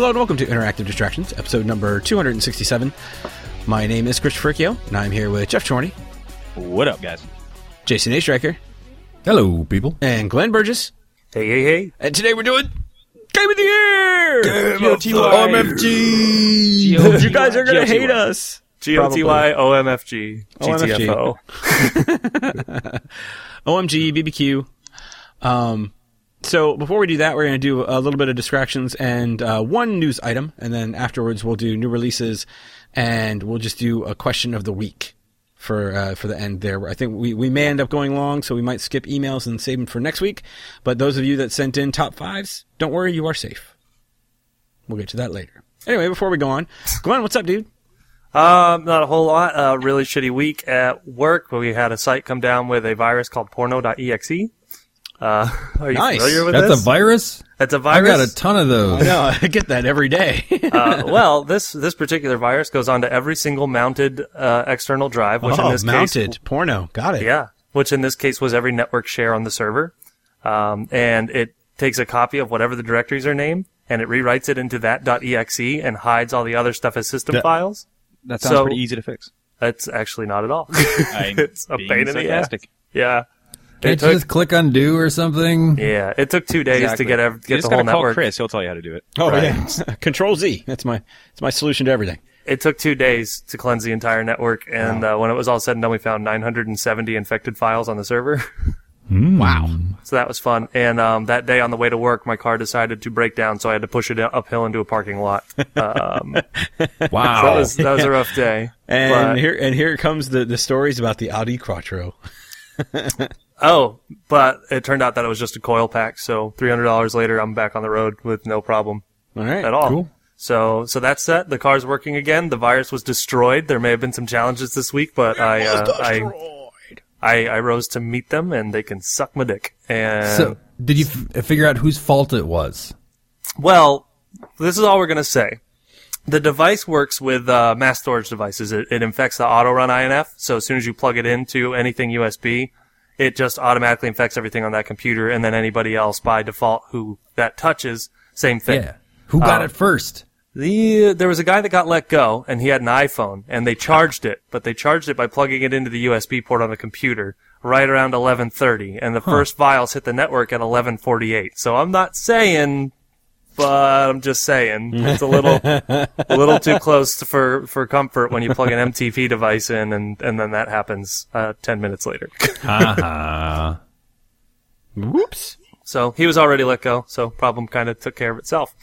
Hello and welcome to Interactive Distractions, episode number 267. My name is Christopher Riccio, and I'm here with Jeff Chorney. What up, guys? Jason A. Stryker. Hello, people. And Glenn Burgess. Hey, hey, hey. And today we're doing Game of the Year! OMFG! You guys are going to hate us. GOTY, OMFG, GTFO. OMG, BBQ. So before we do that, we're going to do a little bit of distractions and one news item, and then afterwards we'll do new releases, and we'll just do a question of the week for the end there. I think we may end up going long, so we might skip emails and save them for next week. But those of you that sent in top fives, don't worry, you are safe. We'll get to that later. Anyway, before we go on, Glenn, what's up, dude? Not a whole lot. Really shitty week at work where we had a site come down with a virus called porno.exe. Are you familiar with this? That's a virus? That's a virus. I've got a ton of those. I know, I get that every day. Well, this particular virus goes onto every single mounted external drive, which in this mounted case, porno. Got it. yeah, which in this case was every network share on the server, and it takes a copy of whatever the directories are named, and it rewrites it into that .exe and hides all the other stuff as system files. That sounds pretty easy to fix. It's actually not at all. I'm It's a pain in the ass. Yeah. Can't you just click undo or something? Yeah, it took 2 days to get You the just whole gotta call network. Chris. He'll tell you how to do it. Oh, Right. yeah. Control Z. That's my solution to everything. It took 2 days to cleanse the entire network, and when it was all said and done, we found 970 infected files on the server. Wow. So that was fun. And that day on the way to work, my car decided to break down, so I had to push it uphill into a parking lot. Wow. So that was a rough day. And But- here comes the stories about the Audi Quattro. But it turned out that it was just a coil pack, so $300 later, I'm back on the road with no problem All right. at all. Cool. So that's set. The car's working again. The virus was destroyed. There may have been some challenges this week, but I rose to meet them, and they can suck my dick. And So, did you figure out whose fault it was? well, this is all we're gonna say. The device works with mass storage devices. It infects the auto run INF. So as soon as you plug it into anything USB, it just automatically infects everything on that computer, and then anybody else by default who that touches, same thing. Yeah. Who got it first? There was a guy that got let go, and he had an iPhone, and they charged it, but they charged it by plugging it into the USB port on the computer right around 11:30, and the first files hit the network at 11:48. So I'm not saying, but I'm just saying it's a little too close for comfort when you plug an MTP device in, and then that happens 10 minutes later. Haha. Whoops. So he was already let go, so problem kind of took care of itself.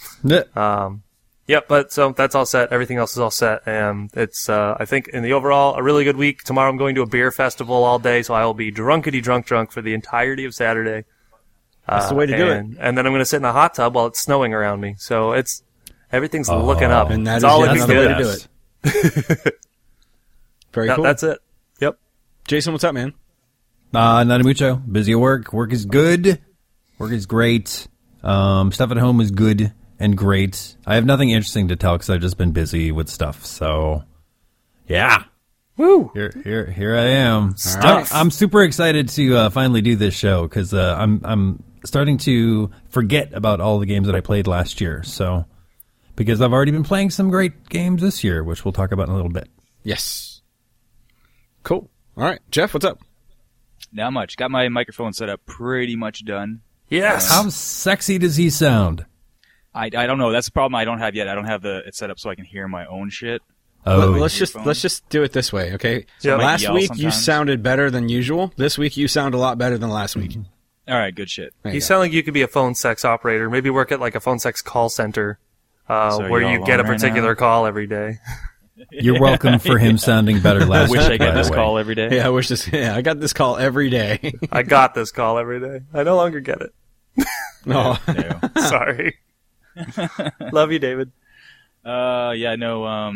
Yep, but so that's all set. Everything else is all set, and it's I think in the overall a really good week. Tomorrow I'm going to a beer festival all day, so I will be drunkety drunk for the entirety of Saturday. That's the way to do it. And then I'm going to sit in a hot tub while it's snowing around me. So everything's looking up. And that it's is all yet looking another way good. to do it. Very cool. That's it. Yep. Jason, what's up, man? Not mucho. Busy at work. Work is good. Work is great. Stuff at home is good and great. I have nothing interesting to tell because I've just been busy with stuff. So, yeah. Woo! Here I am. right. I'm super excited to finally do this show because I'm starting to forget about all the games that I played last year. So, because I've already been playing some great games this year, which we'll talk about in a little bit. Yes. Cool. All right. Jeff, what's up? Not much. Got my microphone set up pretty much done. Yes. How sexy does he sound? I don't know. That's the problem I don't have yet. I don't have it set up so I can hear my own shit. Oh, Let's just do it this way, okay? Yeah. Last Yell week you sometimes. sounded better than usual. This week you sound a lot better than last week. All right, good shit. There You you go. sound like you could be a phone sex operator. Maybe work at like a phone sex call center, So where you're you all get a alone right particular now? call every day. you're welcome for him sounding better I last wish week. I get by this the way. call every day. Yeah, I wish this. Yeah, I got this call every day. I got this call every day. I no longer get it. No. No. Sorry. Love you, David. Yeah, no,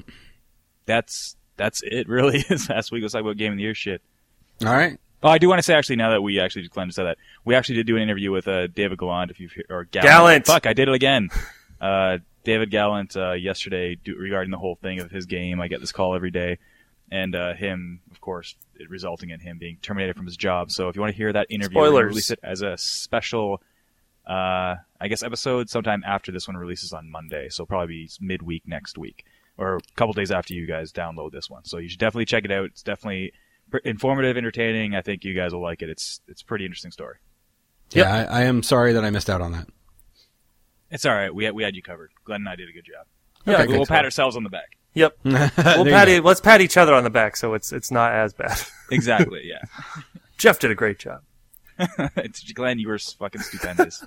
that's it really. This last week was like about Game of the Year shit. All right. Oh, I do want to say actually now that we actually Glenn just said that we actually did do an interview with David Gallant or Gallant. Gallant. Fuck, I did it again. David Gallant yesterday regarding the whole thing of his game. I get this call every day, and him, of course, it resulting in him being terminated from his job. So if you want to hear that interview, we're gonna Spoilers. release it as a special I guess episode sometime after this one releases on Monday, so probably be midweek next week, or a couple days after you guys download this one. So you should definitely check it out. It's definitely informative, entertaining. I think you guys will like it. It's a pretty interesting story. Yeah, yep. I am sorry that I missed out on that. It's all right. We had you covered. Glenn and I did a good job. Yeah, okay, we'll pat ourselves on the back. Yep. Let's pat each other on the back so it's not as bad. Exactly, yeah. Jeff did a great job. Glenn, you were fucking stupendous.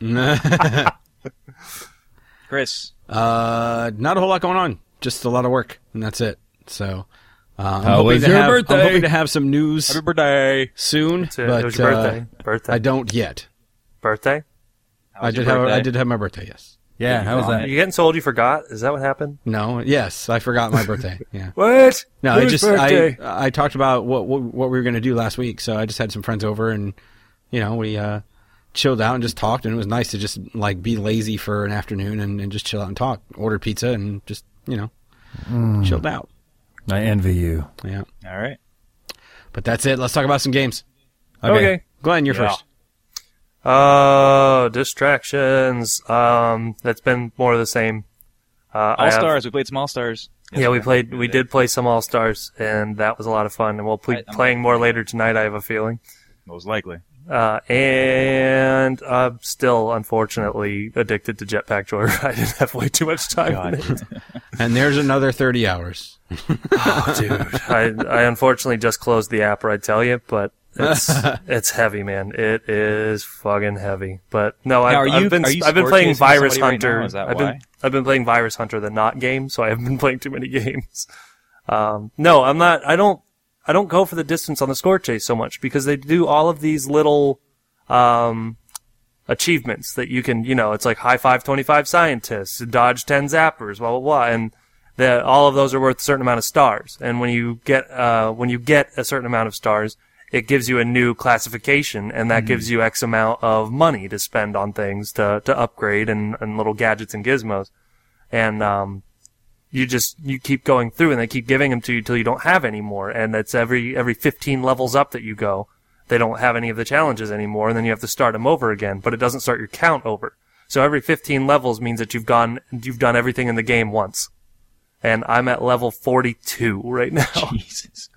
Chris. Not a whole lot going on. Just a lot of work, and that's it. So, How was your birthday? I'm hoping to have some news Happy birthday. soon. It But, was your birthday. Birthday. I don't yet. Birthday? I did have my birthday, yes. Yeah, how was Are that? you getting told you forgot? Is that what happened? No, yes, I forgot my birthday. Yeah. What? No, Whose birthday? I talked about what we were going to do last week, so I just had some friends over and we chilled out and just talked, and it was nice to just like be lazy for an afternoon and just chill out and talk. Ordered pizza and just chilled out. I envy you. Yeah. All right. But that's it. Let's talk about some games. Okay. Glenn, you're Yeah. first. Distractions. That's been more of the same. All Stars. We played some All Stars. Yeah, we did play some All Stars, and that was a lot of fun. And we'll be playing more later tonight, I have a feeling. Most likely. And I'm still, unfortunately, addicted to Jetpack Joyride and have way too much time in it. And there's another 30 hours. Oh, dude. I unfortunately just closed the app, I tell you, but it's heavy, man. It is fucking heavy. But no, I've been playing Virus Hunter. I've been playing Virus Hunter, the not game, so I haven't been playing too many games. No, I'm not. I don't go for the distance on the score chase so much because they do all of these little achievements that you can, it's like high five 25 scientists, dodge 10 zappers, blah blah blah, and all of those are worth a certain amount of stars. And when you get a certain amount of stars, it gives you a new classification, and that gives you X amount of money to spend on things to upgrade and little gadgets and gizmos. And you keep going through, and they keep giving them to you till you don't have any more. And that's every 15 levels up that you go, they don't have any of the challenges anymore, and then you have to start them over again. But it doesn't start your count over. So every 15 levels means that you've done everything in the game once. And I'm at level 42 right now. Jesus.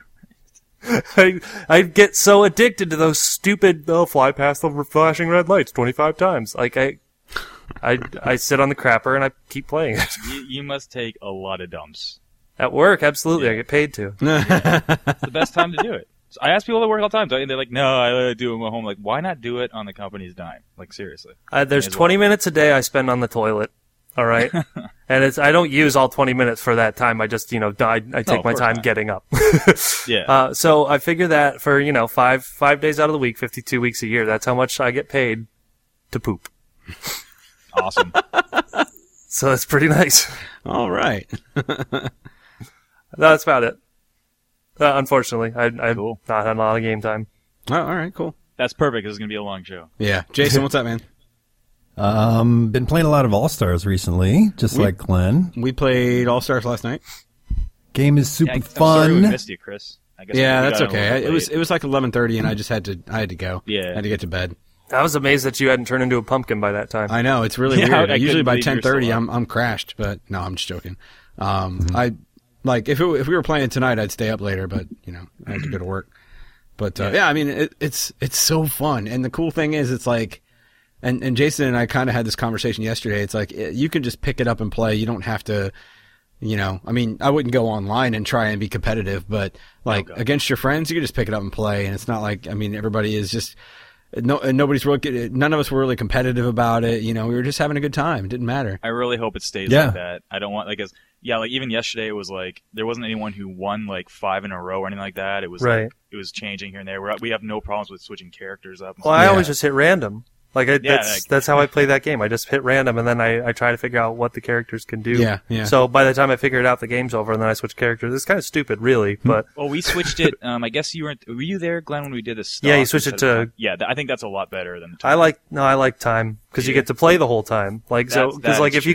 I get so addicted to those stupid, fly past the flashing red lights 25 times. Like I sit on the crapper and I keep playing it. You must take a lot of dumps. At work, absolutely. Yeah. I get paid to. It's the best time to do it. So I ask people at work all the time, and they're like, no, I do it at home. Like, why not do it on the company's dime? Like, seriously. There's 20 minutes a day I spend on the toilet. All right. And I don't use all 20 minutes for that time. I just, I take my time getting up. Yeah. So I figure that for, 5 days out of the week, 52 weeks a year, that's how much I get paid to poop. Awesome. So that's pretty nice. All right. That's about it. Unfortunately, I've Cool. not had a lot of game time. Oh, all right, cool. That's perfect. This is going to be a long show. Yeah. Jason, what's up, man? Been playing a lot of All-Stars recently, just like Glenn. We played All-Stars last night. Game is super I'm sorry we fun. missed you, Chris. I guess Yeah, we that's got in a okay. little late. It was like 11:30, and I had to go. Yeah. I had to get to bed. I was amazed that you hadn't turned into a pumpkin by that time. I know, it's really Yeah, weird. I Usually couldn't by believe you were still 10:30, up. I'm crashed, but no, I'm just joking. If we were playing tonight, I'd stay up later, but I had to go to work. But yeah, I mean, it's so fun, and the cool thing is, it's like, and Jason and I kind of had this conversation yesterday. It's like you can just pick it up and play. You don't have to, I mean, I wouldn't go online and try and be competitive, but like against your friends, you can just pick it up and play. And it's not like, I mean, everybody is just nobody's really, none of us were really competitive about it. We were just having a good time. It didn't matter. I really hope it stays Yeah. like that. I don't want, like even yesterday it was like, there wasn't anyone who won like 5 in a row or anything like that. It was Right. like, it was changing here and there. We have no problems with switching characters up. Well, I always just hit random. Like Yeah, that's how I play that game. I just hit random, and then I try to figure out what the characters can do. Yeah. So by the time I figure it out, the game's over, and then I switch characters. It's kind of stupid, really, but Well, we switched it. I guess were you there, Glenn, when we did this? Yeah, you switched it to- Yeah, I think that's a lot better than. I like time because you get to play the whole time. Like so, because like if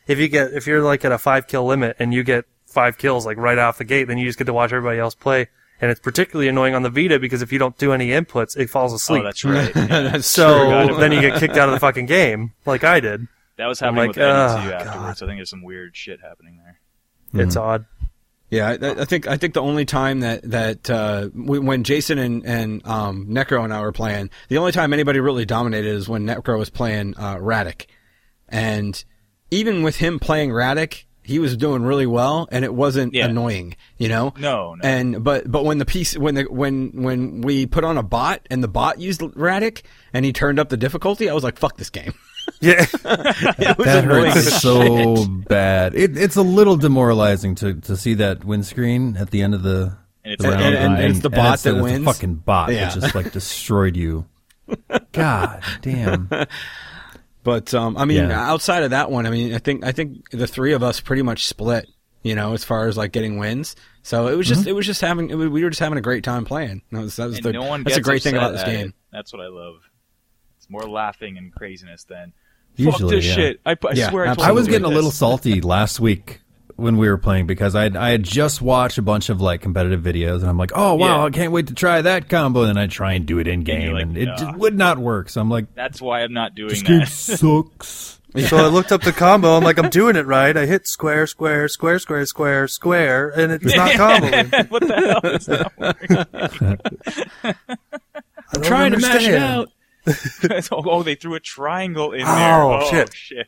you're like at a 5 kill limit and you get 5 kills like right off the gate, then you just get to watch everybody else play. And it's particularly annoying on the Vita because if you don't do any inputs, it falls asleep. Oh, that's right. Yeah. That's so true. then you get kicked out of the fucking game, like I did. That was happening like, with Eddie oh, too God. afterwards. I think there's some weird shit happening there. It's odd. Yeah, I think the only time that when Jason and Necro and I were playing, the only time anybody really dominated is when Necro was playing Radic, and even with him playing Radic, he was doing really well, and it wasn't annoying, you know. No. And but when the piece when we put on a bot and the bot used Radic and he turned up the difficulty, I was like, fuck this game. Yeah. It was That annoying hurts as so shit. bad. It's a little demoralizing to see that win screen at the end of the And it's- round. and it's the bot that it's wins? the fucking bot Yeah. that just like destroyed you. God damn. But I mean, Yeah. outside of that one, I mean, I think the three of us pretty much split, you know, as far as like getting wins. So it was just we were just having a great time playing. That was And no one that's a gets great thing upset about this at game. it. That's what I love. It's more laughing and craziness than Usually, fuck this yeah. shit. I Yeah, swear I told I you was to getting a do little this. salty last week when we were playing because I had just watched a bunch of like competitive videos and I'm like, oh wow, Yeah. I can't wait to try that combo. And then I try and do it in And game you're like, and it "Nah." just would not work. So I'm like, That's why I'm not doing this game that. sucks. So I looked up the combo. I'm like, I'm doing it right. I hit square, square, square, square, square, square, and it's not comboing. What the hell is that? I'm Trying to mash it out. Oh, they threw a triangle in Oh, there. Oh, shit.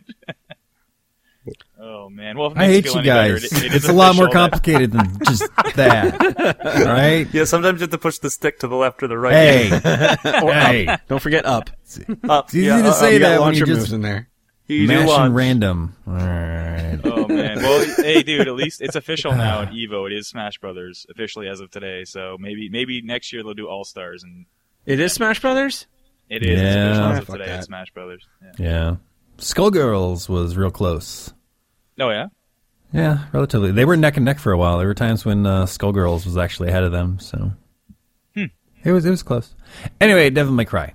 Oh, man. Well, if it I makes hate feel you any better, guys. it is It's a lot more official that- complicated than just that. All right? Yeah, sometimes you have to push the stick to the left or the right. Hey. Hey. Don't forget up. Up. It's easy Yeah, to say You got that when launcher you moves just in there. You do mash launch. and random. All right. Oh, man. Well, hey, dude, at least it's official now at EVO. It is Smash Brothers, officially as of today. So maybe next year they'll do All-Stars. And It is Smash Brothers. it is. It's Yeah. official as of Fuck today. that. It's Smash Brothers. Yeah. Yeah. Skullgirls was real close. Oh, yeah? Yeah, relatively. They were neck and neck for a while. There were times when Skullgirls was actually ahead of them, so it was close. Anyway, Devil May Cry.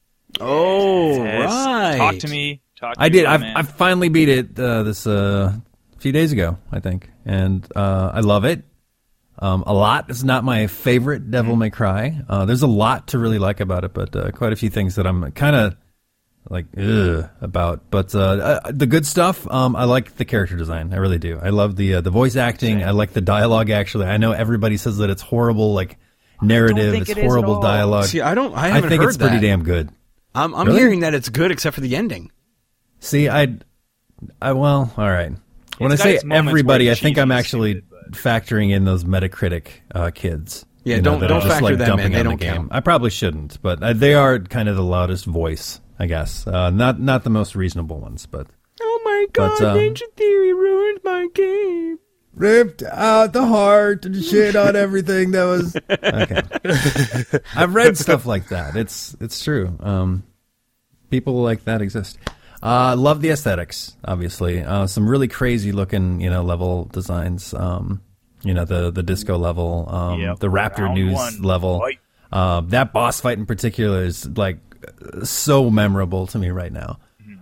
Oh, Yes. right. Talk to me. Talk to I me, did. my man. I finally beat it this few days ago, I think, and I love it. A lot. It's not my favorite Devil May Cry. There's a lot to really like about it, but quite a few things that I'm kind of like about. But the good stuff, I like the character design. I really do. I love the voice acting. I like the dialogue. Actually, I know everybody says that it's horrible, like narrative. think It's it is at horrible all. dialogue. See, I I haven't think heard it's pretty that. damn good. I'm Really? hearing that it's good except for the ending. See, I well, all right. When I got say its moments everybody, where I it's think cheesy I'm and actually stupid, but- factoring in those Metacritic kids. Yeah, you know, don't- that don't are just, factor like, them in. dumping They on the don't game. count. I probably shouldn't, but they are kind of the loudest voice, I guess. Not the most reasonable ones, but Oh my But, God! Ninja Theory ruined my game. ripped out the heart and shit on everything that was okay. I've read stuff like that. It's true. People like that exist. Love the aesthetics, obviously. Some really crazy looking, level designs. The disco level, Yep. the Raptor Round News one. level. Fight. That boss fight in particular is like so memorable to me right now.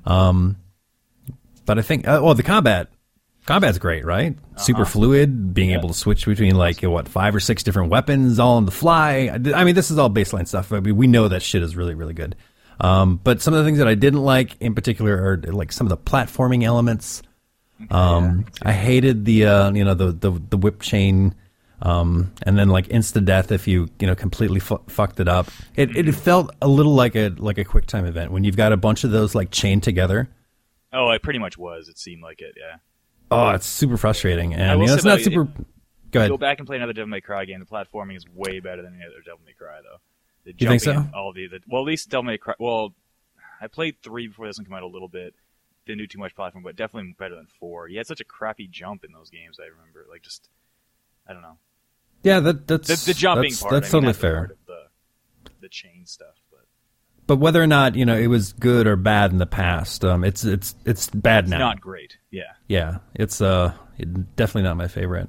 But I think, the combat's great, right? Super fluid, being able to switch between 5 or 6 different weapons all on the fly. I mean, this is all baseline stuff. I mean, we know that shit is really, really good. But some of the things that I didn't like in particular are like some of the platforming elements. I hated the whip chain, and then like insta death if you completely fucked it up. It felt a little like a quick time event when you've got a bunch of those like chained together. Oh, it pretty much was. It seemed like it, yeah. Oh, it's super frustrating, and will it's say, not though, super. Go ahead. Go back and play another Devil May Cry game. The platforming is way better than any other Devil May Cry, though. The You think jumping so? All well, at least Devil May Cry. Well, I played 3 before this one came out a little bit. Didn't do too much platform, but definitely better than 4. He had such a crappy jump in those games. I remember, I don't know. Yeah, that's The jumping that's, part. That's I mean, totally not the fair. part of the chain stuff, But whether or not it was good or bad in the past, it's bad now. not great. Yeah. Yeah, it's definitely not my favorite.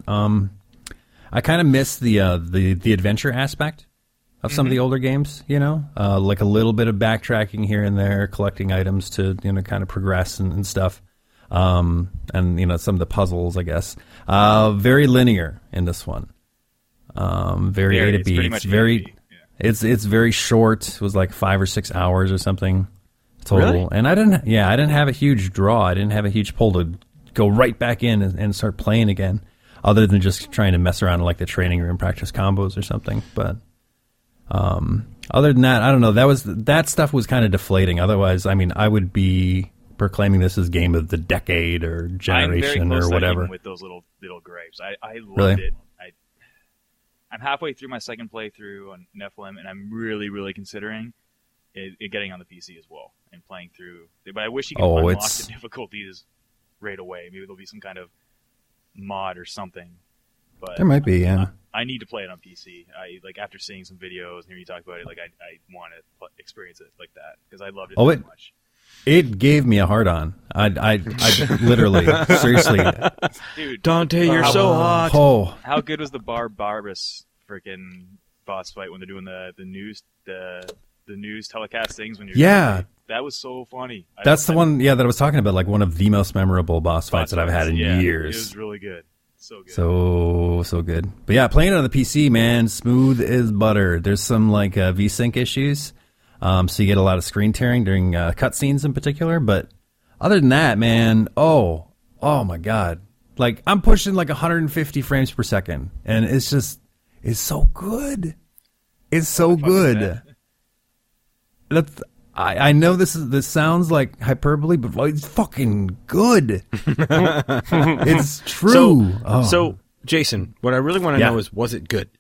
I kind of miss the adventure aspect of some of the older games. Like a little bit of backtracking here and there, collecting items to kind of progress and stuff. And some of the puzzles, I guess. Very linear in this one. Very A to it's B. pretty It's much very. A to B, yeah. It's very short. It was like 5 or 6 hours or something total. Really? And I didn't have a huge draw. I didn't have a huge pull to go right back in and start playing again, other than just trying to mess around in like the training room, practice combos or something. But other than that, I don't know. That stuff was kind of deflating. Otherwise, I mean, I would be proclaiming this as game of the decade or generation I'm very close or to that whatever. even with those little grapes. I loved Really? it. I'm halfway through my second playthrough on Nephilim, and I'm really, really considering it getting on the PC as well and playing through. But I wish you could unlock the difficulties right away. Maybe there'll be some kind of mod or something. But There might be, yeah. I need to play it on PC. After seeing some videos and hearing you talk about it, I want to experience it like that because I loved it so much. It gave me a hard on. I literally, seriously. Dude, Dante, you're so hot. Oh, how good was the Barbarous freaking boss fight when they're doing the news telecast things when you're that was so funny. That's the one, that I was talking about, like one of the most memorable boss fights that I've had in years. It was really good. So good. So good. But yeah, playing it on the PC, man, smooth as butter. There's some like VSync issues. So you get a lot of screen tearing during cutscenes in particular. But other than that, man, oh my God. Like I'm pushing like 150 frames per second. And it's so good. It's so good. I know this sounds like hyperbole, but it's fucking good. It's true. So, Jason, what I really want to know is, was it good?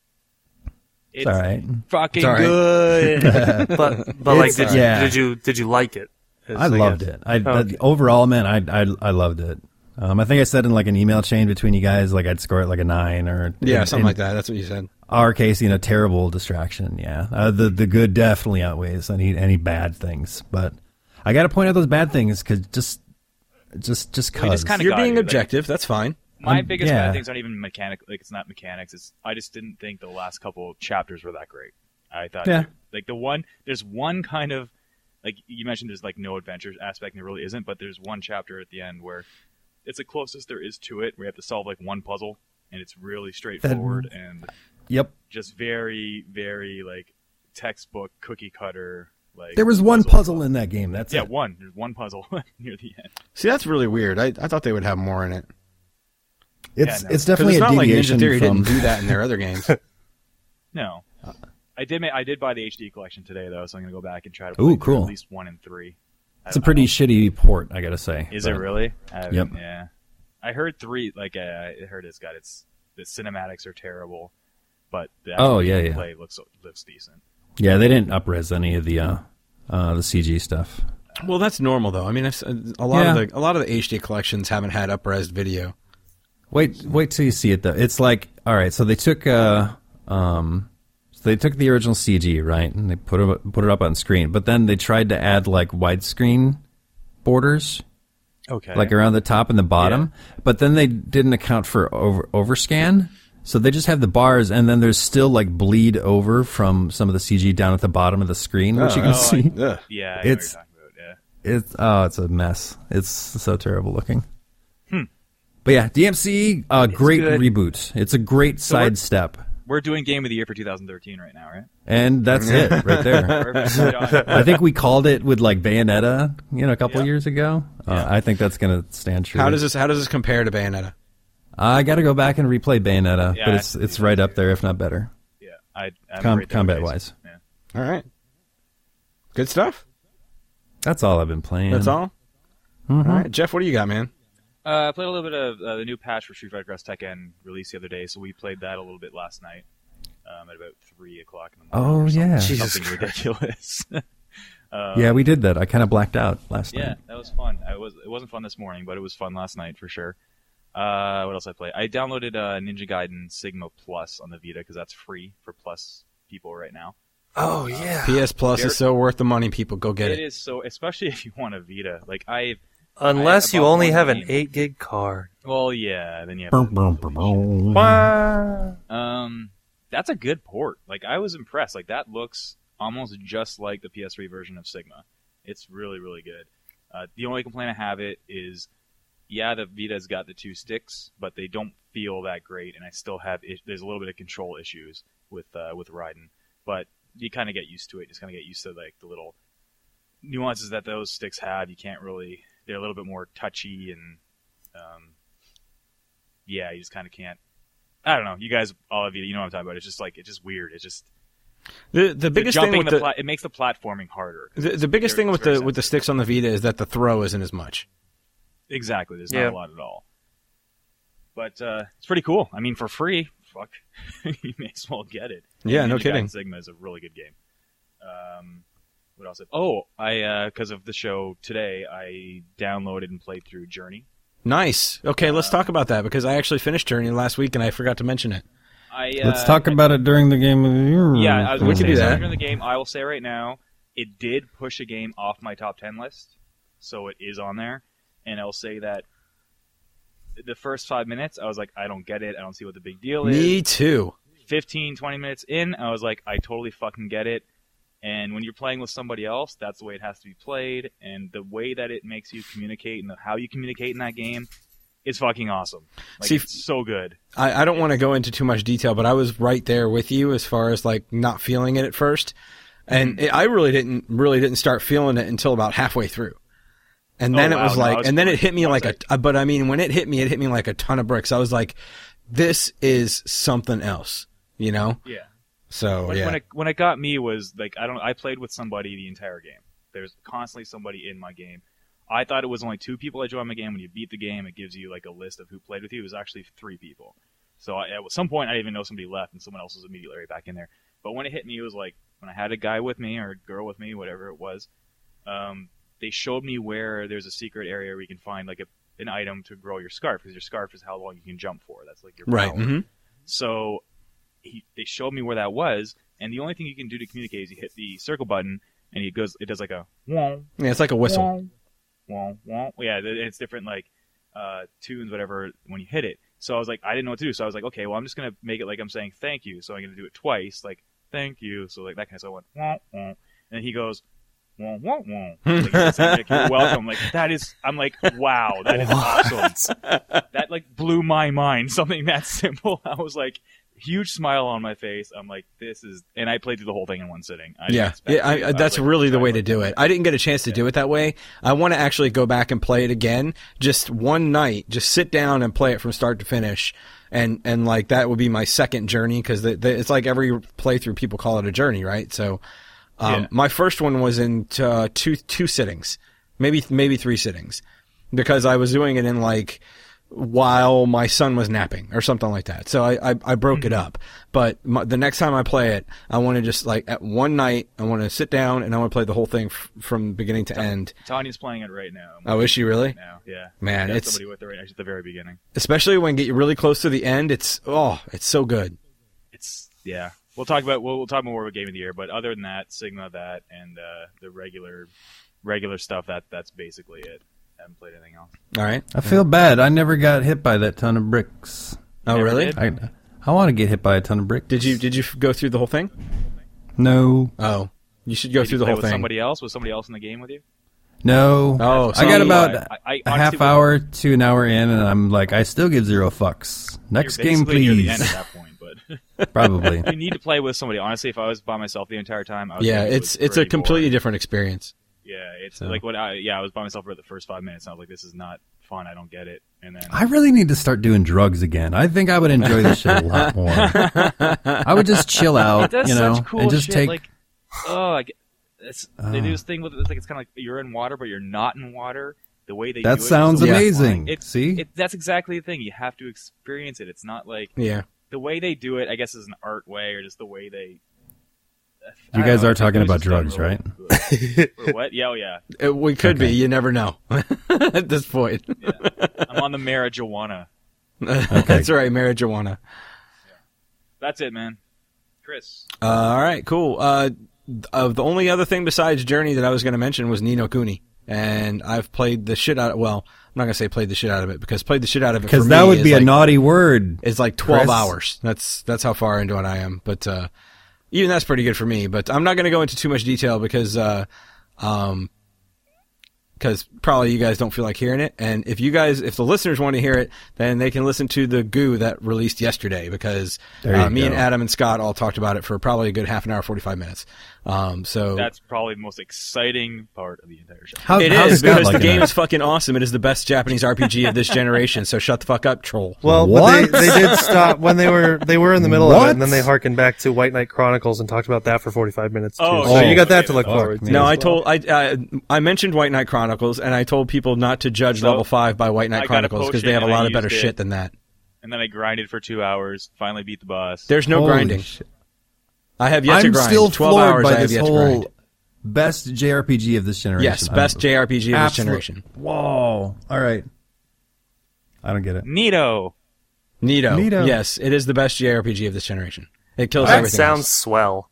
It's all right. Fucking all right. good. but like, did you like it? I loved it. Overall, man, I loved it. I think I said in like an email chain between you guys, like I'd score it like a 9 or Something like that. That's what you said. Our case, terrible distraction. Yeah, the good definitely outweighs any bad things. But I got to point out those bad things because just cause You're being objective. That's fine. My biggest bad things aren't even mechanic. Like it's not mechanics. I just didn't think the last couple chapters were that great. I thought there's one kind of like you mentioned. There's like no adventure aspect, and there really isn't. But there's one chapter at the end where it's the closest there is to it. We have to solve like one puzzle, and it's really straightforward and just very, very like textbook cookie cutter. Like there was one puzzle in that game. That's it. One. There's one puzzle near the end. See, that's really weird. I thought they would have more in it. It's definitely it's a not like deviation Ninja Theory from. didn't do that in their other games. No, I did buy the HD collection today though, so I'm gonna go back and try to play cool. at least 1 and 3. It's a pretty shitty port, I gotta say. Is it really? Yep. Yeah, I heard 3. Like I heard the cinematics are terrible, but the actual gameplay looks decent. Yeah, they didn't up-res any of the CG stuff. Well, that's normal though. I mean, a lot of the HD collections haven't had up-res video. Wait till you see it though. It's like, all right, so they took the original CG, right, and they put it up on screen, but then they tried to add like widescreen borders, like around the top and the bottom, but then they didn't account for overscan, so they just have the bars, and then there's still like bleed over from some of the CG down at the bottom of the screen, which you can see. Yeah, I know what you're talking about. Yeah, it's a mess. It's so terrible looking. But yeah, DMC, great reboot. It's a great sidestep. We're doing Game of the Year for 2013 right now, right? And that's it right there. I think we called it with like Bayonetta, a couple years ago. I think that's going to stand true. How does this compare to Bayonetta? I got to go back and replay Bayonetta, but it's right up there, if not better. Yeah, combat wise. Yeah. All right, good stuff. That's all I've been playing. That's all. Mm-hmm. All right, Jeff, what do you got, man? I played a little bit of the new patch for Street Fighter Cross Tekken released the other day, so we played that a little bit last night at about 3 o'clock in the morning. Oh, yeah. Something ridiculous. Yeah, we did that. I kind of blacked out last night. Yeah, that was fun. It wasn't fun this morning, but it was fun last night for sure. What else I played? I downloaded Ninja Gaiden Sigma Plus on the Vita because that's free for Plus people right now. Oh, yeah. PS Plus is so worth the money, people. Go get it. It is so, especially if you want a Vita. Like Unless you only have an 8 GB card. Well, yeah, then you have that's a good port. Like, I was impressed. Like, that looks almost just like the PS3 version of Sigma. It's really, really good. The only complaint I have is yeah, the Vita's got the 2 sticks, but they don't feel that great, and I still have there's a little bit of control issues with Raiden, but you kind of get used to it. Just kind of get used to like the little nuances that those sticks have. You can't really, they're a little bit more touchy, and yeah, you just kind of can't. I don't know. You guys, all of you, you know what I'm talking about. It's just like, it's just weird. It's just the biggest thing with it makes the platforming harder. The biggest thing with the sticks on the Vita is that the throw isn't as much. Exactly. There's not a lot at all. But it's pretty cool. I mean, for free, fuck, you may as well get it. Yeah, no Ninja kidding. Gaiden Sigma is a really good game. What else? Oh, I because of the show today, I downloaded and played through Journey. Nice. Okay, let's talk about that because I actually finished Journey last week and I forgot to mention it. Let's talk about it during the game of the year. Yeah, I was going to do that. during the game. I will say right now, it did push a game off my top 10 list, so it is on there. And I'll say that the first 5 minutes, I was like, I don't get it. I don't see what the big deal is. Me too. 15, 20 minutes in, I was like, I totally fucking get it. And when you're playing with somebody else, that's the way it has to be played. And the way that it makes you communicate and how you communicate in that game is fucking awesome. Like, See, it's so good. I don't want to go into too much detail, but I was right there with you as far as like not feeling it at first. And I really didn't start feeling it until about halfway through. And then it was like, and then it hit me like but I mean, when it hit me like a ton of bricks. I was like, this is something else, you know? Yeah. So, when it got me was like, I played with somebody the entire game. There's constantly somebody in my game. I thought it was only 2 people that joined my game. When you beat the game, it gives you like a list of who played with you. It was actually 3 people. So at some point, I didn't even know somebody left, and someone else was immediately right back in there. But when it hit me, it was like, when I had a guy with me, or a girl with me, whatever it was, they showed me where there's a secret area where you can find like an item to grow your scarf, because your scarf is how long you can jump for. That's like your power. right. Mm-hmm. So they showed me where that was, and the only thing you can do to communicate is you hit the circle button, and it does like a wong. Yeah, it's like a whistle. Wong, wong. Yeah, it's different like tunes, whatever, when you hit it. So I was like, I didn't know what to do. So I was like, okay, well, I'm just gonna make it like I'm saying thank you. So I'm gonna do it twice, like thank you. So like that kind of. So I went wong, wong, and then he goes wong, wong, wong. Like, you're welcome. Like that is. I'm like, wow, that is awesome. That like blew my mind. Something that simple. I was like, huge smile on my face. I'm like, this is, and I played through the whole thing in one sitting. That's really the way to do it. I didn't get a chance to do it that way. I want to actually go back and play it again, just one night, just sit down and play it from start to finish. And like that would be my second journey, because it's like every playthrough people call it a journey, right? So, my first one was in two sittings, maybe 3 sittings, because I was doing it in like, while my son was napping or something like that. So I broke it up. But the next time I play it, I want to just like at one night, I want to sit down and I want to play the whole thing from beginning to end. Tanya's playing it right now. Oh, is she really? Now, yeah. Man, it's somebody with her right now. She's at the very beginning. Especially when you get really close to the end, it's so good. Yeah. We'll talk about more of a game of the year, but other than that, Sigma, that, and the regular stuff, that's basically it. I haven't played anything else. All right. I feel bad. I never got hit by that ton of bricks. Oh, Never really? did? I want to get hit by a ton of bricks. Did you go through the whole thing? No. Oh, you should go Did through you the play whole with thing. somebody else? Was somebody else in the game with you? No. Oh, I got about I a honestly half hour to an hour in, and I'm like, I still give 0 fucks. Next You're game, basically near the please. end at that point, but Probably. you need to play with somebody. Honestly, if I was by myself the entire time, I would Yeah, think it's was a pretty completely boring. different experience. Yeah, it's So. like I was by myself for the first 5 minutes. And I was like, this is not fun. I don't get it. And then I really need to start doing drugs again. I think I would enjoy this shit a lot more. I would just chill out, It does such cool and just shit. take. Like, they do this thing with it's like it's kind of like you're in water, but you're not in water. The way they That do it sounds is so amazing. fun. See? That's exactly the thing. You have to experience it. It's not like Yeah. the way they do it. I guess is an art way, or just the way they. You I guys don't know, are talking it was about just done drugs, really right? good. Or what? Yeah, oh yeah. We could be. Okay. You never know at this point. I'm on the marijuana. That's right, marijuana. That's it, man. Chris. All right, cool. The only other thing besides Journey that I was going to mention was Ni no Kuni. And I've played the shit out of, well, I'm not going to say played the shit out of it, because played the shit out of it for Because me that would is be a like, naughty word. It's like 12 Chris. hours. That's how far into it I am. But even that's pretty good for me. But I'm not going to go into too much detail because because probably you guys don't feel like hearing it. And if the listeners want to hear it, then they can listen to the goo that released yesterday, because me and Adam and Scott all talked about it for probably a good half an hour, 45 minutes. So that's probably the most exciting part of the entire show. It is, because the game is fucking awesome. It is the best Japanese RPG of this generation. So shut the fuck up, troll. Well, but they did stop when they were in the middle of it, and then they harkened back to White Knight Chronicles and talked about that for 45 minutes too. So you got that to look forward to. No, I mentioned White Knight Chronicles, and I told people not to judge level 5 by White Knight Chronicles because they have a lot of better shit than that. And then I grinded for 2 hours, finally beat the boss. There's no grinding. I have yet to grind. I'm still 12 floored hours by I have this yet to grind. whole best JRPG of this generation. Yes, best JRPG of this generation. Whoa. All right. I don't get it. Nito. Yes, it is the best JRPG of this generation. It kills everything. That sounds else. swell.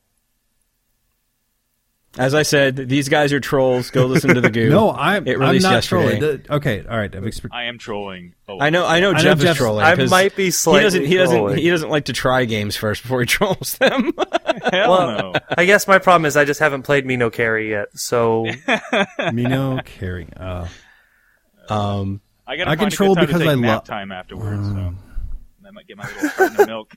As I said, these guys are trolls. Go listen to the goo. No, I'm not yesterday. trolling. Okay, all right. I am trolling. I know Jeff is trolling. I might be slightly trolling. He doesn't like to try games first before he trolls them. Hell no. I guess my problem is I just haven't played Mino Carry yet, so... Mino Carry. I control because I love time afterwards, so I might get my little carton of milk.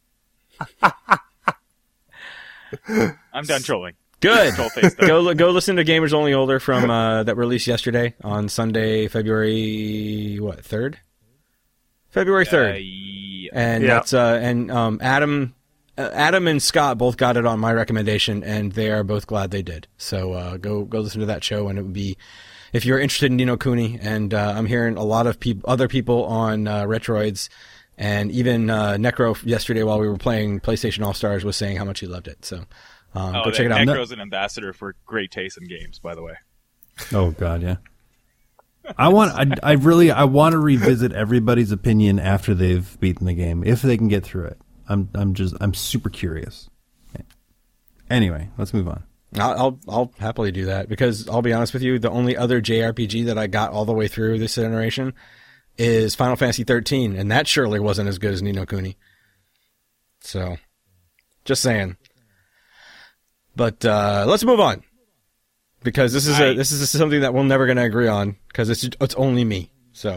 I'm done trolling. Good. Go listen to Gamers Only Older from that released yesterday on Sunday, February 3rd. February 3rd. Yeah. And that's Adam and Scott both got it on my recommendation, and they are both glad they did. So go listen to that show, and it would be, if you're interested in Ni no Kuni, and I'm hearing a lot of other people on Retroids, and even Necro yesterday while we were playing PlayStation All Stars was saying how much he loved it. So go check it out. Necro's an ambassador for great taste in games, by the way. Oh God, yeah. I want to revisit everybody's opinion after they've beaten the game, if they can get through it. I'm super curious. Anyway, let's move on. I'll happily do that, because I'll be honest with you, the only other JRPG that I got all the way through this generation is Final Fantasy 13, and that surely wasn't as good as Ni no Kuni. So, just saying. But let's move on, because this is something that we're never going to agree on, because it's only me. So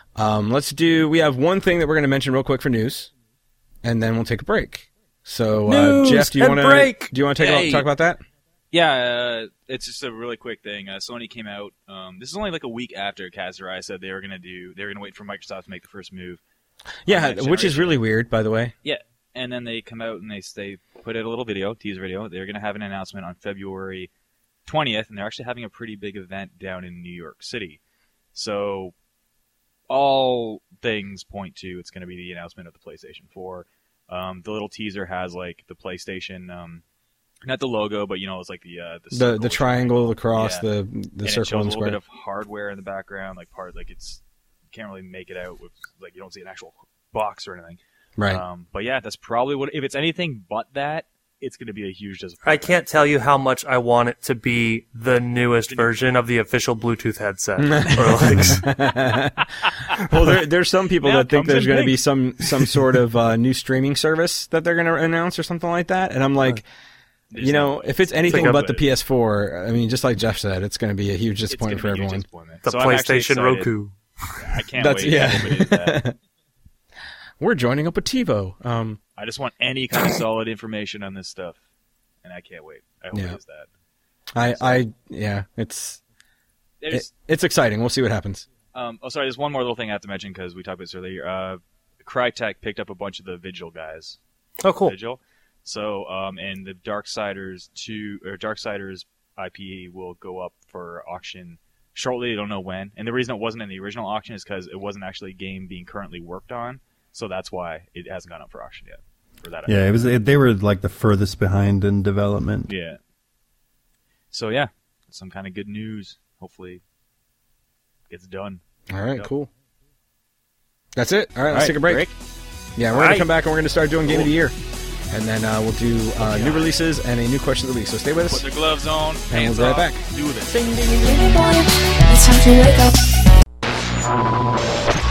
we have one thing that we're going to mention real quick for news, and then we'll take a break. So Jeff, do you want to talk about that? Yeah, it's just a really quick thing. Sony came out. This is only like a week after Kazurai said they were going to wait for Microsoft to make the first move. Yeah, which is really weird, by the way. Yeah, and then they come out and they put out a little teaser video. They're going to have an announcement on February 20th, and they're actually having a pretty big event down in New York City. So all things point to it's going to be the announcement of the PlayStation 4. The little teaser has like the PlayStation. Not the logo, but it's like the triangle, the cross, yeah. the circle, and a square. little bit of hardware in the background, you can't really make it out with you don't see an actual box or anything. Right. But yeah, that's probably what. If it's anything but that, it's going to be a huge disappointment. I can't tell you how much I want it to be the newest version of the official Bluetooth headset. Well, there's some people that think there's going to be some sort of new streaming service that they're going to announce or something like that, and I'm like. If it's anything but the PS4, I mean, just like Jeff said, it's going to be a huge disappointment for everyone. The PlayStation PlayStation Roku. I can't wait. Yeah. We're joining up with TiVo. I just want any kind of solid information on this stuff, and I can't wait. I hope it is that. It's exciting. We'll see what happens. Sorry, there's one more little thing I have to mention because we talked about this earlier. Crytek picked up a bunch of the Vigil guys. Oh, cool. Vigil. So, and the Darksiders IP will go up for auction shortly. They don't know when. And the reason it wasn't in the original auction is because it wasn't actually a game being currently worked on. So that's why it hasn't gone up for auction yet. For that. Yeah, they were like the furthest behind in development. Yeah. So yeah, some kind of good news. Hopefully, it gets done. All right, cool. That's it. All right, let's take a break. Yeah, we're going to come back and we're going to start doing Game of the Year. And then we'll do new releases and a new question of the week. So stay with us. Put the gloves on. And we'll be right back. Do this. Ding, ding, ding, ding, boy. It's time to wake up.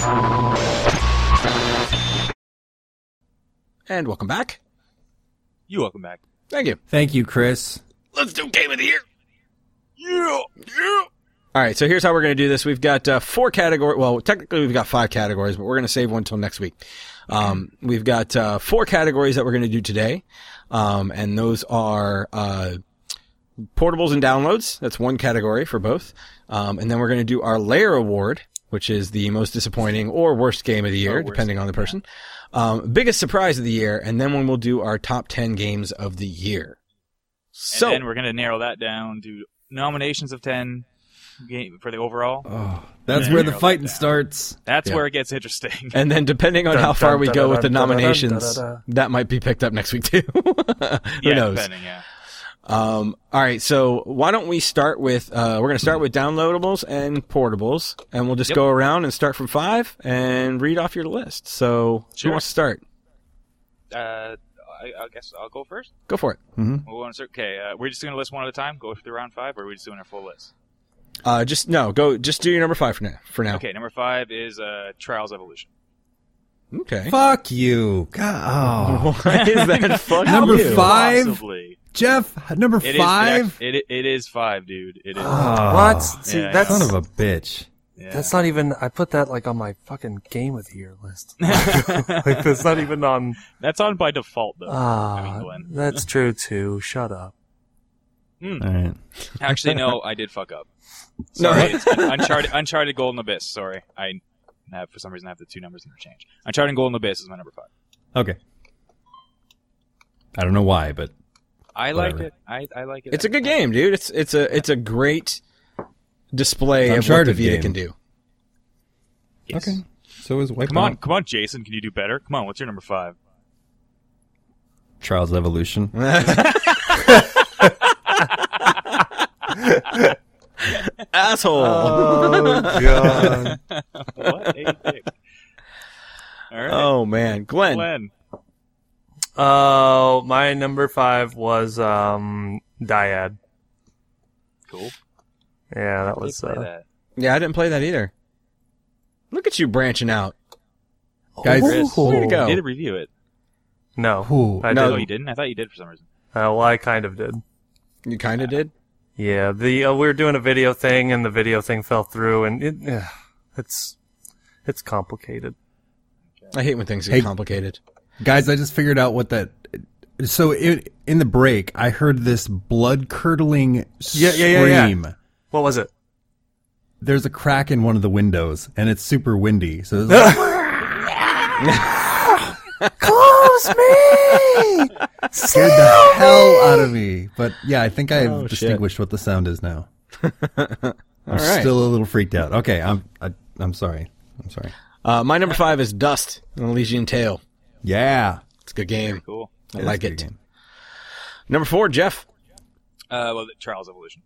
And welcome back. You welcome back. Thank you. Thank you, Chris. Let's do Game of the Year. Yeah. All right, so here's how we're going to do this. We've got 4 categories. Well, technically we've got 5 categories, but we're going to save one till next week. We've got 4 categories that we're going to do today, and those are portables and downloads. That's one category for both. And then we're going to do our Layer Award, which is the most disappointing or worst game of the year, depending on the person. Biggest surprise of the year, and then when we'll do our top 10 games of the year. So and then we're going to narrow that down to nominations of 10 game for the overall. Oh, that's where the fighting starts. That's where it gets interesting. And then depending on how far we go with the nominations, that might be picked up next week too. Who knows? Depending, yeah. All right, so why don't we start with we're going to start with downloadables and portables, and we'll just go around and start from 5 and read off your list. So who wants to start? I guess I'll go first. Go for it. Mm-hmm. We'll want to start. Okay, we're just going to list one at a time. Go through round 5, or are we just doing our full list? Just do your number 5 for now. Okay, number 5 is Trials Evolution. Okay. Fuck you. God, oh. Why is that fuck Number you? 5? Possibly. Jeff, number 5? It is 5, dude. It is. What? See, Yeah. that's Son of a bitch. Yeah. that's not even. I put that like on my fucking game of the year list. Like that's not even on. That's on by default, though. I mean, Glenn. That's true too. Shut up. All right. Actually, no, I did fuck up. No. Sorry, it's Uncharted Golden Abyss. Sorry, for some reason I have the 2 numbers interchanged. Uncharted Golden Abyss is my number 5. Okay. I don't know why, but I Whatever. like it. I like it. It's a good game, dude. It's a great display of what the Uncharted Vita game. can do. Yes. okay. So is Wipeout. Come on, Jason. Can you do better? Come on. What's your number 5? Trials Evolution. Asshole. Oh god. What a dick. All right. Oh man, Glenn. Oh, my number 5 was Dyad. Cool. Yeah, that Let's was. play that. Yeah, I didn't play that either. Look at you branching out. Guys, Chris, Way to go. you did review it. No, Ooh. I No. Oh, didn't. you didn't? I thought you did for some reason. Well, I kind of did. You kind of did. Yeah, the we were doing a video thing, and the video thing fell through, and it's complicated. I hate when things get Hey. complicated. Guys, I just figured out what that. So in the break, I heard this blood-curdling scream. What was it? There's a crack in one of the windows, and it's super windy. So it's like, Close me! scared the hell out of me. But yeah, I think I've Oh, shit. distinguished what the sound is now. I'm right. still a little freaked out. Okay, I'm sorry. I'm sorry. My number 5 is Dust, an Elysian Tale. Yeah, It's a good game. Cool. I is like a good it. game. Number 4, Jeff. Well, the Trials Evolution.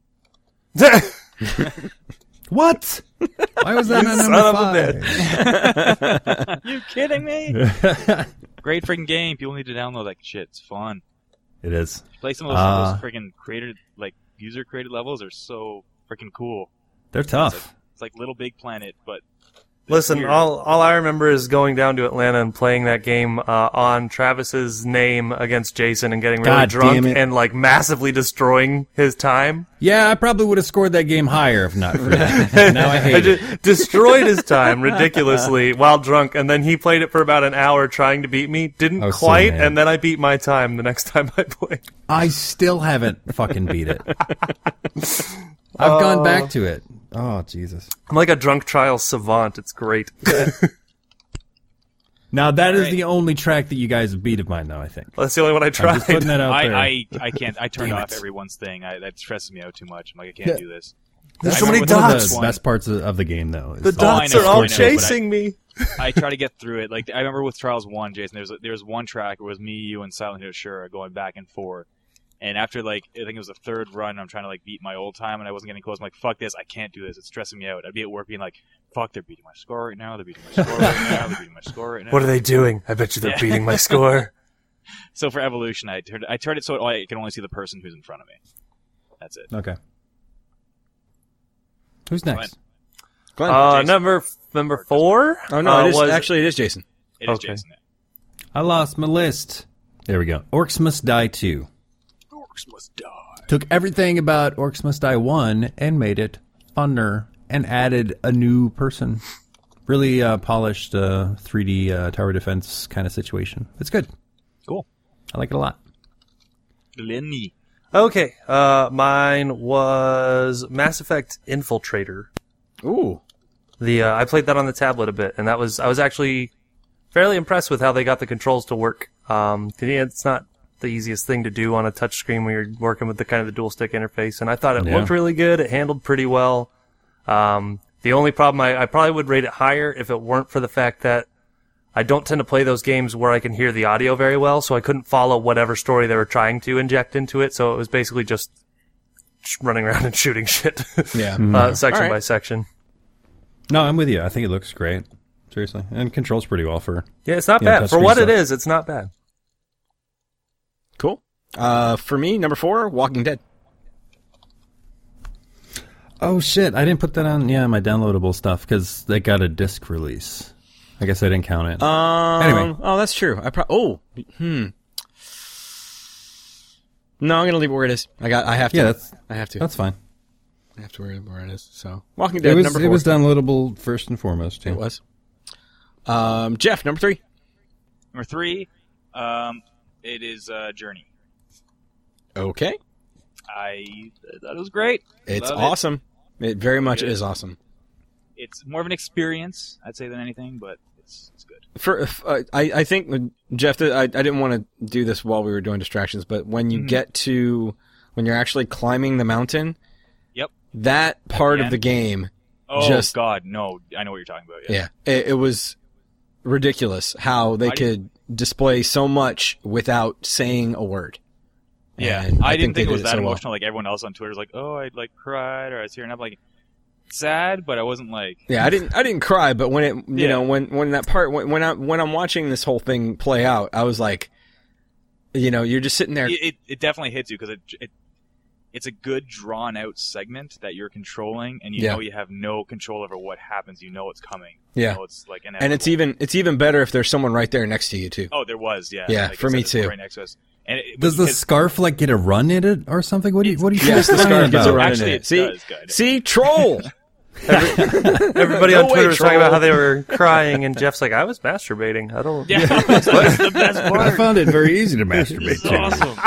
What? Why was that not son number of a 5? You kidding me? Great freaking game. People need to download that shit. It's fun. It is. Play some of those freaking created, like user created levels are so freaking cool. They're tough. It's like Little Big Planet, but Listen, weird. all I remember is going down to Atlanta and playing that game on Travis's name against Jason and getting really God drunk damn it. and like massively destroying his time. Yeah, I probably would have scored that game higher if not for that. Now I hate it. Destroyed his time ridiculously while drunk, and then he played it for about an hour trying to beat me. Didn't I was so quite, mad. and then I beat my time the next time I played. I still haven't fucking beat it. I've gone back to it. Oh, Jesus. I'm like a drunk trial savant. It's great. Now, that is right. the only track that you guys have beat of mine, though, I think. That's the only one I I'm tried. just putting that out there. I can't. I turned Damn off it. everyone's thing. That stresses me out too much. I'm like, I can't do this. There's I so know many one of dots. the best parts of the game, though. Is The dots I are know, all I know, but chasing me. I try to get through it. Like I remember with Trials 1, Jason, there was one track where it was me, you, and Silent Hill Shura going back and forth. And after like I think it was the third run, I'm trying to like beat my old time, and I wasn't getting close. I'm like, fuck this, I can't do this. It's stressing me out. I'd be at work being like, fuck, they're beating my score right now. They're beating my score right now. They're beating my score right now. What are they doing? I bet you they're beating my score. So for Evolution, I turned it so I can only see the person who's in front of me. That's it. Okay. Who's next? Glenn. Number 4? Oh no, it is Jason. It is Jason. I lost my list. There we go. Orcs Must Die 2. Orcs Must Die. Took everything about Orcs Must Die 1 and made it funner and added a new person. Really polished 3D tower defense kind of situation. It's good. Cool. I like it a lot. Lenny. Okay, mine was Mass Effect Infiltrator. Ooh. I played that on the tablet a bit, and I was actually fairly impressed with how they got the controls to work. It's not the easiest thing to do on a touchscreen when you're working with the kind of the dual stick interface, and I thought it looked really good. It handled pretty well. The only problem, I probably would rate it higher if it weren't for the fact that I don't tend to play those games where I can hear the audio very well, so I couldn't follow whatever story they were trying to inject into it, so it was basically just running around and shooting shit. Yeah. Section by section. No, I'm with you. I think it looks great. Seriously. And controls pretty well for... Yeah, it's not bad. For what it is, it's not bad. Cool. For me, number 4, Walking Dead. Oh, shit. I didn't put that on, my downloadable stuff because they got a disc release. I guess I didn't count it. Anyway. Oh, that's true. No, I'm going to leave it where it is. I have to. Yeah, I have to. That's fine. I have to where it is. So, Walking Dead, number 4. It was downloadable first and foremost, too. It was. Jeff, number 3. Number 3, it is Journey. Okay. I thought it was great. It's awesome. It very much is awesome. It's more of an experience, I'd say, than anything, but it's good. I think, Jeff, I didn't want to do this while we were doing distractions, but when you get to, when you're actually climbing the mountain, that part of the game, God, no, I know what you're talking about. Yeah, it was ridiculous how they could display so much without saying a word. Yeah, and I didn't think it was that Well. emotional. Like everyone else on Twitter was like, "Oh, I cried," or I was here, and I'm like, sad, but I wasn't like. Yeah, I didn't cry, but when it, you know, when that part, when I'm watching this whole thing play out, I was like, you're just sitting there. It definitely hits you because it's a good drawn out segment that you're controlling, and you know you have no control over what happens. You know it's coming. Yeah, you know it's like and it's even better if there's someone right there next to you too. Oh, there was, yeah. Yeah, like for me too. Right next to us. And does the scarf get a run in it or something? What do you Yes, the scarf gets a run in it. See, troll. Everybody on Twitter was talking about how they were crying, and Jeff's like, I was masturbating. I don't. Yeah, that's the best part. I found it very easy to masturbate. Awesome.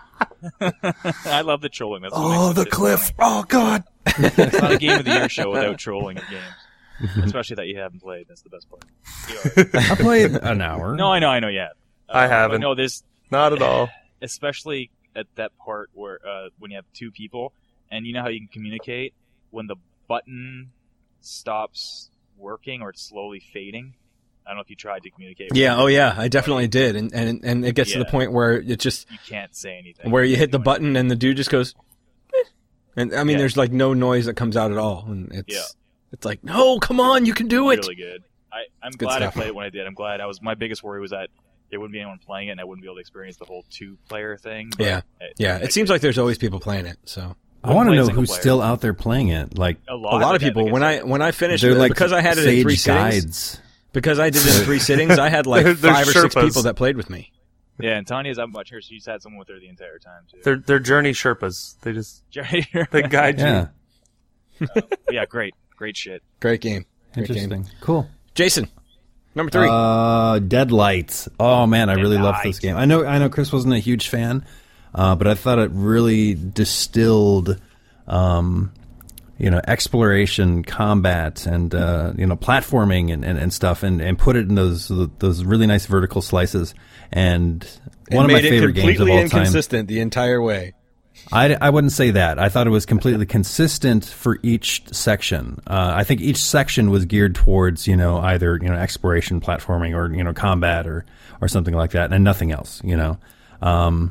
I love the trolling. That's the cliff. Oh God. It's not a game of the year show without trolling in games, especially that you haven't played. That's the best part. I played an hour. No, I know. Yeah, I haven't. No, there's not at all. Especially at that part where when you have two people, and you know how you can communicate when the button stops working or it's slowly fading. I don't know if you tried to communicate. Yeah, I definitely did, and it gets to the point where it just you can't say anything. Where you hit the button and the dude just goes, eh. And I mean, there's like no noise that comes out at all, and it's like, no, come on, you can do it. Really good. I'm glad I played it when I did. I'm glad. My biggest worry was that there wouldn't be anyone playing it, and I wouldn't be able to experience the whole 2-player thing. It seems like there's always people playing it. So I want to know who's still out there playing it. Like a lot of people. When I finished it, like because I had it in 3 sittings. Because I did it in 3 sittings, I had like 5 or 6 people that played with me. Yeah, and Tanya's up much here. She's had someone with her the entire time too. They're Journey Sherpas. They just they guide you. Yeah. Yeah, great shit. Great game. Interesting. Cool. Jason, number 3. Deadlight. Oh man, I really love this game. I know Chris wasn't a huge fan, but I thought it really distilled, exploration, combat, and platforming and stuff, and put it in those really nice vertical slices. And one of my favorite games of all time. Completely inconsistent the entire way. I wouldn't say that. I thought it was completely consistent for each section. I think each section was geared towards, either, exploration, platforming, or, combat or something like that, and nothing else, and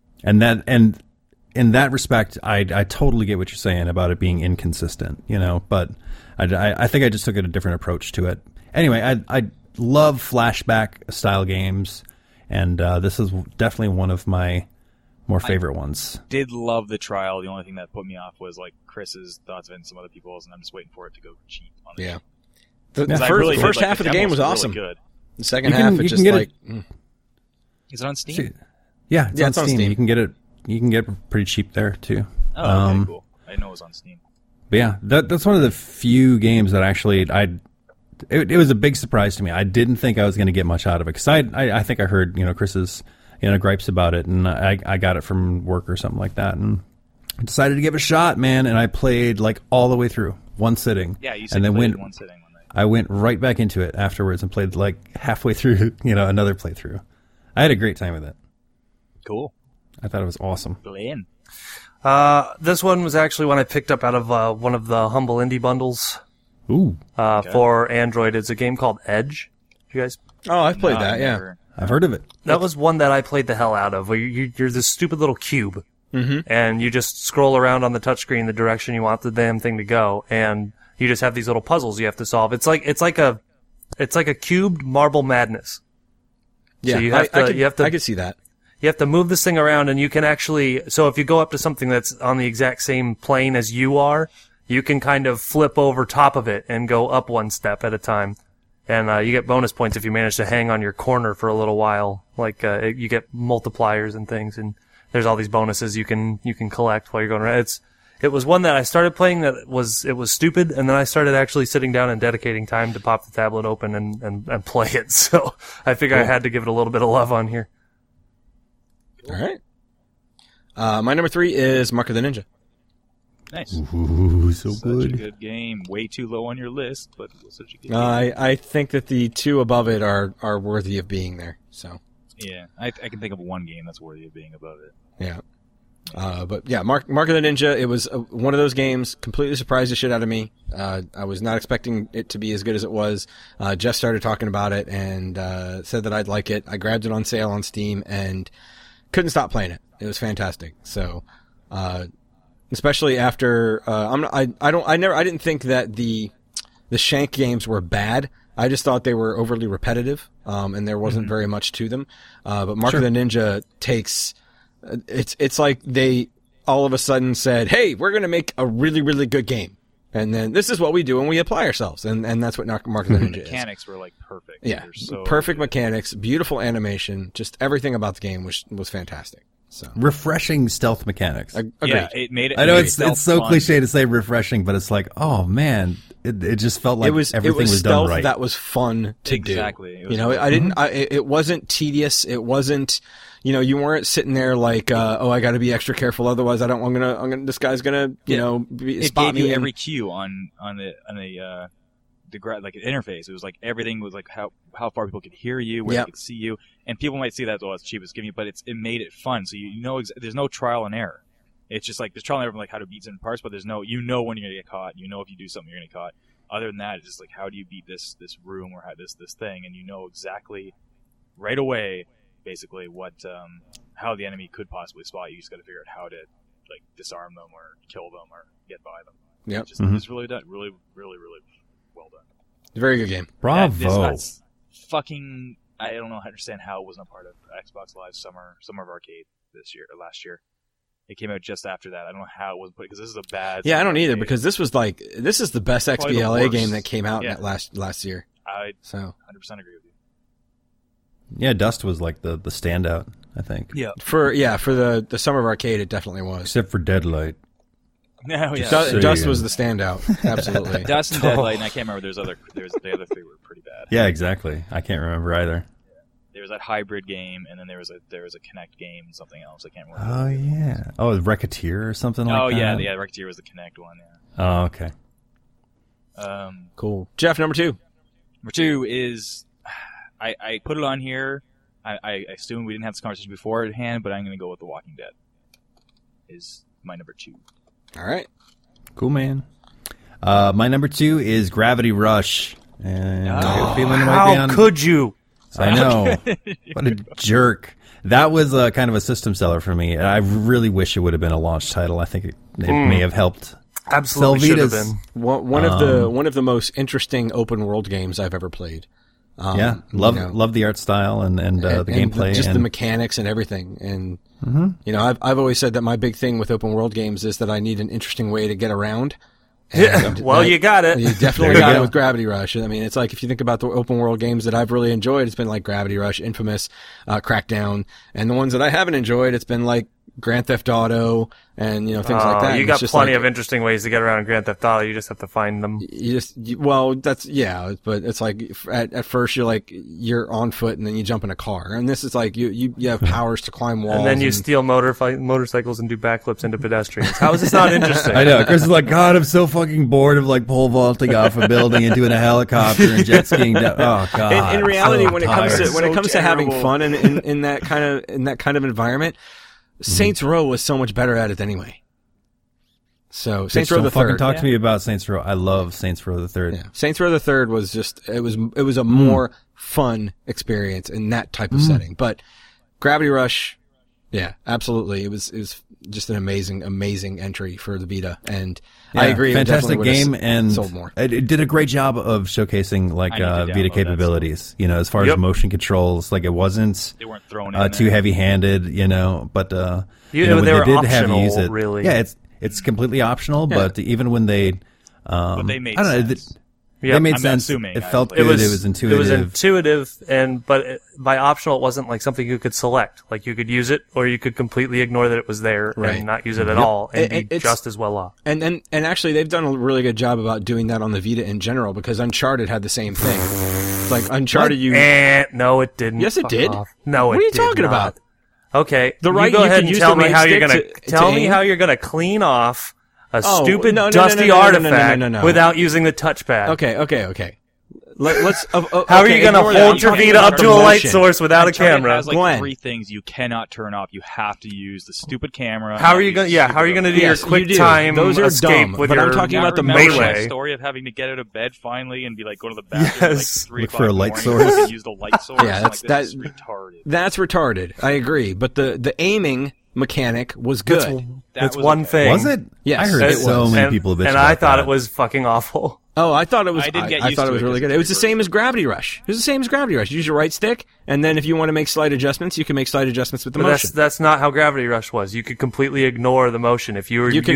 in that respect, I totally get what you're saying about it being inconsistent, but I think I just took a different approach to it. Anyway, I love flashback style games, and this is definitely one of my more favorite ones. Did love the trial. The only thing that put me off was like Chris's thoughts of it and some other people's, and I'm just waiting for it to go cheap. Honestly. Yeah. The Because I really first did, half of the demos game was were awesome. Really good. The second You can- half, you it's can just get like... Is it on Steam? See- Yeah, it's Yeah, on it's on Steam. Steam. You can get it. You can get it pretty cheap there too. Oh, okay, cool. I didn't know it was on Steam. But yeah, that's one of the few games that actually it was a big surprise to me. I didn't think I was going to get much out of it because I think I heard Chris's gripes about it, and I got it from work or something like that, and I decided to give it a shot, man. And I played like all the way through one sitting. Yeah, you said and then you played went in one sitting one night. I went right back into it afterwards and played like halfway through another playthrough. I had a great time with it. Cool. I thought it was awesome. Glenn. This one was actually one I picked up out of one of the Humble Indie bundles Ooh, for Android. It's a game called Edge. You guys? Oh, I've played No, that, I yeah. never- I've heard of it. That was one that I played the hell out of. Where you're this stupid little cube, and you just scroll around on the touchscreen the direction you want the damn thing to go, and you just have these little puzzles you have to solve. It's like a cubed Marble Madness. Yeah, So you have to I could see that. You have to move this thing around, and you can actually. So if you go up to something that's on the exact same plane as you are, you can kind of flip over top of it and go up one step at a time. And you get bonus points if you manage to hang on your corner for a little while. Like you get multipliers and things, and there's all these bonuses you can collect while you're going around. It was one that I started playing that it was stupid, and then I started actually sitting down and dedicating time to pop the tablet open and play it. So I figured I had to give it a little bit of love on here. All right. My number 3 is Mark of the Ninja. Nice. Ooh, so Such a good. good game. Way too low on your list, but such a good game. I think that the two above it are worthy of being there. So Yeah, I can think of one game that's worthy of being above it. yeah. But yeah, Mark of the Ninja. It was one of those games. Completely surprised the shit out of me. I was not expecting it to be as good as it was. Jeff started talking about it and said that I'd like it. I grabbed it on sale on Steam and couldn't stop playing it. It was fantastic. So, especially after I didn't think that the Shank games were bad. I just thought they were overly repetitive, and there wasn't very much to them. But Mark of the Ninja takes. It's like they all of a sudden said, "Hey, we're going to make a really, really good game," and then this is what we do, and we apply ourselves, and that's what Mark of the Ninja is. Mechanics were like perfect. Yeah, They're so perfect good. mechanics, beautiful animation, just everything about the game was fantastic. So Refreshing stealth mechanics. agreed. Yeah, it made it. I know made it's itself so fun. cliche to say refreshing, but it's like, oh man, it just felt like everything was done stealth right. that was fun to Exactly. It do. was I didn't. It wasn't tedious. It wasn't. You weren't sitting there like, I got to be extra careful, otherwise I'm gonna. This guy's gonna, It spot gave you me. every cue on the like an interface. It was like everything was like how far people could hear you, where Yep. they could see you, and people might see that it's cheap, it's giving you, but it made it fun. So there's no trial and error. It's just like there's trial and error from like how to beat certain parts, but there's no when you're gonna get caught. If you do something you're gonna get caught. Other than that, it's just like how do you beat this room or how this thing, and exactly right away basically what how the enemy could possibly spot you. You just got to figure out how to like disarm them or kill them or get by them. Yep. It's really done. Really, really, really well done. Very good game. Bravo. That's fucking. I don't know how to understand how it wasn't a part of Xbox Live Summer of Arcade last year. It came out just after that. I don't know how it wasn't put because this is a bad. Yeah, I don't either arcade. because this is the best Probably the XBLA worst. game that came out Yeah. in that last year. I So 100% agree with you. Yeah, Dust was like the standout, I think. Yeah. for the Summer of Arcade, it definitely was. Except for Deadlight. No, yeah. So Dust you- was the standout. Absolutely. Dust and Deadlight, and I can't remember. The other three were pretty bad. Yeah, exactly. I can't remember either. There was that hybrid game, and then there was a Kinect game and something else. I can't remember. Oh yeah. Oh, Racketeer or something like that. yeah, Racketeer was the Kinect one. Oh, okay. Yeah. Cool. Jeff, number 2. Number 2 is I put it on here. I assume we didn't have this conversation beforehand, but I'm going to go with The Walking Dead. Is my number 2. All right. Cool, man. My number 2 is Gravity Rush. And I get a feeling it might be How on. could you? I know. What a jerk. That was kind of a system seller for me. I really wish it would have been a launch title. I think it may have helped. Absolutely should have Velveeta's- been. One of the most interesting open world games I've ever played. Love the art style and the gameplay. Just and the mechanics and everything. And, I've always said that my big thing with open world games is that I need an interesting way to get around. And well, you got it. You definitely got it with Gravity Rush. I mean, it's like if you think about the open world games that I've really enjoyed, it's been like Gravity Rush, Infamous, Crackdown, and the ones that I haven't enjoyed, it's been like Grand Theft Auto and things like that. You got plenty of interesting ways to get around Grand Theft Auto. You just have to find them. But it's like at first you're on foot and then you jump in a car, and this is like you have powers to climb walls, and then you steal motorcycles and do backflips into pedestrians. How is this not interesting? I know. Chris is like, God, I'm so fucking bored of like pole vaulting off a building and doing a helicopter and jet skiing down. Oh God. In reality, so when it comes to having fun in that kind of environment, Saints Row was so much better at it anyway. So Saints Row the Third. Talk to me about Saints Row. I love Saints Row the Third. Yeah. Saints Row the Third was it was a more fun experience in that type of setting. But Gravity Rush, yeah, absolutely. It was just an amazing entry for the Vita, and I agree. Fantastic game, and sold more. It did a great job of showcasing Vita capabilities. As far as motion controls, like they weren't thrown in too heavy-handed. But when they they did have optional, you use it, really. Yeah, it's completely optional. Yeah. But even when they, but they made sense. Yeah, it made sense. It felt good. It was intuitive. It was intuitive, but by optional, it wasn't like something you could select. Like you could use it, or you could completely ignore that it was there and not use it at all, and be just as well off. And actually, they've done a really good job about doing that on the Vita in general, because Uncharted had the same thing. It's like Uncharted, no, it didn't. Yes, it did. No, what are you talking about? Okay, you go ahead and tell me how you're gonna clean off a stupid dusty artifact without using the touchpad. Okay. Let's. How are you going to hold your Vita up to a light source without a camera? It has like 3 things you cannot turn off. You have to use the stupid camera. How are you going? Yeah, how are you going to do your quick time Those are escape dumb, with but your? I'm talking about the melee story of having to get out of bed finally and be like going to the bathroom like 3 Look for a light source. And use the light source. Yeah, that's retarded. That's retarded. I agree, but the aiming mechanic was good. That's one thing. Was it? Yes, I heard so many people bitch about that. And I thought it was fucking awful. Oh, I thought it was. I thought it was really good. It was the same as Gravity Rush. It was the same as Gravity Rush. You use your right stick, and then if you want to make slight adjustments, you can make slight adjustments with the motion. That's not how Gravity Rush was. You could completely ignore the motion if you were using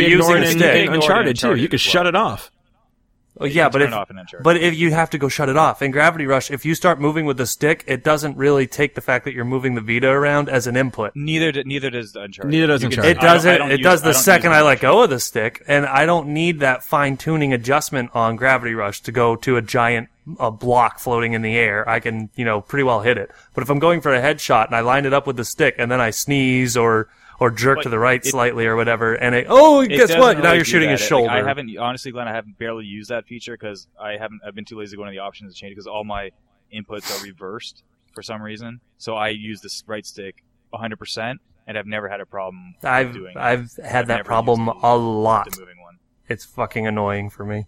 a stick. In Uncharted too, you could shut it off. Well, yeah, but if you have to go shut it off in Gravity Rush, if you start moving with the stick, it doesn't really take the fact that you're moving the Vita around as an input. Neither does Uncharted. Neither does Uncharted. It does it does the second I let go of the stick, and I don't need that fine tuning adjustment on Gravity Rush to go to a giant block floating in the air. I can pretty well hit it. But if I'm going for a headshot and I line it up with the stick and then I sneeze or jerk to the right slightly or whatever, and guess what? Now you're shooting his shoulder. I haven't, honestly, Glenn, I haven't barely used that feature because I've been too lazy to go into the options to change it because all my inputs are reversed for some reason. So I use the right stick 100% and I've never had a problem doing it. I've had that problem a lot. The moving one. It's fucking annoying for me.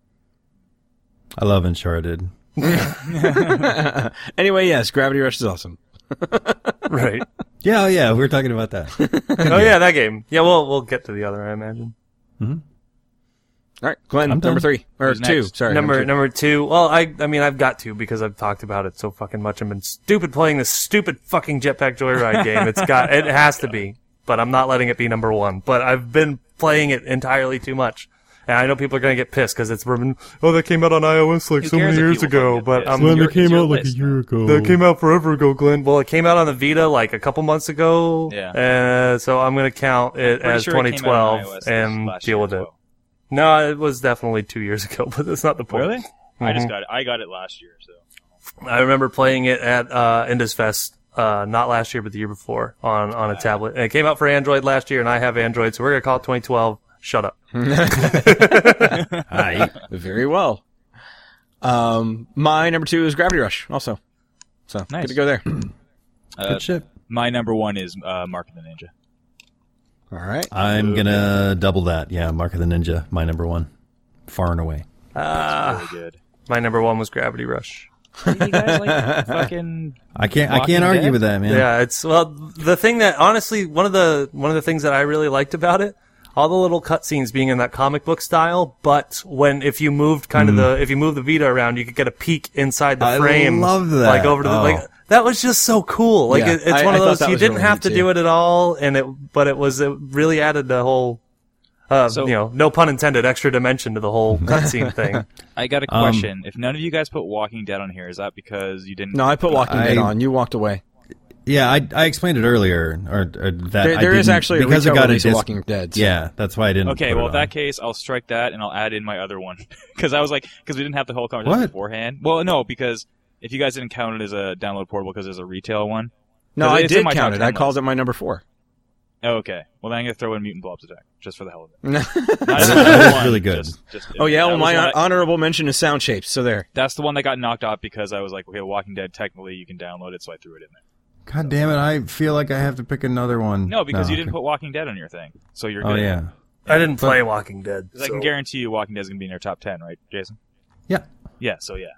I love Uncharted. Anyway, yes, Gravity Rush is awesome. Right. Yeah, we were talking about that. Yeah, that game. Yeah, we'll get to the other, I imagine. Mm-hmm. All right, Glenn, number 3 or 2. Sorry, number 2. Well, I mean, I've got to because I've talked about it so fucking much. I've been playing this stupid fucking Jetpack Joyride game. It has to be, but I'm not letting it be number 1. But I've been playing it entirely too much. And I know people are going to get pissed because it's that came out on iOS like so many years ago. But it came out like a year ago. That came out forever ago, Glenn. Well, it came out on the Vita like a couple months ago. Yeah. So I'm going to count it as 2012 and deal with it. No, it was definitely 2 years ago, but that's not the point. Really? Mm-hmm. I got it last year. So I remember playing it at Indus Fest. Not last year, but the year before on a tablet. And it came out for Android last year, and I have Android, so we're going to call it 2012. Shut up. Hi. Very well. My number 2 is Gravity Rush, also. So, nice. Good to go there. Good shit. My number 1 is Mark of the Ninja. All right. I'm going to double that. Yeah, Mark of the Ninja, my number 1. Far and away. That's really good. My number 1 was Gravity Rush. You guys like fucking I can't argue with that, man. Yeah, the thing that honestly one of the things that I really liked about it all the little cutscenes being in that comic book style, but if you moved if you moved the Vita around, you could get a peak inside the frame. I love that. Like over to the that was just so cool. Like Yeah, it's one of those you didn't really have to neat, do too. it at all, it really added the whole, no pun intended, extra dimension to the whole cutscene thing. I got a question. If none of you guys put Walking Dead on here, is that because you didn't? No, I put Walking Dead on. You walked away. Yeah, I explained it earlier, or that There is actually a because it retail got release of disc- Walking Dead. So. Yeah, that's why I didn't. Okay, put well, it in that on. case, I'll strike that and I'll add in my other one because we didn't have the whole conversation What? beforehand. Well, no, because if you guys didn't count it as a download portable because there's a retail one. No, 'Cause I it's in did my count top it. I 10 called list. it my number 4. Oh, okay. Well, then I'm gonna throw in Mutant Blobs Attack just for the hell of it. That Not is even number one, really good. Oh yeah, that well was my one I- honorable mention is Sound Shapes. So there. That's the one that got knocked off because I was like, okay, Walking Dead technically you can download it, so I threw it in there. God damn it! I feel like I have to pick another one. No, because you didn't okay. put Walking Dead on your thing, so you're good. Oh yeah, I didn't play Walking Dead. 'Cause I can guarantee you Walking Dead's gonna be in your top 10, right, Jason? yeah. Yeah. So yeah.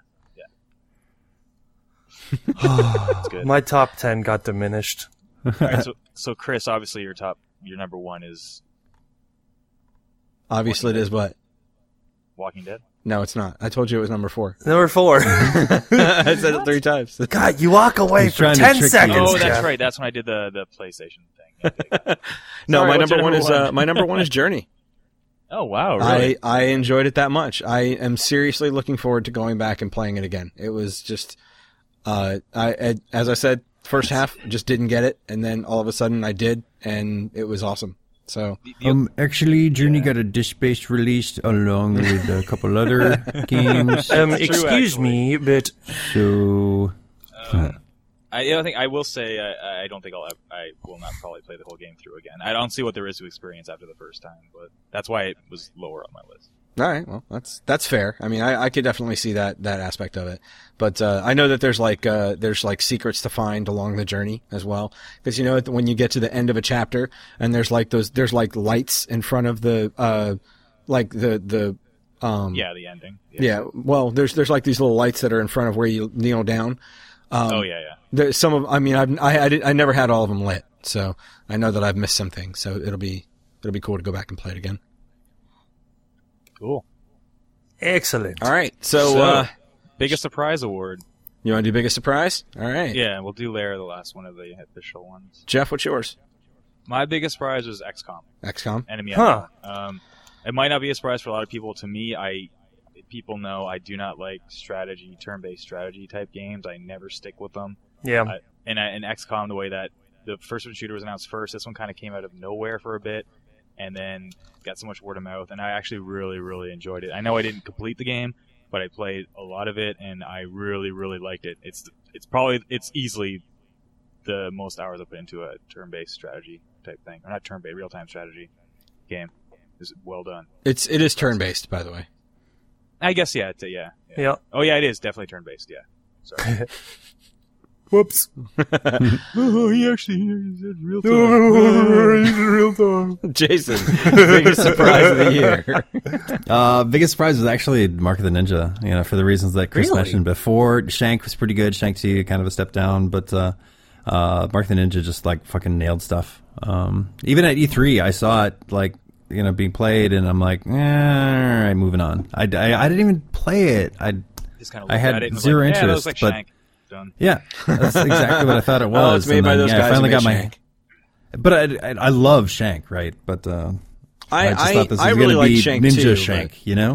That's good. My top 10 got diminished. All right, so Chris, obviously your number 1 is Obviously it is, but Walking Dead. no, it's not. I told you it was number 4. Number 4. I said it 3 times. God, you walk away He's for trying to 10 trick you. seconds. Oh, that's Jeff. right. That's when I did the PlayStation thing. Yeah, No, Sorry, my what's number your one is number one? my number 1 is Journey. Oh wow, really? I enjoyed it that much. I am seriously looking forward to going back and playing it again. It was just, as I said, first half just didn't get it, and then all of a sudden I did, and it was awesome. So Actually, Journey got a disc-based release along with a couple other games. Excuse me, but So, I don't think I will say I don't think I will not probably play the whole game through again. I don't see what there is to experience after the first time, but that's why it was lower on my list. all right, well that's fair. I mean, I could definitely see that aspect of it, but I know that there's like secrets to find along the journey as well, because you know when you get to the end of a chapter and there's like lights in front of the the The ending. yeah, well there's like these little lights that are in front of where you kneel down. Oh yeah. There's some of, I mean, I never had all of them lit, so I know that I've missed some things. So it'll be cool to go back and play it again. Cool. excellent. All right, so Biggest surprise award. you want to do biggest surprise? All right, Yeah, we'll do Lair, the last one of the official ones. Jeff, what's yours? My biggest surprise was XCOM. XCOM. Enemy Huh. Unknown. It might not be a surprise for a lot of people. To me, people know I do not like turn-based strategy type games. I never stick with them. Yeah. And XCOM, the way that the first-person shooter was announced first, this one kind of came out of nowhere for a bit, and then got so much word of mouth, and I actually really, really enjoyed it. I know I didn't complete the game, but I played a lot of it, and I really, really liked it. It's easily the most hours I put into a turn-based strategy type thing, or not turn-based, real-time strategy game. It's well done. It is turn-based, by the way. I guess yeah. Yeah. Yep. Oh yeah, it is definitely turn-based. Yeah. Sorry. Whoops. Oh, he actually said real time. Jason, biggest surprise of the year. biggest surprise was actually Mark of the Ninja, for the reasons that Chris Really? mentioned before. Shank was pretty good. Shank 2, kind of a step down, but Mark of the Ninja just like fucking nailed stuff. Even at E3, I saw it like, being played, and I'm like, all right, moving on. I didn't even play it. Just kind of I had at it and was zero like, yeah, that interest, looks like but- Shank. Done. Yeah, that's exactly what I thought it was. Oh, it's made and by then, those I guys. finally who got made my. Shank. But I love Shank, right? But I just thought this was really going to like be Shank Ninja too, Shank,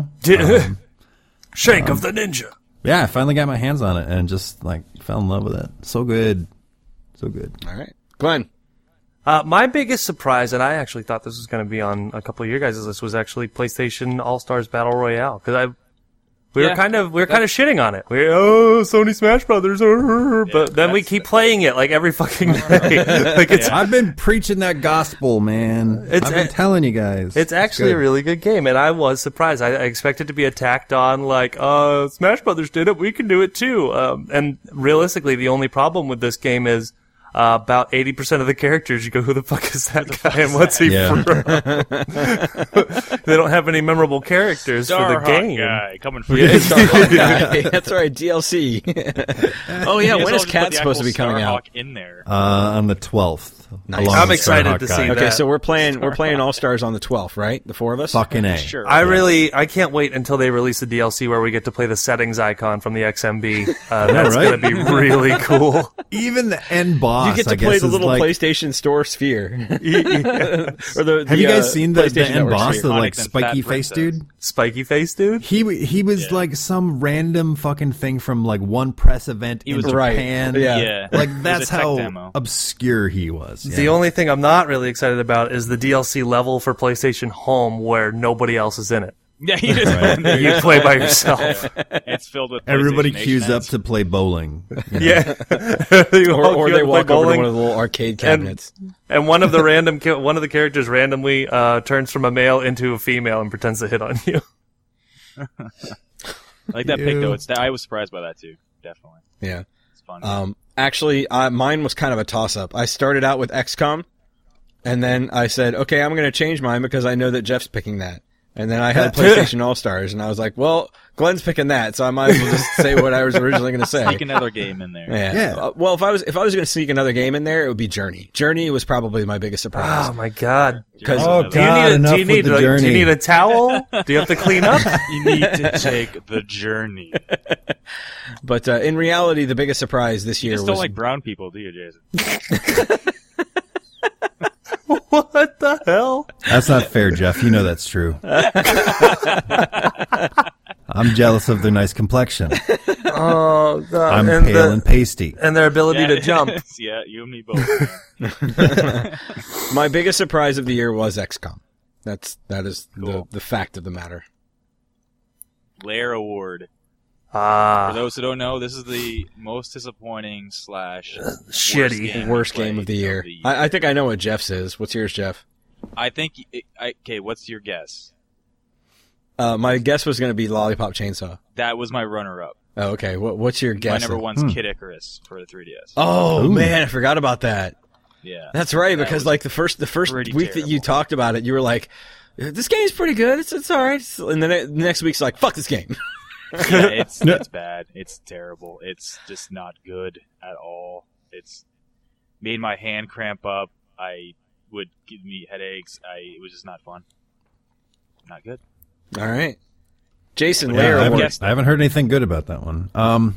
Shank of the Ninja. Yeah, I finally got my hands on it and just like fell in love with it. So good, so good. All right, Glenn. My biggest surprise, and I actually thought this was going to be on a couple of your guys' list, was actually PlayStation All Stars Battle Royale, because we were kind of shitting on it. Sony Smash Brothers, but then we keep playing it like every fucking day. Like I've been preaching that gospel, man. I've been telling you guys. it's actually a really good game, and I was surprised. I expected to be attacked on like, Smash Brothers did it, we can do it too. And realistically, the only problem with this game is about 80% of the characters, you go, who the fuck is that guy and what's he Yeah. from? They don't have any memorable characters for the Starhawk game. guy coming for Yeah, you. Starhawk guy. That's right, DLC. Oh yeah, You when guys is all just put Cat the supposed to be actual coming out? Starhawk in there. On the 12th. Nice. along I'm with excited Starhawk to Guy. see Okay, that. so we're playing All Stars on the 12th, right? The four of us. Fucking A. Sure. I can't wait until they release the DLC where we get to play the settings icon from the XMB. That's right? going to be really cool. Even the end boss, You get to I play guess, the is little like, PlayStation Store sphere. Or the, Have you guys uh, seen the PlayStation end Network boss, sphere? the like Onyx and spiky Fat face Princess. dude? Spiky face, dude? He was like some random fucking thing from like one press event in was- Right. Japan. Yeah. Yeah. Like It was that's a tech how demo. obscure he was. The Yeah. only thing I'm not really excited about is the DLC level for PlayStation Home where nobody else is in it. Yeah, you just You play by yourself. It's filled with Everybody PlayStation queues Nation up to play bowling. Yeah. Or they walk over to one of the little arcade cabinets. And one of the characters randomly turns from a male into a female and pretends to hit on you. I like that pick though. I was surprised by that too. Definitely, Yeah. it's fun. Actually, mine was kind of a toss-up. I started out with XCOM, and then I said, okay, I'm going to change mine because I know that Jeff's picking that. And then I had PlayStation All-Stars, and I was like, well, Glenn's picking that, so I might as well just say what I was originally going to say. Sneak another game in there. Yeah. Yeah. Well, if I was going to sneak another game in there, it would be Journey. Journey was probably my biggest surprise. Oh my god. Because Oh, Do you God, need enough do you with need the do journey. you need a towel? Do you have to clean up? You need to take the journey. But in reality, the biggest surprise this You year just was don't like brown people, do you, Jason? What the hell? That's not fair, Jeff. You know that's true. I'm jealous of their nice complexion. Oh god. I'm and pale and pasty. and their ability to jump. Yeah, you and me both. Man. my biggest surprise of the year was XCOM. That is Cool. the fact of the matter. Lair Award. For Ah, those who don't know, this is the most disappointing / shitty. Worst game of the year. I think I know what Jeff's is. What's yours, Jeff? I think. Okay, what's your guess? My guess was going to be Lollipop Chainsaw. That was my runner-up. Oh, okay. What's your My guess? number one's Kid Icarus for the 3DS. Oh Ooh. man, I forgot about that. Yeah, That's right, That because was like the first pretty week that you terrible. talked about it, you were like, "This game's pretty good. It's all right." And then the next week's like, "Fuck this game." yeah, it's bad. It's terrible. It's just not good at all. It's made my hand cramp up. I would give me headaches. It was just not fun. Not good. All right, Jason, Yeah, Lair I, Award. haven't, I haven't heard anything good about that one.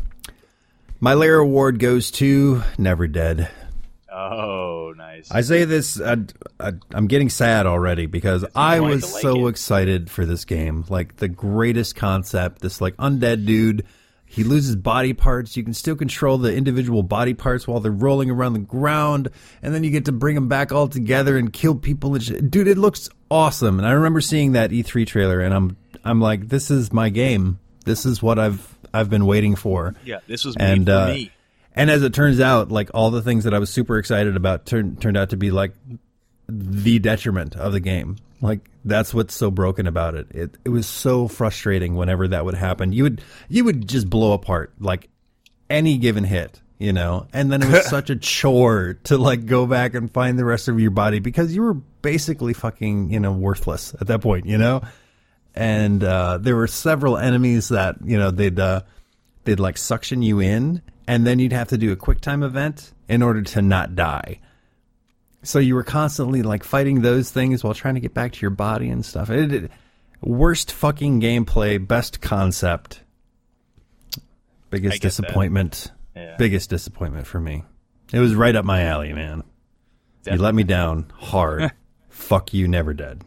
My Lair Award goes to Never Dead. Oh, nice. I say this, I'm getting sad already because I wanted was to like so it. excited for this game. Like the greatest concept, this like undead dude. He loses body parts. You can still control the individual body parts while they're rolling around the ground, and then you get to bring them back all together and kill people. And shit. Dude, it looks awesome. And I remember seeing that E3 trailer, and I'm like, this is my game. This is what I've been waiting for. Yeah, this was made And for me. and as it turns out, like all the things that I was super excited about turned out to be like the detriment of the game. Like that's what's so broken about it. It was so frustrating whenever that would happen. You would just blow apart like any given hit, you know. And then it was such a chore to like go back and find the rest of your body because you were basically fucking, you know, worthless at that point, you know. And there were several enemies that, you know, they'd like suction you in, and then you'd have to do a quick time event in order to not die. So you were constantly like fighting those things while trying to get back to your body and stuff. Worst fucking gameplay, best concept. I Biggest get that. disappointment. Yeah. Biggest disappointment for me. It was right up my alley, man. You let me down hard. Fuck you, Never Dead.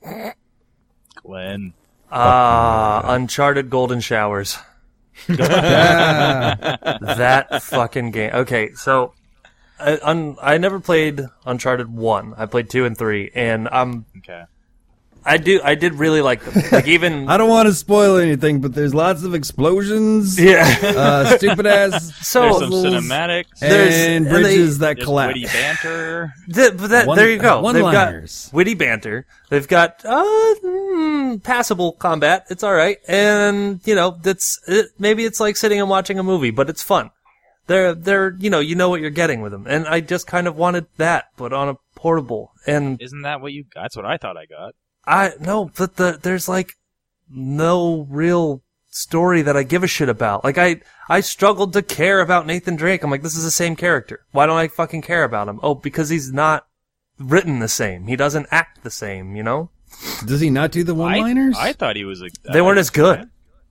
Glenn. Uncharted Golden Showers. That fucking game. Okay, so I never played Uncharted 1. I played 2 and 3, and Okay. I did really like them. Like even I don't want to spoil anything, but there's lots of explosions, yeah. stupid ass So There's some puzzles, cinematics. There's- and and they- bridges that There's collapse. witty banter. There you go. They've got One-liners. witty banter. They've got passable combat. It's all right, and you know maybe it's like sitting and watching a movie, but it's fun. they're you know what you're getting with them, and I just kind of wanted that, but on a portable. And Isn't that what you? That's what I thought I got. but there's like no real story that I give a shit about. Like I struggled to care about Nathan Drake. I'm like, this is the same character. Why don't I fucking care about him? Oh, because he's not written the same. He doesn't act the same, you know? Does he not do the one-liners? I thought he was. They weren't as good.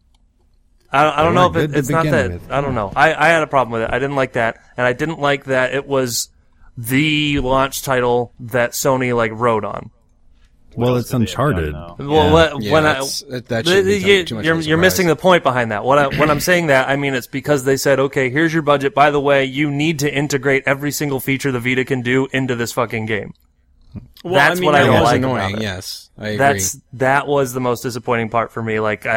I don't know if it's not begin that. with. I don't know. I had a problem with it. I didn't like that, and I didn't like that it was the launch title that Sony like wrote on. Well, it's Uncharted. Well, Yeah, when that shouldn't be too much of a you're missing surprise. the point behind that. When I'm saying that, I mean it's because they said, okay, here's your budget. By the way, you need to integrate every single feature the Vita can do into this fucking game. Well, That's what I that don't was like annoying. about it. Yes, I agree. That was the most disappointing part for me. Like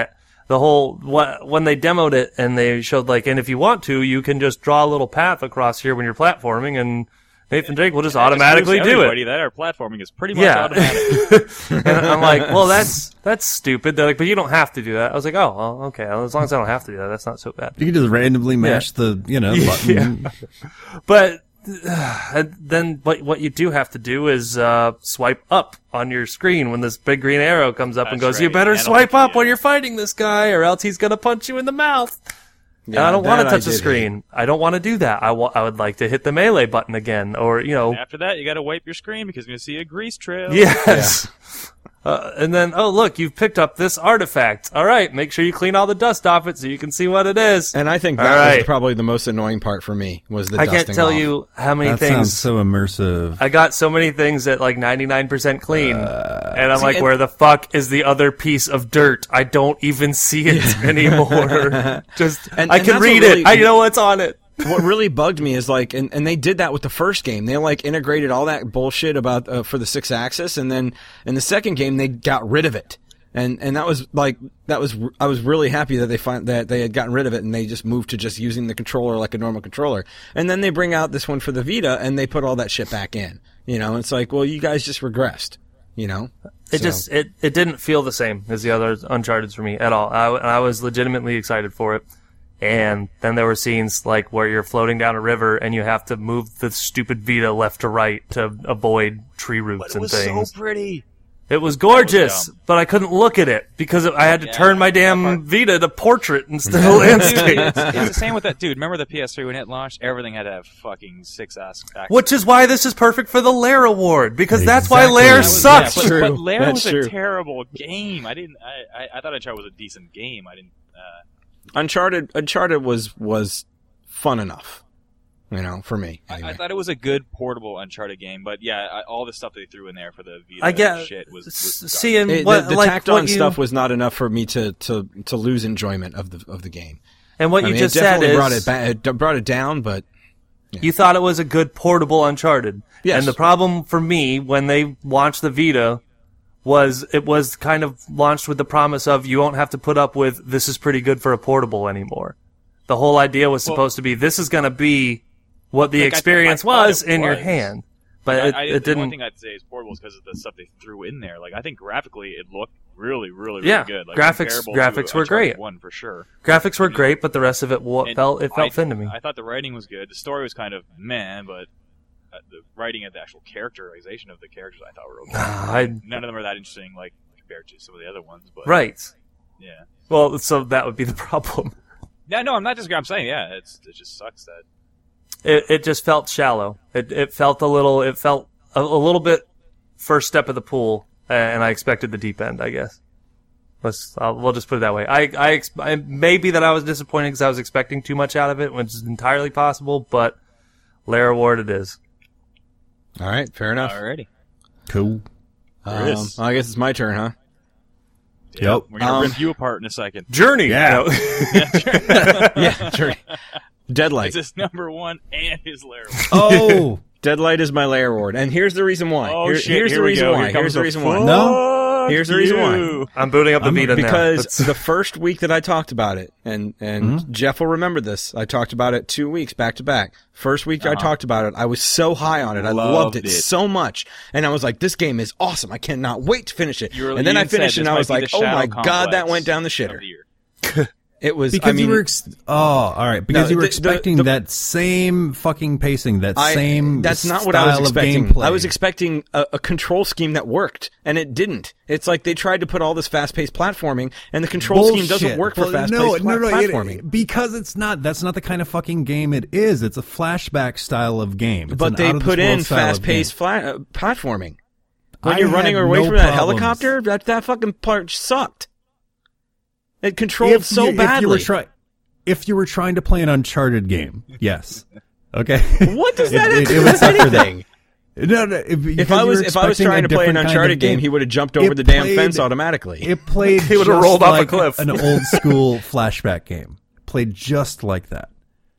when they demoed it and they showed like, and if you want to, you can just draw a little path across here when you're platforming, and Nathan Drake will just automatically do it. Everybody that our platforming is pretty much Yeah. automatic. And I'm like, well, that's stupid. They're like, but you don't have to do that. I was like, oh, well, okay. Well, as long as I don't have to do that, that's not so bad. You can just randomly mash the button. But then what you do have to do is swipe up on your screen when this big green arrow comes up and That's goes, you right. better And swipe it'll- up when you're fighting this guy or else he's going to punch you in the mouth. And I don't want to touch the screen. I don't want to do that. I would like to hit the melee button again, or After that, you got to wipe your screen because you're going to see a grease trail. yes. And then, oh look, you've picked up this artifact. All right, make sure you clean all the dust off it so you can see what it is. And I think All that right. was probably the most annoying part for me was the I dusting can't tell off. you how many That things. sounds so immersive. I got so many things at like 99% clean, and I'm like, and- where the fuck is the other piece of dirt? I don't even see it anymore. Just, And- I and can that's read what really- it. I know what's on it. What really bugged me is like, and they did that with the first game. They like integrated all that bullshit about for the 6-axis, and then in the second game they got rid of it. And that was like I was really happy that they had gotten rid of it and they just moved to just using the controller like a normal controller. And then they bring out this one for the Vita and they put all that shit back in. It's like, well, you guys just regressed. It didn't feel the same as the other Uncharted for me at all. I was legitimately excited for it. And then there were scenes like where you're floating down a river and you have to move the stupid Vita left to right to avoid tree roots and things. so pretty. It was gorgeous, dumb. but I couldn't look at it because I had to turn my damn Vita to portrait instead of landscape. It's the same with that, dude. Remember the PS3 when it launched? Everything had to have fucking 6-axis. Which is why this is perfect for the Lair Award, because that's why Exactly. Lair That was- sucks. But true. Lair That's was true. a terrible game. I thought Uncharted was a decent game. I didn't. Uncharted was fun enough, for me. Anyway. I thought it was a good portable Uncharted game, but yeah, all the stuff they threw in there for the Vita I get shit was seeing the what like tacked on what you, stuff was not enough for me to lose enjoyment of the game. and what you just it said definitely is brought it down, but you thought it was a good portable Uncharted. Yes. And the problem for me when they launched the Vita was it was kind of launched with the promise of you won't have to put up with this is pretty good for a portable anymore. The whole idea was supposed to be this is going to be what the Like, experience I thought was it in your was. hand. But it The one didn't. thing I'd say is portable is because of the stuff they threw in there. Like I think graphically it looked really, really, Yeah, really good. Like, graphics comparable were to Uncharted great. 1 for sure. Graphics were great, but the rest of it And felt thin to me. I thought the writing was good. The story was kind of meh, but the writing and the actual characterization of the characters I thought were okay. None of them are that interesting, like compared to some of the other ones. But Right. yeah. Well, so that would be the problem. No, I'm not just. I'm saying, yeah, it just sucks that. It just felt shallow. It felt a little bit first step of the pool, and I expected the deep end, I guess. We'll just put it that way. I maybe that I was disappointed because I was expecting too much out of it, which is entirely possible, but Lair Award it is. all right, fair enough. Alrighty. Cool. I guess it's my turn, huh? Yep. We're gonna rip you apart in a second. Journey! Yeah. Yeah, sure. Deadlight. It's his number one and his lair. Oh. Deadlight is my lair award, and here's the reason why. Oh, shit, Here's here the we reason go. why. Here comes Here's the the reason why. fuck No. Here's the reason why. you. I'm booting up the Vita now. Because That's- the first week that I talked about it, and Jeff will remember this, I talked about it 2 weeks back to back. First week I talked about it, I was so high on it. I loved it so much. And I was like, this game is awesome. I cannot wait to finish it. And then I finished and I was like, oh my God, that went down the shitter. It was Because I mean, you were all right. Because No, you were the- expecting the- that same fucking pacing, same. That's not what style I was of expecting. gameplay. I was expecting a control scheme that worked, and it didn't. It's like they tried to put all this fast-paced platforming, and the control scheme doesn't work for fast-paced platforming. Because it's not. That's not the kind of fucking game it is. It's a flashback style of game. It's But an they put in out-of-this-world style of fast-paced game. platforming. When I you're had running away no from that problems. helicopter, that fucking part sucked. It controlled so badly. If you were trying to play an Uncharted game, yes. Okay. What does that have to it do would with suffer that. anything? No, If I was trying to play an Uncharted game, he would have jumped over the damn fence automatically. It played. He would've just rolled off a like cliff. An old school flashback game. Played just like that.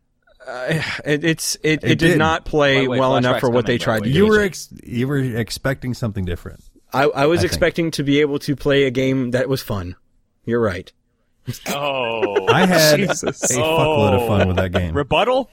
It did. did not play By the way, well enough Flashback's for what they coming, by tried the to way. do. You were expecting something different. I was think. expecting to be able to play a game that was fun. You're right. Oh, I had Jesus. a fuckload of fun with that game. rebuttal.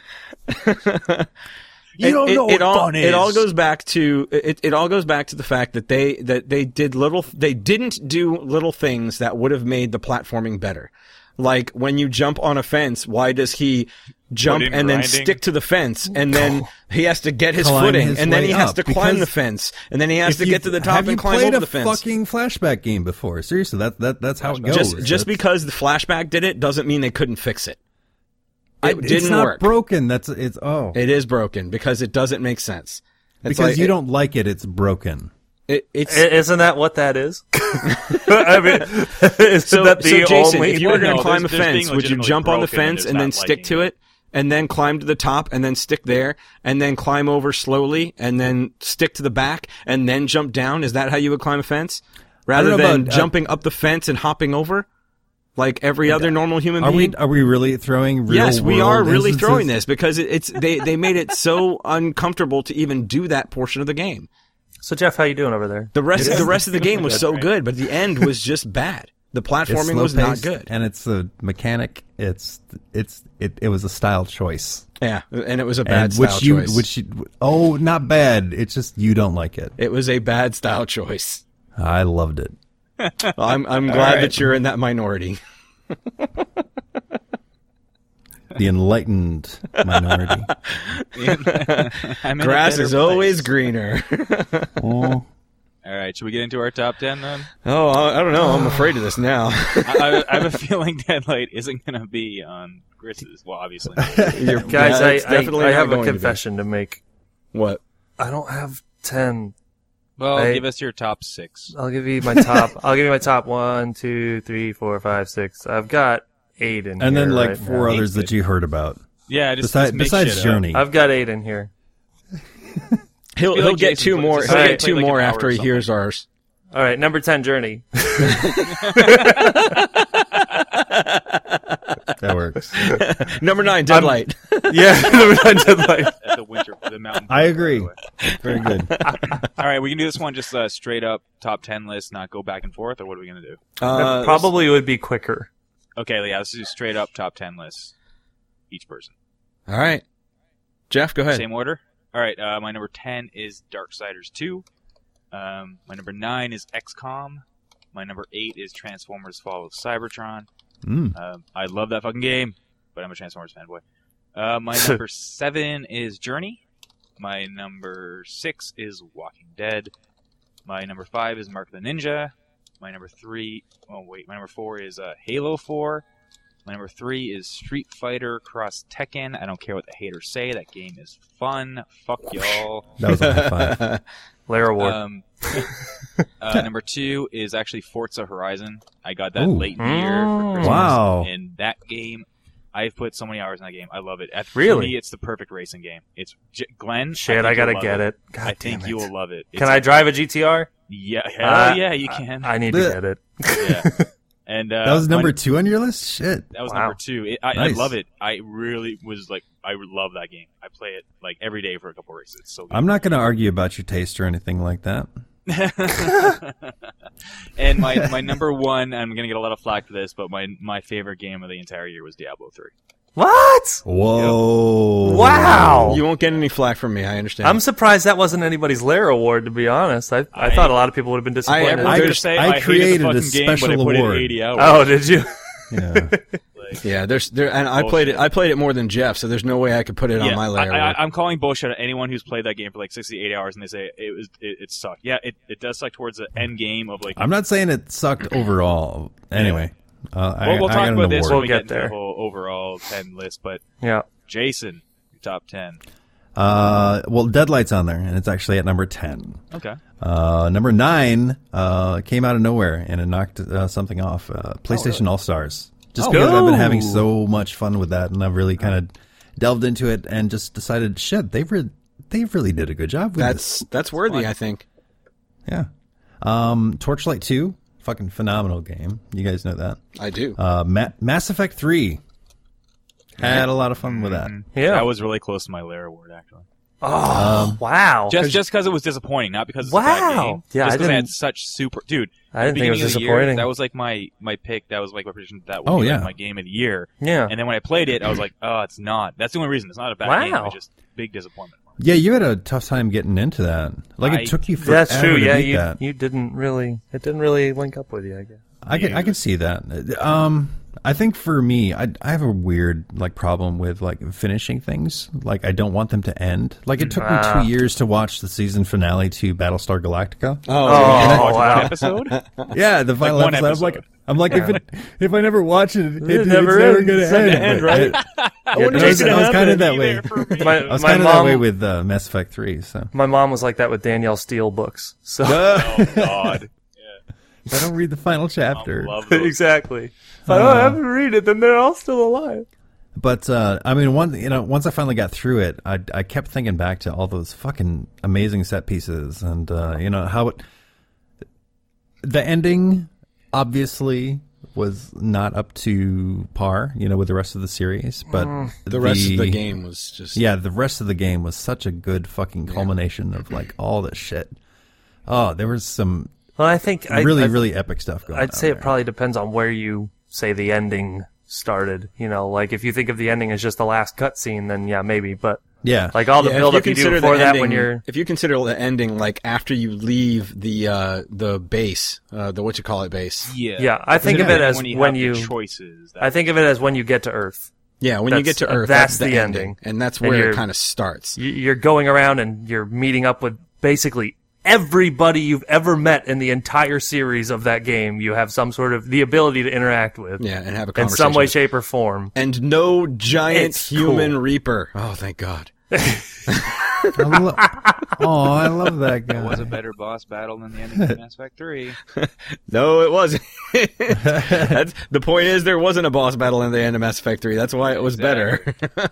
It all goes back to it all goes back to the fact that they didn't do little things that would have made the platforming better. Like when you jump on a fence, why does he jump in and then grinding. stick to the fence, and then he has to get his Climb footing, his and then way he has up, to climb because the fence, and then he has If to you- get to the top have and you climb played over a the fence. fucking flashback game before? Seriously, that's how it goes. Just because the flashback did it doesn't mean they couldn't fix it. It it's didn't not work. broken. It It is broken because it doesn't make sense. It's because like- you don't like it. It's broken. It's Isn't that what that is? I mean, isn't that the Jason, only? if you were going to No, climb a there's being fence, would you legitimately jump on the broken and fence there's and then not stick to liking it, and then climb to the top, and then stick there, and then climb over slowly, and then stick to the back, and then jump down? Is that how you would climb a fence? Rather know than about, jumping up the fence and hopping over? Like every other normal human being? Are we really throwing real Yes, we are world really instances? throwing this because they made it so uncomfortable to even do that portion of the game. So Jeff, how you doing over there? The rest of the game was so good, but the end was just bad. The It's platforming was not slow-paced, good. and it's a mechanic. It was a style choice. Yeah, and it was a bad And style choice. not bad. It's just you don't like it. It was a bad style choice. I loved it. Well, I'm glad that you're in that minority. The enlightened minority. I'm in a Grass better is always place. greener. Oh, All right, should we get into our top 10 then? Oh, I don't know. I'm afraid of this now. I have a feeling Deadlight isn't going to be on Chris's. Well, obviously not. Guys, Yeah, it's definitely I not have a going to be. confession to make. What? I don't have 10. Well, Hey. give us your top 6. I'll give you my top. I'll give you my top 1, 2, 3, 4, 5, 6. I've got 8 in here. and then like right 4 now. others that you heard about. Yeah, just make Besides shit up. Journey. I've got 8 in here. He'll feel like get Jason's two like- more. just He'll say get play two like an more hour after or he something. hears ours. All right, number 10, Journey. That works. Number 9, Deadlight. Yeah, number 10, Deadlight. At the mountain. I agree. by the way. Very good. All right, we can do this one just straight up top 10 list, not go back and forth, or what are we going to do? Probably would be quicker. Okay, yeah, let's do straight up top 10 lists, each person. All right, Jeff, go ahead. Same order? All right, my number 10 is Darksiders 2. My number 9 is XCOM. My number 8 is Transformers Fall of Cybertron. I love that fucking game, but I'm a Transformers fanboy. My number 7 is Journey. My number 6 is Walking Dead. My number 5 is Mark the Ninja. My number 4 is Halo 4. My number 3 is Street Fighter Cross Tekken. I don't care what the haters say. That game is fun. Fuck y'all. That was a high five. Lara Ward. Number 2 is actually Forza Horizon. I got that Ooh. late in the year for Christmas. Wow. And that game, I've put so many hours in that game. I love it. For Really? me, it's the perfect racing game. It's Glenn. Shit, I gotta get it. God I think damn you it. will love it. Can I drive a GTR? Yeah, hell yeah, you can. I need to get it. Yeah. And That was number 2 on your list? Shit. That was Wow. number 2. I Nice. love it. I really was like, I love that game. I play it like every day for a couple races. It's so good. I'm not going to argue about your taste or anything like that. And my number 1, I'm gonna get a lot of flack for this, but my favorite game of the entire year was Diablo 3. What? Whoa. Wow. You won't get any flack from me. I understand. I'm surprised that wasn't anybody's Lara Award, to be honest. I thought a lot of people would have been disappointed. I was gonna say I I hated created the a fucking game, but I special put award. in 80 hours. Oh, did you? Yeah. Yeah, and I played it more than Jeff, so there's no way I could put it on my layer. I'm calling bullshit at anyone who's played that game for like 68 hours and they say it sucked. Yeah, it does suck towards the end game of like. I'm not saying it sucked overall. Anyway, we'll talk about this when we get there. into the whole overall 10 list. But Yeah. Jason, your top 10. Well, Deadlight's on there, and it's actually at number 10. Okay. Number 9 came out of nowhere, and it knocked something off. PlayStation All Stars. Just because I've been having so much fun with that, and I've really kind of delved into it, and just decided, shit, they really did a good job with this. That's worthy, I think. Yeah. Torchlight 2, fucking phenomenal game. You guys know that. I do. Mass Effect 3. Had a lot of fun with that. Yeah. That was really close to my layer award, actually. Oh, wow. Just because it was disappointing, not because it's a Wow. bad game. Yeah, just I because I had didn't- such super... Dude, I didn't think it was beginning of the year, disappointing. that was like my pick. That was like my prediction. That would be like my game of the year. Yeah. And then when I played it, I was like, oh, it's not. That's the only reason. It's not a bad game. Wow. It's just big disappointment. Yeah, you had a tough time getting into that. Like, it took you forever That's true. to Yeah, beat that. you didn't really. It didn't really link up with you, I guess. I can see that. I think for me, I have a weird like problem with like finishing things. Like, I don't want them to end. Like, it took me 2 years to watch the season finale to Battlestar Galactica. Watch wow. one episode? Yeah, the final one episode. I'm like, if I never watch it, it's never never ends. going It's to not end. gonna end, right? I was kind of that way. My, I was my kind of that mom, way with Mass Effect 3. So my mom was like that with Danielle Steele books. So Oh, God. I don't read the final chapter. I love those. exactly. If I don't have to read it, then they're all still alive. But I mean, once I finally got through it, I kept thinking back to all those fucking amazing set pieces, and how the ending obviously was not up to par, with the rest of the series. But The rest of the game was just... the rest of the game was such a good fucking culmination of like all this shit. Oh, there was some Well, I think really epic stuff going on. I'd say there. it probably depends on where you say the ending started. Like if you think of the ending as just the last cutscene, then yeah, maybe. But Yeah. like all the Yeah, build if up you do consider before the that ending, when you're if you consider the ending like after you leave the base, the base. Yeah. I think of it as when when you you. have the choices. I think of it as when you get to Earth. Yeah, when you get to Earth, that's that's the the ending, ending. and that's And where it you're- kind of starts. You're going around and you're meeting up with basically everybody you've ever met in the entire series of that game. You have some sort of the ability to interact with. Yeah, and have a In conversation. some way, with. shape, or form. And no giant It's human cool. reaper. Oh, thank God. I love that guy. It was a better boss battle than the ending of Mass Effect 3. No, it wasn't. The point is, there wasn't a boss battle in the end of Mass Effect 3. That's why it was better.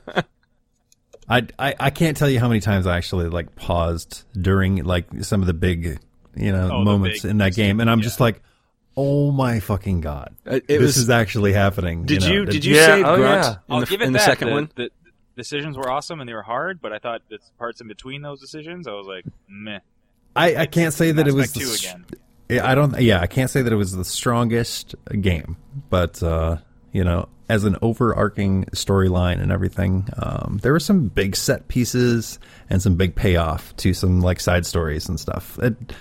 I can't tell you how many times I actually like paused during like some of the big moments big in that game, and I'm yeah. just like, oh my fucking God, It this was- is actually happening. Did you Yeah, save oh, Grunt yeah. I'll in give the, it in the that. second one? The decisions were awesome and they were hard, but I thought the parts in between those decisions, I was like, meh. I can't say that it was Mass Effect 2 the, again. Yeah, I don't. Yeah, I can't say that it was the strongest game, but as an overarching storyline and everything, there were some big set pieces and some big payoff to some like side stories and stuff.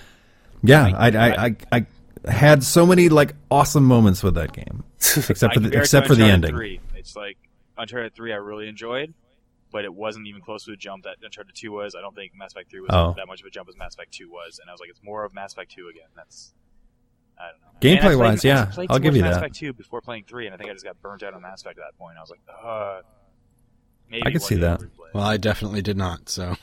I had so many like awesome moments with that game, except for the Uncharted ending. 3. It's like Uncharted 3 I really enjoyed, but it wasn't even close to a jump that Uncharted 2 was. I don't think Mass Effect 3 was that much of a jump as Mass Effect 2 was, and I was like, it's more of Mass Effect 2 again. That's I don't know. Gameplay And I wise, yeah, played I'll too give much you Mass that. Effect 2 before playing 3, and I think I just got burnt out on Mass Effect at that point. I was like, maybe I could one see day that. I'll replay it. Well, I definitely did not, so.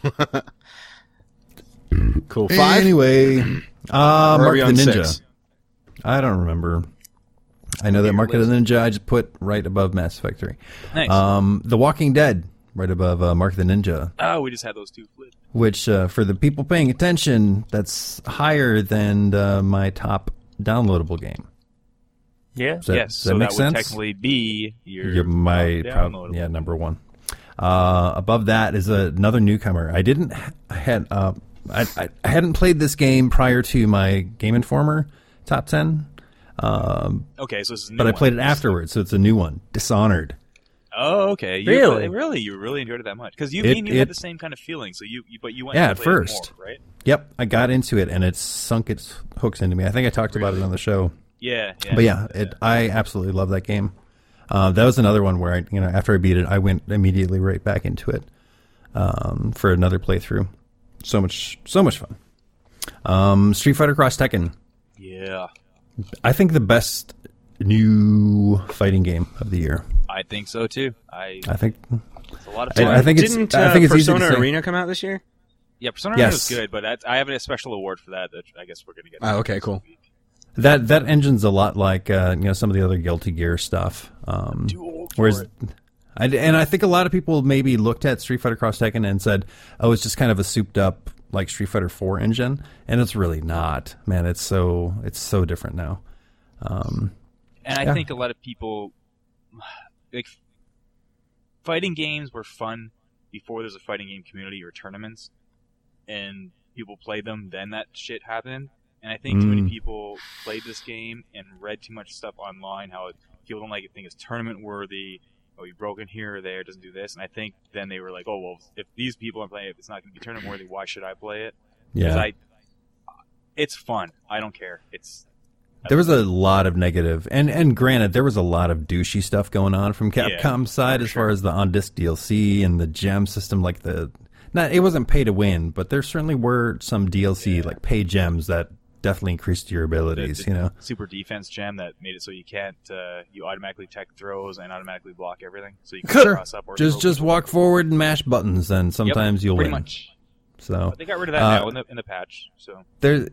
Cool. 5? Anyway, Or Mark are we the on Ninja. 6? I don't remember. I know that Mark of the Ninja I just put right above Mass Effect 3. Nice. The Walking Dead right above Mark the Ninja, Oh, we just had those two flipped. which for the people paying attention, that's higher than my top downloadable game. Yeah. Does that, Yes, does so that make that sense? would technically be You're my downloadable. number one. Above that is another newcomer. I hadn't played this game prior to my Game Informer top 10. Okay, so this is a new But I one. played it afterwards, so it's a new one. Dishonored. Oh, okay. Really? You really enjoyed it that much because you It- and you it- had the same kind of feeling. So you went Yeah, and at played it first. more, right? Yep, I got into it, and it sunk its hooks into me. I think I talked about it on the show. Yeah. But yeah, I absolutely love that game. That was another one where after I beat it, I went immediately right back into it for another playthrough. So much fun. Street Fighter Cross Tekken. Yeah. I think the best new fighting game of the year. I think so too. I think it's a lot of fun. I think it's Didn't I think it's easy to Persona say. Arena come out this year? Yeah, Persona Yes. Arena was good, but I have a special award for that I guess we're going to get. Oh, okay, cool. That engine's a lot like some of the other Guilty Gear stuff. Whereas, I think a lot of people maybe looked at Street Fighter Cross Tekken and said, "Oh, it's just kind of a souped up like Street Fighter 4 engine," and it's really not. Man, it's so different now. And I think a lot of people like fighting games were fun before there's a fighting game community or tournaments, and people played them. Then that shit happened. And I think too many people played this game and read too much stuff online, how people don't like it, think it's tournament worthy, oh, you broken here or there, it doesn't do this. And I think then they were like, oh, well, if these people are playing it, it's not going to be tournament worthy, why should I play it? Yeah. It's fun. I don't care. There was a lot of negative, and granted, there was a lot of douchey stuff going on from Capcom's side as far as the on-disc DLC and the gem system, like it wasn't pay to win, but there certainly were some DLC, like pay gems that definitely increased your abilities, the super defense gem that made it so you can't you automatically tech throws and automatically block everything, so you can cross up or just walk forward and mash buttons, and sometimes you'll pretty win. Much. So but they got rid of that now in the patch. So there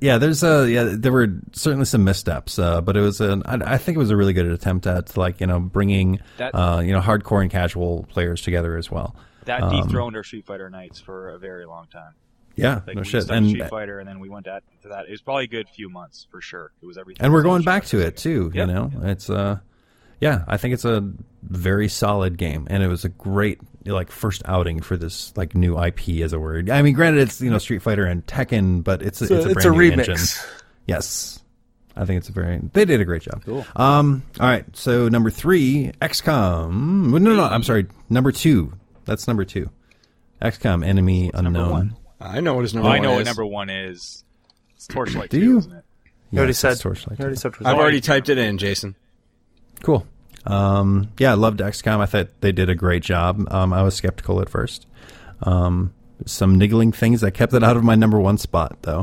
were certainly some missteps, but it was I think it was a really good attempt at bringing that, hardcore and casual players together as well. That dethroned our Street Fighter Nights for a very long time. Yeah, like no we shit. started And Street Fighter, and then we went to that. It was probably a good few months for sure. It was everything. And we're going back to it too. Yep. It's I think it's a very solid game, and it was a great first outing for this new IP as a word. I mean, granted, it's Street Fighter and Tekken, but it's a brand new remix. engine. Yes, I think they did a great job. Cool. All right, so number 3, XCOM. No, I'm sorry, number 2. That's number 2. XCOM: Enemy Unknown. Number 1? I know what his number I one know is. what number 1 is. It's Torchlight Do 2, you? isn't it? Yeah, already it's said. Torchlight. You already said I've already typed it in, Jason. Cool. I loved XCOM. I thought they did a great job. I was skeptical at first. Some niggling things that kept it out of my number 1 spot, though.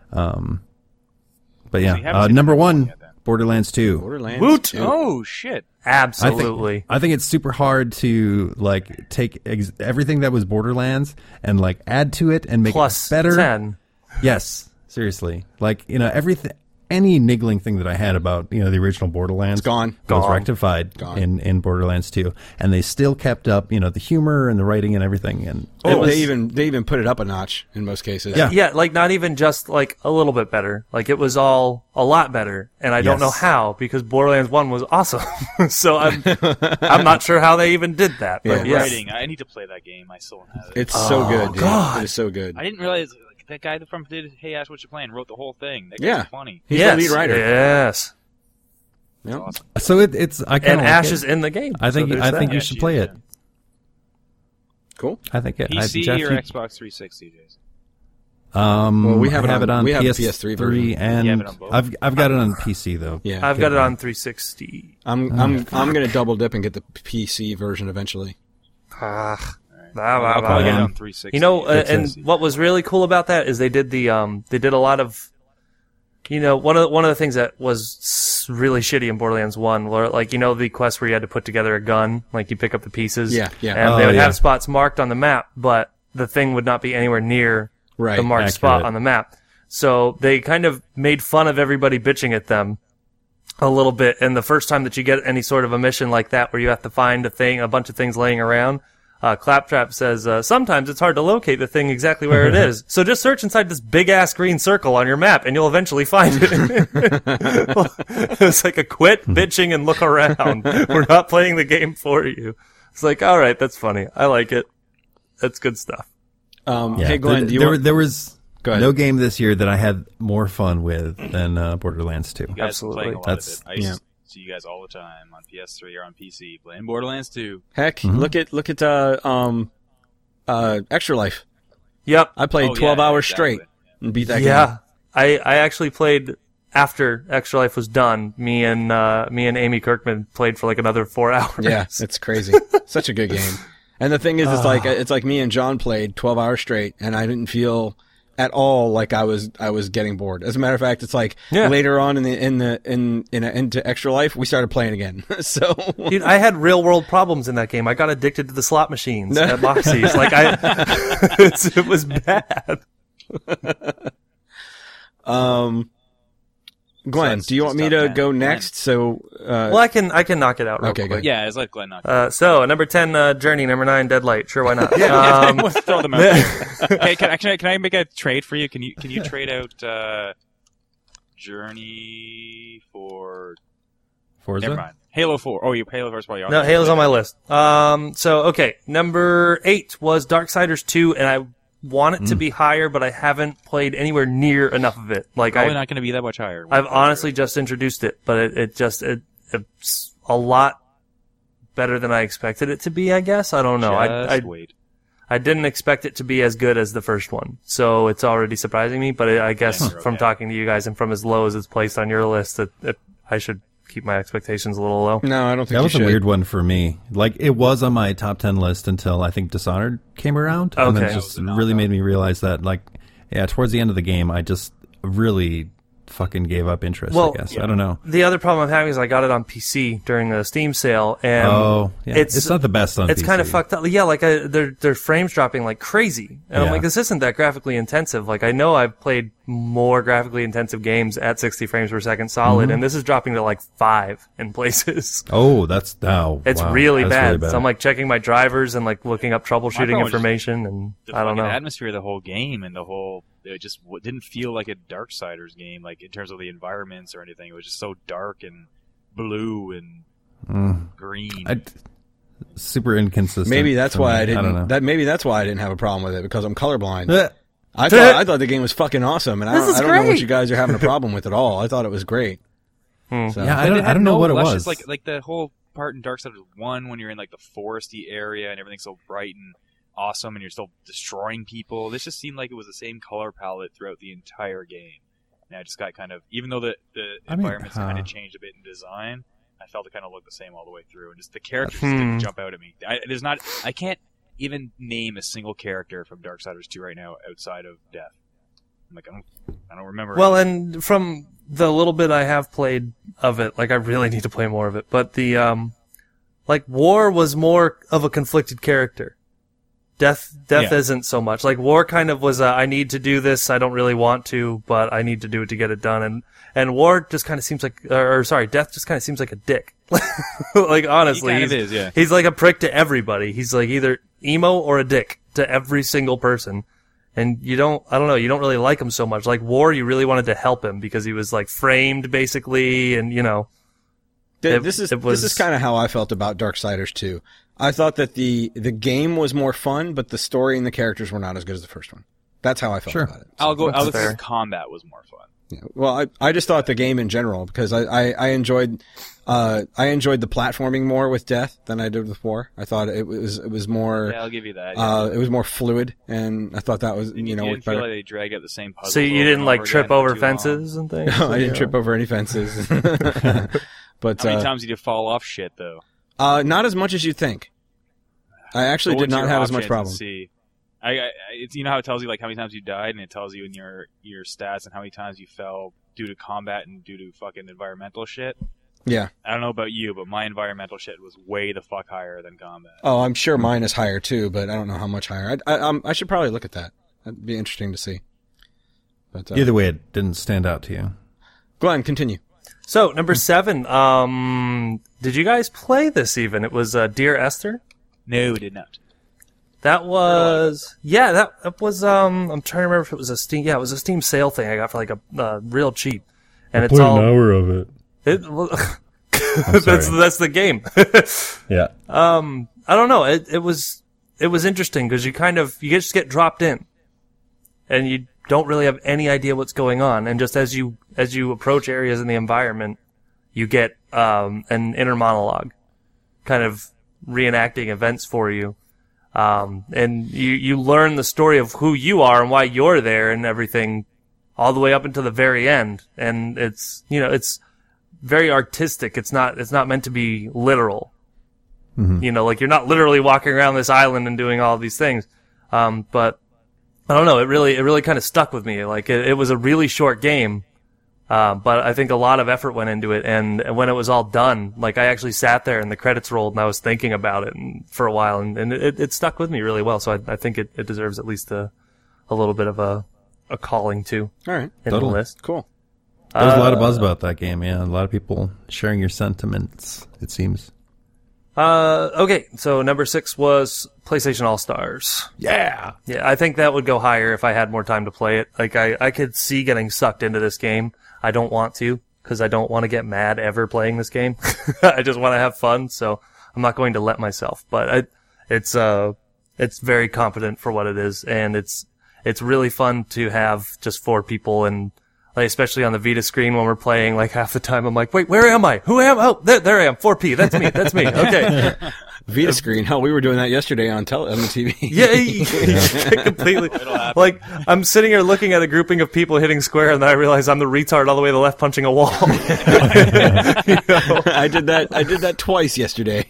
But So you yeah, haven't seen number number 1, one yet, then. Borderlands 2. Borderlands Woot! 2. Oh shit! Absolutely. I think it's super hard to take everything that was Borderlands and add to it and make Plus it better. 10. Yes, seriously. Everything, any niggling thing that I had about the original Borderlands, It's gone. was rectified in Borderlands 2, and they still kept up the humor and the writing and everything. And They even put it up a notch in most cases. Yeah. Yeah, not even just a little bit better. It was all a lot better, and I don't know Yes. how, because Borderlands 1 was awesome. So I'm not sure how they even did that. But Yeah. yes. Writing. I need to play that game. I still don't have it. It's so good, dude. God. It is so good. I didn't realize that guy from did Hey Ash, What You Playing wrote the whole thing. That Yeah. guy's funny. He's yes. the lead writer. Yes. Yep. Awesome. so it's I kind And of Ash is in the game. I think so I there's think that. you Yeah, should she play is, it. Cool. I think it. PC Jeff, or you- Xbox 360, Jason? Well, we have I it on- we have a PS3 PS3 and You have it on both? I've got it on PC though. Yeah. I've got it on 360. I'm gonna double dip and get the PC version eventually. I'll probably get it on 360. You know, It's and what was really cool about that is they did a lot of, one of the things that was really shitty in Borderlands 1 were the quest where you had to put together a gun, you pick up the pieces. Yeah, yeah. And Oh, they would yeah. have spots marked on the map, but the thing would not be anywhere near Right. the marked Accurate. spot on the map. So they kind of made fun of everybody bitching at them a little bit. And the first time that you get any sort of a mission like that where you have to find a bunch of things laying around, Claptrap says, sometimes it's hard to locate the thing exactly where it is. So just search inside this big ass green circle on your map and you'll eventually find it. It's like a quit bitching and look around. We're not playing the game for you. It's all right, that's funny. I like it. That's good stuff. Yeah. Hey Glenn, do you there, want? there was Go ahead. no game this year that I had more fun with than Borderlands 2. You guys Absolutely. playing a lot That's- of it. I used to see you guys all the time on PS3 or on PC playing Borderlands 2. Heck, look at Extra Life. Yep. I played Oh, 12 yeah, hours exactly. straight and beat that game. Yeah. I actually played after Extra Life was done, me and Amy Kirkman played for like another 4 hours. Yeah, it's crazy. Such a good game. And the thing is, it's like me and John played 12 hours straight, and I didn't feel at all like I was getting bored. As a matter of fact, it's like later on into Extra Life, we started playing again. So, dude, I had real world problems in that game. I got addicted to the slot machines at Moxie's. Like it was bad. Glenn, do you want me to go next? So, well, I can knock it out real quick. good. Yeah, it's like Glenn knocked. So number 10, Journey. Number 9, Deadlight. Sure, why not? Throw them out there. Hey, can I make a trade for you? Can you trade out Journey for Forza? Never mind. Halo 4. Oh, Halo 4 is probably on. No, Halo's on my list. So okay, number 8 was Darksiders 2, and I want it to be higher, but I haven't played anywhere near enough of it. Like probably not going to be that much higher. I've honestly just introduced it, but it's a lot better than I expected it to be. I guess I don't know. Wait. I didn't expect it to be as good as the first one, so it's already surprising me. But I guess from talking to you guys and from as low as it's placed on your list, I should keep my expectations a little low. No, I don't think that was you should. a weird one for me. Like, it was on my top 10 list until I think Dishonored came around. Okay. And then it just really made me realize that, like, yeah, towards the end of the game, I just really fucking gave up interest, I guess. I don't know. The other problem I'm having is I got it on PC during the Steam sale, and it's not the best on PC. It's kind of fucked up. Yeah, like their frames dropping like crazy, and I'm like, this isn't that graphically intensive. Like, I know I've played more graphically intensive games at 60 frames per second solid, and this is dropping to like 5 in places. Oh, it's really bad. So I'm like checking my drivers and like looking up troubleshooting information, and I don't know. The atmosphere of the whole game and the whole. It just didn't feel like a Darksiders game, like in terms of the environments or anything. It was just so dark and blue and green. Super inconsistent. Maybe that's why I didn't. I don't know. Maybe that's why I didn't have a problem with it, because I'm colorblind. I thought the game was fucking awesome, and I don't know what you guys are having a problem with at all. I thought it was great. So. Yeah, I don't know what it was. Like the whole part in Darksiders 1 when you're in like the foresty area and everything's so bright and awesome and you're still destroying people. This just seemed like it was the same color palette throughout the entire game. And I just got kind of, even though the environments kind of changed a bit in design, I felt it kind of looked the same all the way through. And just the characters didn't jump out at me. I can't even name a single character from Darksiders 2 right now outside of Death. I'm like, I don't remember. Well, and from the little bit I have played of it, like I really need to play more of it. But the like War was more of a conflicted character. Death isn't so much. Like War kind of was I need to do this, I don't really want to, but I need to do it to get it done. And War just kind of seems like, Death just kind of seems like a dick. Like, honestly. He kind of is, yeah. He's like a prick to everybody. He's like either emo or a dick to every single person. And you don't really like him so much. Like War, you really wanted to help him because he was like framed basically, and This is kind of how I felt about Darksiders 2. I thought that the game was more fun, but the story and the characters were not as good as the first one. That's how I felt about it. I'll go say combat was more fun. Yeah. Well, I just thought the game in general, because I enjoyed the platforming more with Death than I did with War. I thought it was more. Yeah, I'll give you that. Yeah. It was more fluid, and I thought that was you know didn't worked better. feel like they drag out the same puzzle. So you didn't like trip over fences and things? No, I didn't trip over any fences. But how many times did you fall off shit though? Not as much as you'd think. I actually did not have as much problem. See, it's, you know how it tells you like how many times you died, and it tells you in your stats and how many times you fell due to combat and due to fucking environmental shit. Yeah. I don't know about you, but my environmental shit was way the fuck higher than combat. Oh, I'm sure mine is higher too, but I don't know how much higher. I should probably look at that. That'd be interesting to see. But either way, it didn't stand out to you. Glenn, continue. So number 7. Did you guys play this even? It was Dear Esther. No, we did not. That was that was I'm trying to remember if it was a Steam. Yeah, it was a Steam sale thing I got for like a real cheap. And it's all an hour of it. That's the game. Yeah. I don't know. It was interesting because you just get dropped in, and you don't really have any idea what's going on. And just as you approach areas in the environment, you get an inner monologue, kind of reenacting events for you. And you learn the story of who you are and why you're there and everything all the way up until the very end. And it's, it's very artistic. It's not meant to be literal. Like you're not literally walking around this island and doing all these things. But I don't know. It really kind of stuck with me. Like it was a really short game. But I think a lot of effort went into it. And when it was all done, like I actually sat there and the credits rolled and I was thinking about it for a while and it stuck with me really well. So I think it deserves at least a little bit of a calling too. All right. In the list. Cool. There was a lot of buzz about that game, yeah. A lot of people sharing your sentiments, it seems. Okay, so number 6 was PlayStation All-Stars. Yeah! Yeah, I think that would go higher if I had more time to play it. Like, I could see getting sucked into this game. I don't want to, because I don't want to get mad ever playing this game. I just want to have fun, so I'm not going to let myself. But it's very competent for what it is, and it's really fun to have just 4 people, and like, especially on the Vita screen when we're playing, like half the time I'm like, wait, where am I? Who am I? Oh, there I am. 4P. That's me. Okay. Vita screen. Hell, we were doing that yesterday on the TV. Yeah, completely. Like, I'm sitting here looking at a grouping of people hitting square, and then I realize I'm the retard all the way to the left punching a wall. I did that twice yesterday.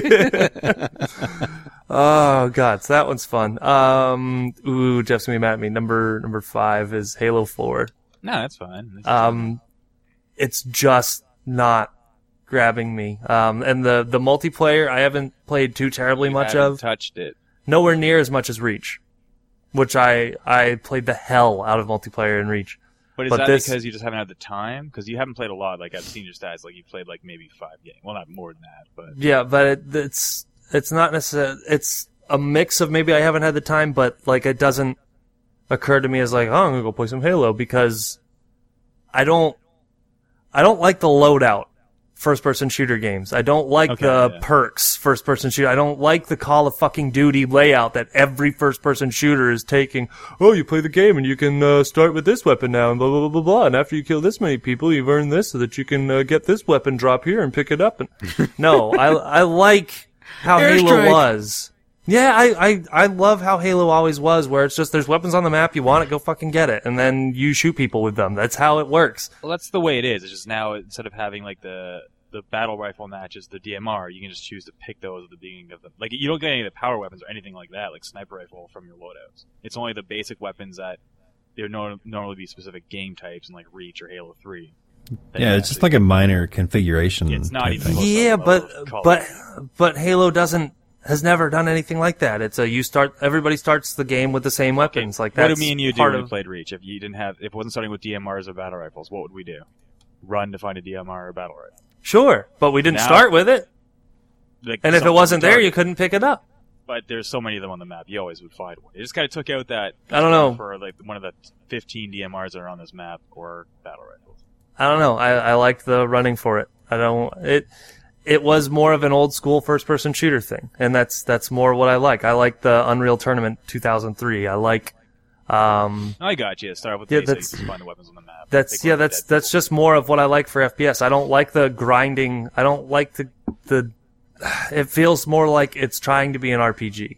Oh god, so that one's fun. Jeff's gonna be mad at me. Number 5 is Halo 4. No, that's fine. It's just not grabbing me. And the multiplayer I haven't played too terribly much of. Touched it. Nowhere near as much as Reach, which I played the hell out of multiplayer in Reach. But is that because you just haven't had the time? Because you haven't played a lot. Like I've seen your stats. Like you played like maybe 5 games. Well, not more than that, but yeah. But it's not necessarily. It's a mix of maybe I haven't had the time, but like it doesn't occur to me as like, oh, I'm gonna go play some Halo because I don't like the loadout first-person shooter games. I don't like perks first-person shooter. I don't like the Call of fucking Duty layout that every first-person shooter is taking. Oh, you play the game and you can start with this weapon now and blah, blah, blah, blah, blah. And after you kill this many people, you've earned this so that you can get this weapon drop here and pick it up. And no, I like how Halo was. Yeah, I love how Halo always was, where it's just there's weapons on the map, you want it, go fucking get it, and then you shoot people with them. That's how it works. Well, that's the way it is. It's just now instead of having like the battle rifle matches, the DMR, you can just choose to pick those at the beginning of the like. You don't get any of the power weapons or anything like that, like sniper rifle from your loadouts. It's only the basic weapons that there normally be specific game types in like Reach or Halo 3. Yeah, it's just like a minor configuration. It's not even. Yeah, but Halo has never done anything like that. It's everybody starts the game with the same weapons. Like that's what do me and you do when we played Reach? If it wasn't starting with DMRs or battle rifles, what would we do? Run to find a DMR or battle rifle. Sure, but we didn't start with it. Like, and if it wasn't there, you couldn't pick it up. But there's so many of them on the map, you always would find one. It just kind of took out that. I don't know. For like one of the 15 DMRs that are on this map or battle rifles. I don't know. I liked the running for it. It was more of an old school first person shooter thing, and that's more what I like. I like the Unreal Tournament 2003. I like. I got you. Start with the basics. Just find the weapons on the map. That's just more of what I like for FPS. I don't like the grinding. I don't like the. It feels more like it's trying to be an RPG,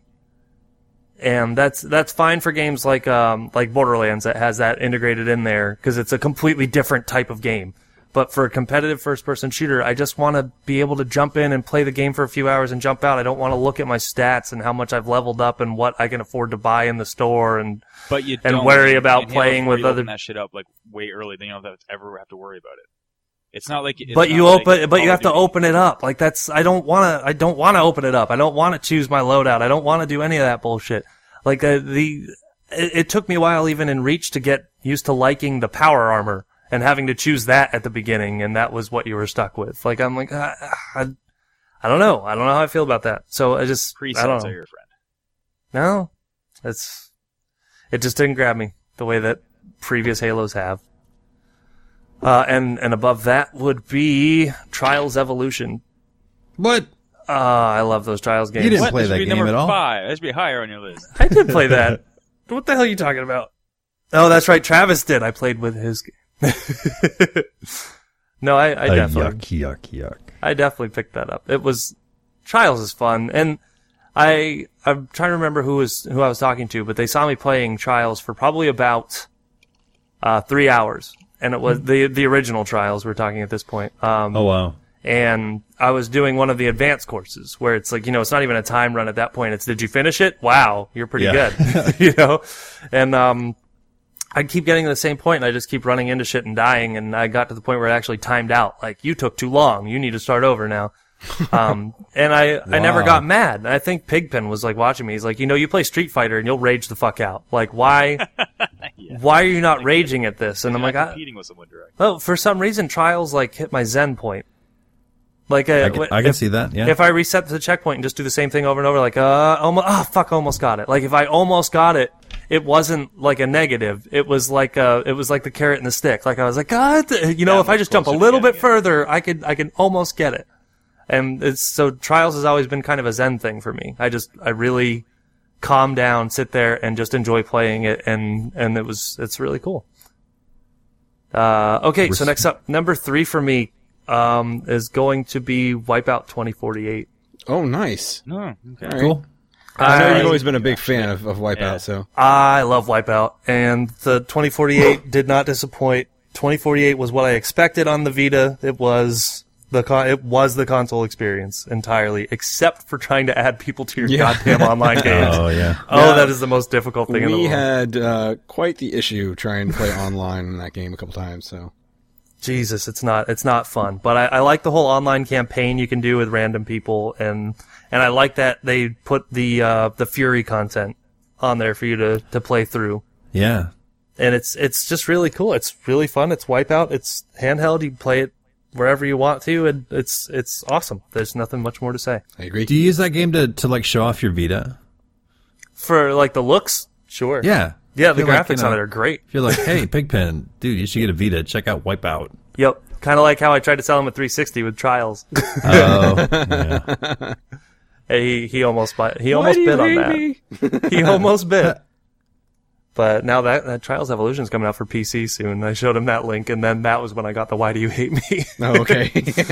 and that's fine for games like Borderlands that has that integrated in there because it's a completely different type of game. But for a competitive first-person shooter, I just want to be able to jump in and play the game for a few hours and jump out. I don't want to look at my stats and how much I've leveled up and what I can afford to buy in the store and worry about playing with other. Open that shit up like way early, then you don't ever have to worry about it. It's not like. You have to open it up. Like that's. I don't want to open it up. I don't want to choose my loadout. I don't want to do any of that bullshit. Like it took me a while even in Reach to get used to liking the power armor. And having to choose that at the beginning, and that was what you were stuck with. Like, I'm like, I don't know. I don't know how I feel about that. So I just, presets I don't know. Are your friend. No, it just didn't grab me the way that previous Halos have. And above that would be Trials Evolution. What? I love those Trials games. You didn't play that game at all? 5. That should be higher on your list. I did play that. What the hell are you talking about? Oh, that's right. Travis did. I played with his game. No, I definitely yuck. I definitely picked that up. It was Trials is fun, and I'm trying to remember who I was talking to, but they saw me playing Trials for probably about 3 hours. And it was the original Trials we're talking at this point. Oh, wow. And I was doing one of the advanced courses where it's like, it's not even a time run at that point. It's, did you finish it? Wow, you're pretty good. And I keep getting to the same point, and I just keep running into shit and dying, and I got to the point where it actually timed out. Like, you took too long. You need to start over now. And I never got mad. And I think Pigpen was like watching me. He's like, you play Street Fighter and you'll rage the fuck out. Like, why are you not raging at this? And I'm like, competing with someone direct. Oh, for some reason, Trials like hit my zen point. Like, I can see that, yeah. If I reset the checkpoint and just do the same thing over and over, like, almost got it. Like, if I almost got it, it wasn't like a negative. It was like the carrot and the stick. Like, I was like, God, if I just jump a little bit further, I can almost get it. And so Trials has always been kind of a zen thing for me. I really calm down, sit there, and just enjoy playing it, and it's really cool. Okay, so next up, number 3 for me, is going to be Wipeout 2048. Oh, nice. No, okay. Right. Cool. I know you've always been a big fan of Wipeout, so. I love Wipeout, and the 2048 did not disappoint. 2048 was what I expected on the Vita. It was the console experience entirely, except for trying to add people to your goddamn online games. Oh, yeah. That is the most difficult thing in the world. We had quite the issue trying to play online in that game a couple times, so. Jesus, it's not fun. But I like the whole online campaign you can do with random people, and I like that they put the Fury content on there for you to play through. Yeah. And it's just really cool. It's really fun. It's Wipeout. It's handheld. You can play it wherever you want to, and it's awesome. There's nothing much more to say. I agree. Do you use that game to like show off your Vita? For like the looks, sure. Yeah. Yeah, the Like, graphics on it are great. If you're like, hey, Pigpen, dude, you should get a Vita. Check out Wipeout. Yep. Kind of like how I tried to sell him a 360 with Trials. Oh, yeah. He almost bit on that. He almost bit. But now that Trials Evolution is coming out for PC soon. I showed him that link, and then that was when I got the Why Do You Hate Me? Oh, okay.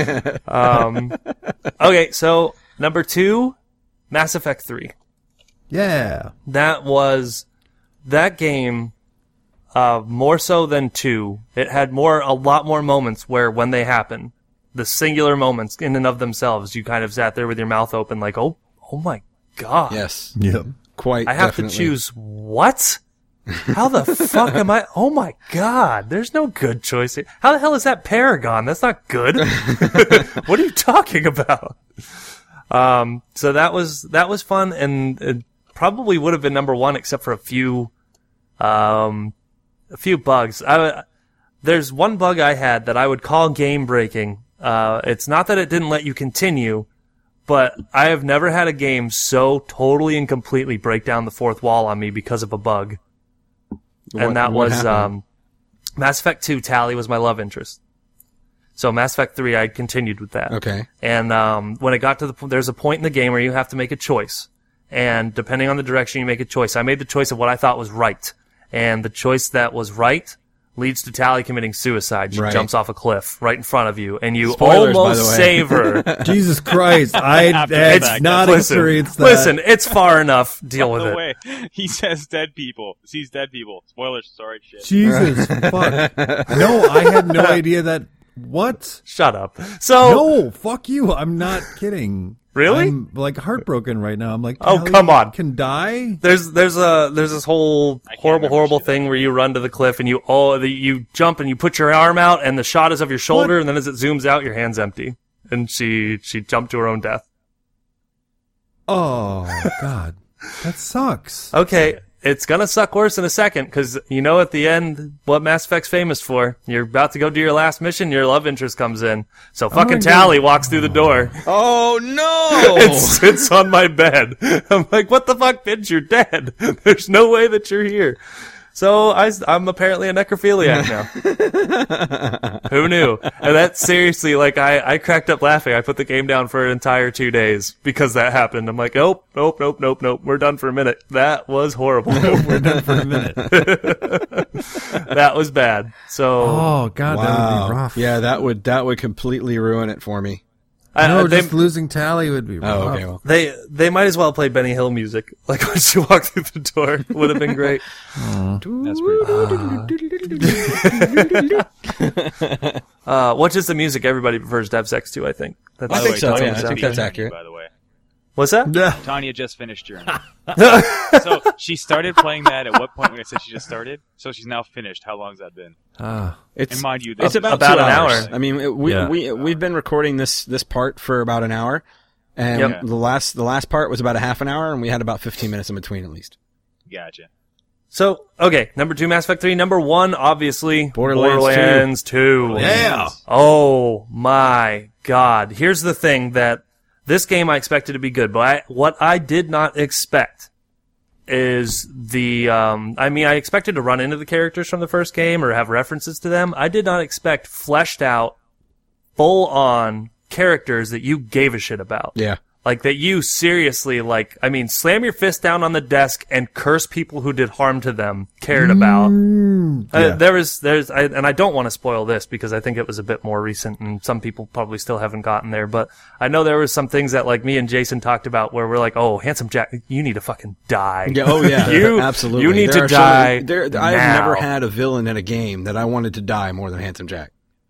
Okay, so number 2, Mass Effect 3. Yeah. That game, more so than 2, it had a lot more moments where when they happen, the singular moments in and of themselves, you kind of sat there with your mouth open like, oh my God. Yes. Yep. Quite I have definitely. to choose what? How the fuck am I? Oh my God, there's no good choice here. How the hell is that Paragon? That's not good. What are you talking about? So that was fun, and it probably would have been number 1 except for a few bugs. There's one bug I had that I would call game breaking. It's not that it didn't let you continue, but I have never had a game so totally and completely break down the fourth wall on me because of a bug. And that was Mass Effect 2. Tali was my love interest. So Mass Effect 3, I continued with that. Okay. And when it got to there's a point in the game where you have to make a choice. And depending on the direction you make a choice, I made the choice of what I thought was right. And the choice that was right leads to Tali committing suicide. She jumps off a cliff right in front of you, and you Spoilers, by almost the way. save her. Jesus Christ. I had not experienced that. Listen, it's far enough. Deal with By the it. way, he says dead people. Sees dead people. Spoilers. Sorry, shit. Jesus fuck. No, I had no idea that. What? Shut up. So No, fuck you. I'm not kidding. Really? I'm like heartbroken right now. I'm like, Oh, Tali come on. Can die? there's this whole horrible thing where you run to the cliff and you jump and you put your arm out and the shot is of your shoulder, What? and then as it zooms out, your hand's empty. And she jumped to her own death. Oh, God. That sucks. Okay, it's gonna suck worse in a second, because at the end, what Mass Effect's famous for. You're about to go do your last mission, your love interest comes in. So fucking Tali walks through the door. Oh, no! It sits on my bed. I'm like, what the fuck, bitch? You're dead. There's no way that you're here. So I'm apparently a necrophiliac now. Who knew? And that's seriously, like, I cracked up laughing. I put the game down for an entire 2 days because that happened. I'm like, nope. We're done for a minute. That was horrible. We're done for a minute. That was bad. So Oh, God, that would be rough. Yeah, that would completely ruin it for me. No, they, just losing Tally would be rough. Oh, okay. Well, they might as well play Benny Hill music. Like when she walked through the door, would have been great. That's pretty Which is the music everybody prefers Dev Ex to, I think. That's, I think so, that's yeah. what I it think sounds that's like. accurate. By the way, What's that? Yeah. Tanya just finished Journey. So she started playing that at what point when I said she just started? So she's now finished. How long has that been? it's And mind you, this it's is about 2 About an hours. hour. I mean, we've been recording this part for about an hour, and Yep. the last part was about a half an hour, and we had about 15 minutes in between at least. Gotcha. So, okay, number 2, Mass Effect 3. Number 1, obviously, Borderlands 2. Yeah. Oh my god. Here's the thing that this game I expected to be good, but what I did not expect is the, I expected to run into the characters from the first game or have references to them. I did not expect fleshed out, full on characters that you gave a shit about. Yeah. Like that you seriously, slam your fist down on the desk and curse people who did harm to them, cared about. Yeah. And I don't want to spoil this because I think it was a bit more recent and some people probably still haven't gotten there, but I know there was some things that like me and Jason talked about where we're like, oh, Handsome Jack, you need to fucking die. Yeah, oh yeah, You- absolutely. you need There to are die I have now. never had a villain in a game that I wanted to die more than Handsome Jack.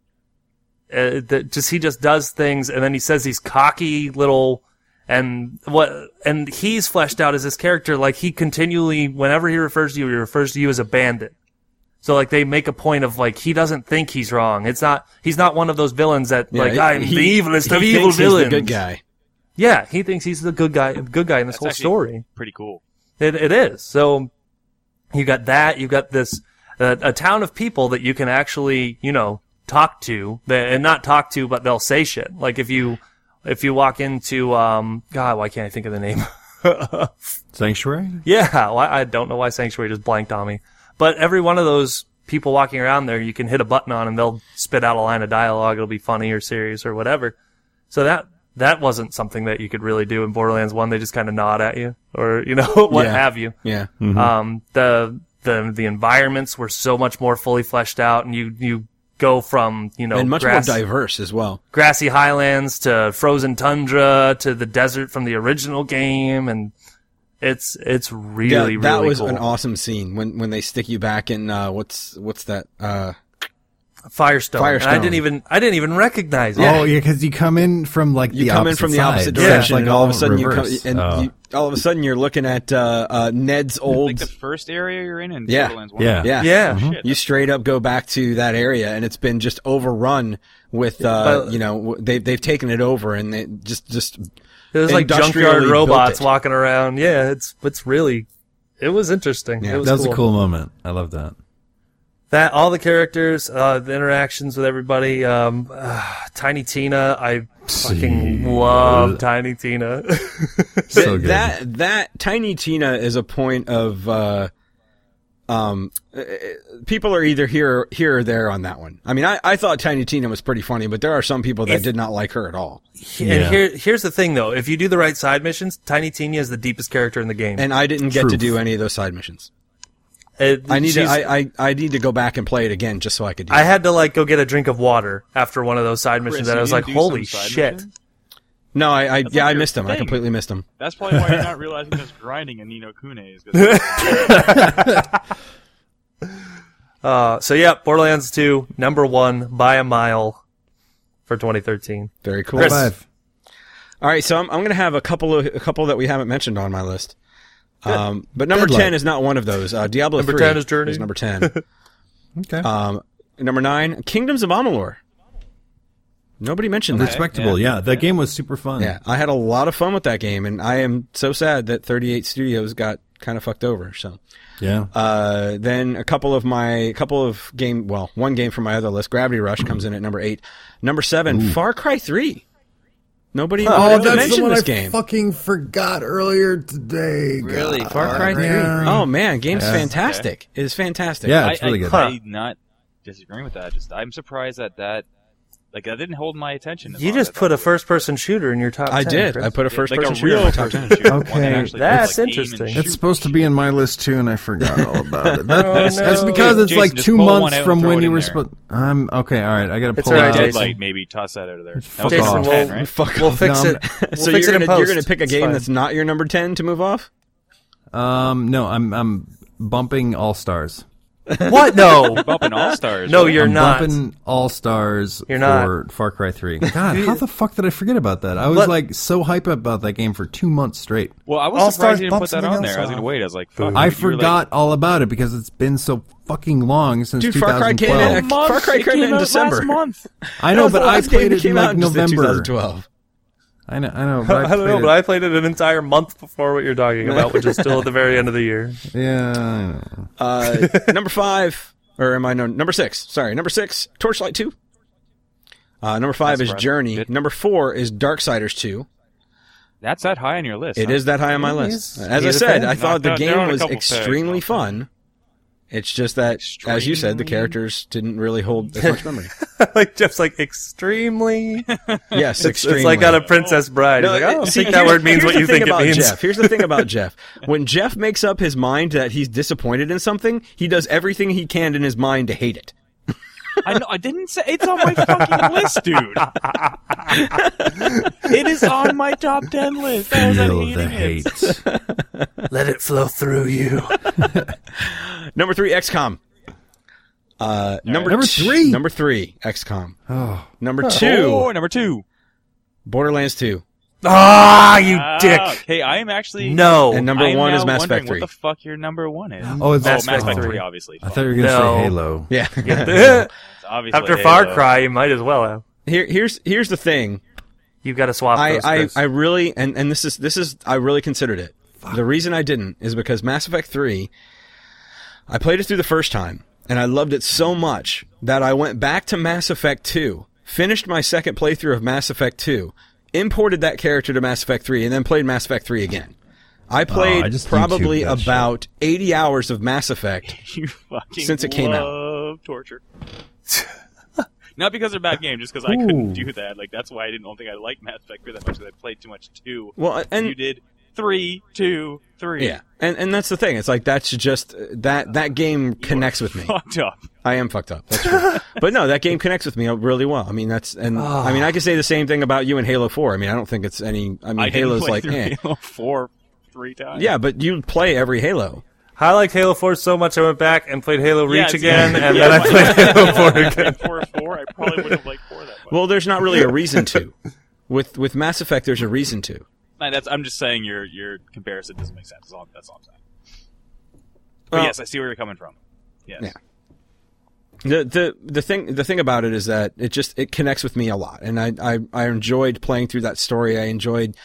He just does things and then he says these cocky little and he's fleshed out as this character. Like he continually, whenever he refers to you, he refers to you as a bandit. So like they make a point of like he doesn't think he's wrong. He's not one of those villains that Yeah, like I'm the evilest of he evil thinks villains. He's the good guy. Yeah, he thinks he's the good guy in this That's whole actually story. Pretty cool. It is. So you got that. You got this a town of people that you can actually talk to and not talk to, but they'll say shit. Like if you walk into God, why can't I think of the name? Sanctuary? Yeah, well, I don't know why Sanctuary just blanked on me. But every one of those people walking around there, you can hit a button on and they'll spit out a line of dialogue. It'll be funny or serious or whatever. So that wasn't something that you could really do in Borderlands 1. They just kind of nod at you or, what Yeah. have you. Yeah. The environments were so much more fully fleshed out and you go from, And much more diverse as well. grassy highlands to frozen tundra to the desert from the original game, and it's really that really was cool. an awesome scene when they stick you back in what's that Firestone. Firestone. And I didn't even recognize it. Oh, yeah, because you come in from like you the come opposite in from the side. opposite So direction, it's like and all of a sudden reverse. all of a sudden you're looking at Ned's old. Like the first area you're in Yeah. Borderlands 1. Yeah. Yeah. Yeah. Shit, You straight up go back to that area, and it's been just overrun with, they've taken it over, and they just It was like industrially junkyard built robots it. walking around. Yeah, it was interesting. Yeah. It was That was a cool moment. I love that. That all the characters, the interactions with everybody. Tiny Tina, I fucking love Tiny Tina. So good. that Tiny Tina is a point of people are either here or there on that one. I mean, I thought Tiny Tina was pretty funny, but there are some people that did not like her at all. Yeah. And here's the thing, though: if you do the right side missions, Tiny Tina is the deepest character in the game. And I didn't get to Truth. do any of those side missions. I need to go back and play it again just so I could do I it. had to go get a drink of water after one of those side missions, Chris, and I you was like, didn't do "Holy some side shit!" missions? No, I like I your missed them. I thing. completely missed them. That's probably why you're not realizing there's grinding in Nino Kune. Is 'cause So yeah, Borderlands 2, number 1 by a mile for 2013. Very cool. Chris. 5. All right, so I'm going to have a couple that we haven't mentioned on my list. But number Deadlight. 10 is not one of those. Diablo Number 3 10 is Journey. number 10. Okay. Number 9, Kingdoms of Amalur. Nobody mentioned that. Respectable. Yeah. That game was super fun. Yeah, I had a lot of fun with that game, and I am so sad that 38 Studios got kind of fucked over. So, Yeah. then one game from my other list, Gravity Rush, comes in at number 8. Number 7, Far Cry 3. Nobody mentioned this game. fucking forgot earlier today. Really? Far Cry 3. Oh man, game's fantastic. It is fantastic. Yeah, it's really good. I'm not disagreeing with that. I'm surprised that Like that didn't hold my attention. as You long as just I put thought a first-person shooter in your top 10. I did. Chris. I put a it would. first-person like a shooter in real my top first-person 10. shooter. one that Okay. actually That's could, like, aim and interesting. shoot. It's supposed to be in my list too, and I forgot all about it. That, Oh, that's no. because it's Jason, like just 2 pull one months out and from throw when it you in were there. supposed. Okay, all right. I got to It's pull all it right, out. Dead Jason. light, maybe toss that out of there. That Fuck was Jason, number off. 10, right? Fuck We'll off. fix No, it. We'll so fix it in you're post. gonna pick a It's game fine. that's not your number 10 to move off? No, I'm bumping All Stars. What? No. Bumping All Stars. No, right? you're I'm not. bumping All Stars You're for Far Cry 3. God, how the fuck did I forget about that? I was Let- like so hype about that game for 2 months straight. Well, I was All surprised Stars you didn't bump put that something on there. else I was going to off. wait. I was like, fuck. I you were forgot all about it because it's been so fucking long since Dude, Far Cry 2012. came Far Cry came in December. month. I know, but I played it in came out like in November. 2012. I know. But I don't know, but I played it an entire month before what you're talking about, which is still at the very end of the year. Yeah, I know. Number 5, or am I no? Number 6. Sorry, number 6, Torchlight 2. Number 5 is surprising. Journey. Good. Number 4 is Darksiders 2. That's that high on your list. It huh? is that high on my He's- list. As I he's a said, fan. I thought the Knocked down game a was couple pegs, extremely not fun. It's just that, as you said, the Extremely? characters didn't really hold as much memory. Like Jeff's like extremely. Yes, It's extremely. like on a Princess Bride. No, He's like, I don't see, think that here's- word means here's what the you thing think it about means. Jeff. Here's the thing about Jeff. When Jeff makes up his mind that he's disappointed in something, he does everything he can in his mind to hate it. I know. I didn't say it's on my fucking list, dude. It is on my top 10 list. I was Feel hating the it. hate. Let it flow through you. Number 3, XCOM. Number Number 3? Number 3, XCOM. Oh, Number 2, Oh, number 2. Borderlands 2. Ah, you dick. Okay, I am actually. No. And number I am 1 is now Mass wondering Effect 3. What the fuck your number 1 is? Oh, it's Mass Mass Effect Effect 3, obviously. I thought you were gonna No. say Halo. Yeah. It's obviously After Far Halo. Cry, you might as well have. Here's the thing. You've got to swap those. I Chris. really and this is I really considered it. The reason I didn't is because Mass Effect 3, I played it through the first time and I loved it so much that I went back to Mass Effect 2, finished my second playthrough of Mass Effect 2, imported that character to Mass Effect 3, and then played Mass Effect 3 again. I played I just probably YouTubed that about 80 hours of Mass Effect. You fucking Since it came out. love torture. Not because they're bad games, just because I couldn't do that. Like that's why I don't think I liked Mass Effect 3 that much, because I played too much 2. Well, and You did 3, 2, 3. yeah, and that's the thing. It's like that's just that game connects with me. Fucked up. I am fucked up. That's true. But no, that game connects with me really well. I mean, I mean, I could say the same thing about you and Halo 4. I mean, I don't think it's any. I mean, I Halo's didn't play like, through Halo 4 3 times. yeah, but you play every Halo. I liked Halo 4 so much I went back and played Halo Reach it's- again, and yeah, then I played Halo 4 again. 4, I probably wouldn't have liked 4 that much. Well, there's not really a reason to. With Mass Effect, there's a reason to. I'm just saying your comparison doesn't make sense. That's all I'm saying. But Well- yes, I see where you're coming from. Yes. Yeah. The thing about it is that it connects with me a lot, and I enjoyed playing through that story. I enjoyed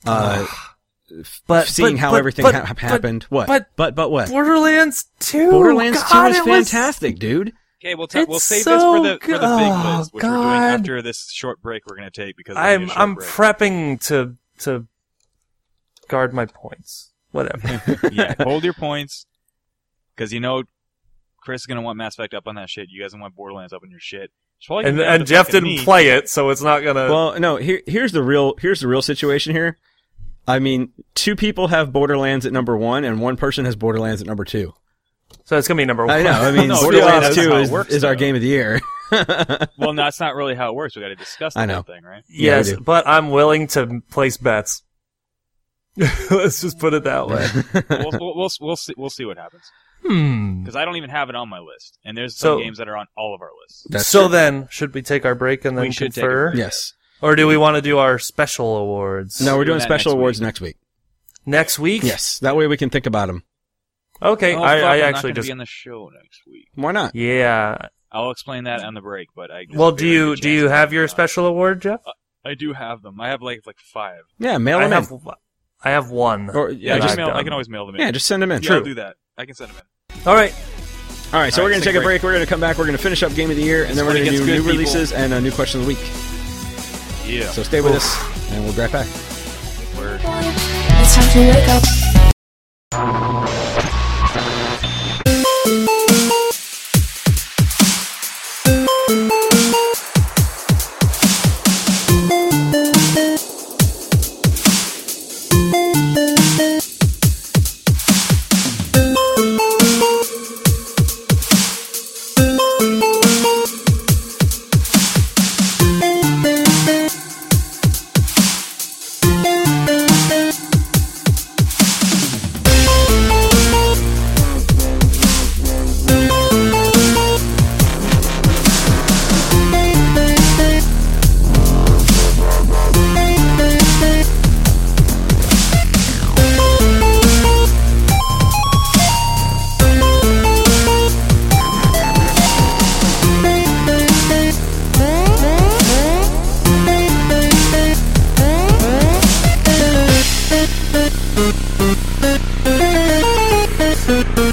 seeing how everything happened. What? But what? Borderlands 2. Borderlands 2 God, is it was- fantastic, dude. Okay, we'll It's save so this for the good. big list, which we're doing God. after this short break we're going to take because I'm I'm prepping to guard my points. Whatever. Yeah, hold your points because you know Chris is going to want Mass Effect up on that shit. You guys want Borderlands up on your shit. It's probably gonna be down and to Jeff fucking didn't me. play it, so it's not gonna. Well, no. Here's the real situation here. I mean, 2 people have Borderlands at number 1, and 1 person has Borderlands at number 2. So it's gonna be number 1. I know. I mean, No, Borderlands that's 2 how it works, is our though. game of the year. Well, no, that's not really how it works. We got to discuss the I know. whole thing, right? Yeah, Yes, we do. but I'm willing to place bets. Let's just put it that way. We'll see what happens Hmm. because I don't even have it on my list, and there's some So- games that are on all of our lists. That's So true. then, should we take our break and then We should take a confer? break. Yes. Or do we want to do our special awards? No, we're doing doing that special next awards week. next week. Next week? Yes. That way we can think about them. Okay, Oh, I fuck, I'm not actually gonna just. be on the show next week. Why not? Yeah. I'll explain that on the break, but I. Well, do you have your special award, Jeff? I do have them. I have like 5. Yeah, mail I them have one. Or Yeah, yeah, just just I've I done. can always mail them in. yeah, just send them in. Yeah, I'll do that. I can send them in. All right. All right, so All we're right, going to take a break. We're going to come back. We're going to finish up Game of the Year, and then we're when going it to do gets new good, releases and a new question of the week. Yeah. So stay with us, and we'll be right back. Word. It's time to wake up.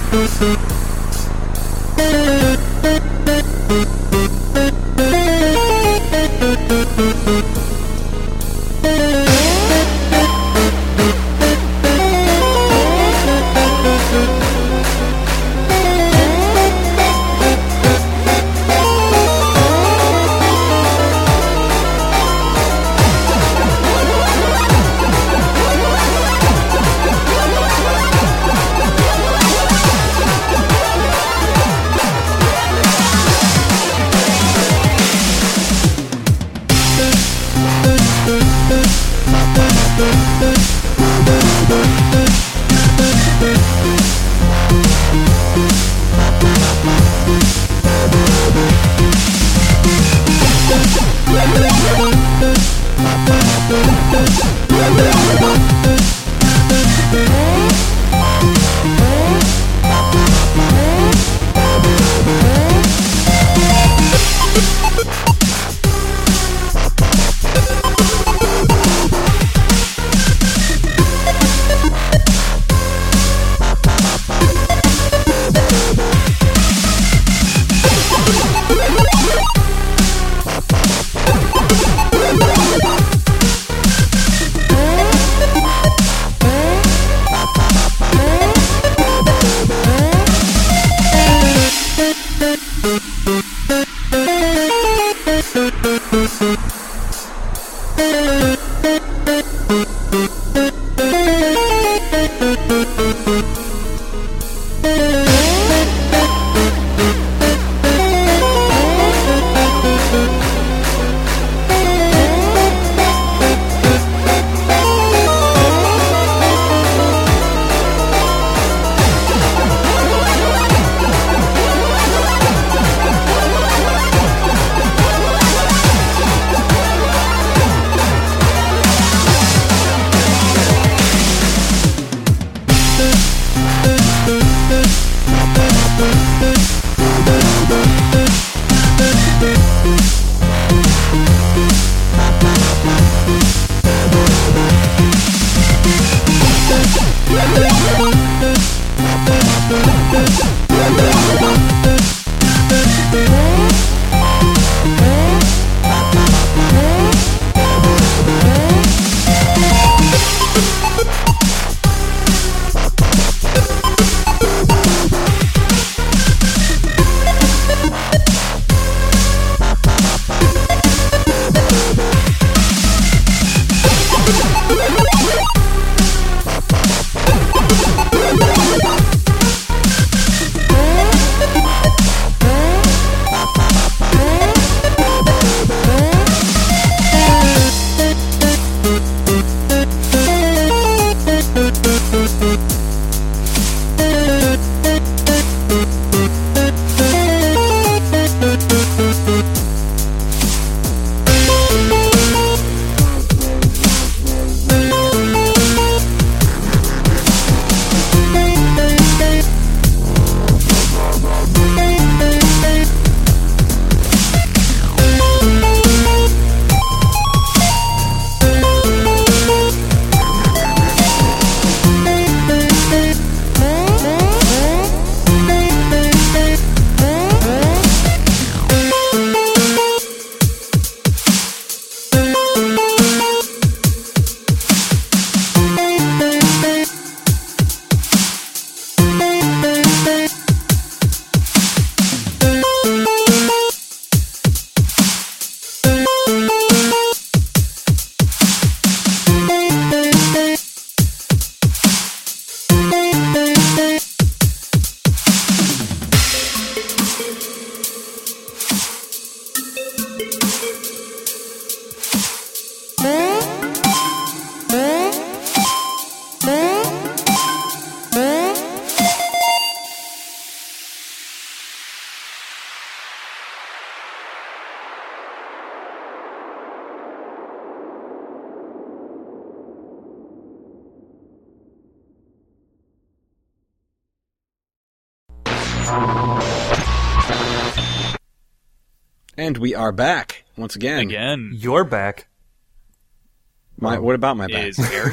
And we are back once again. Again. You're back. What about my back? Is Harry?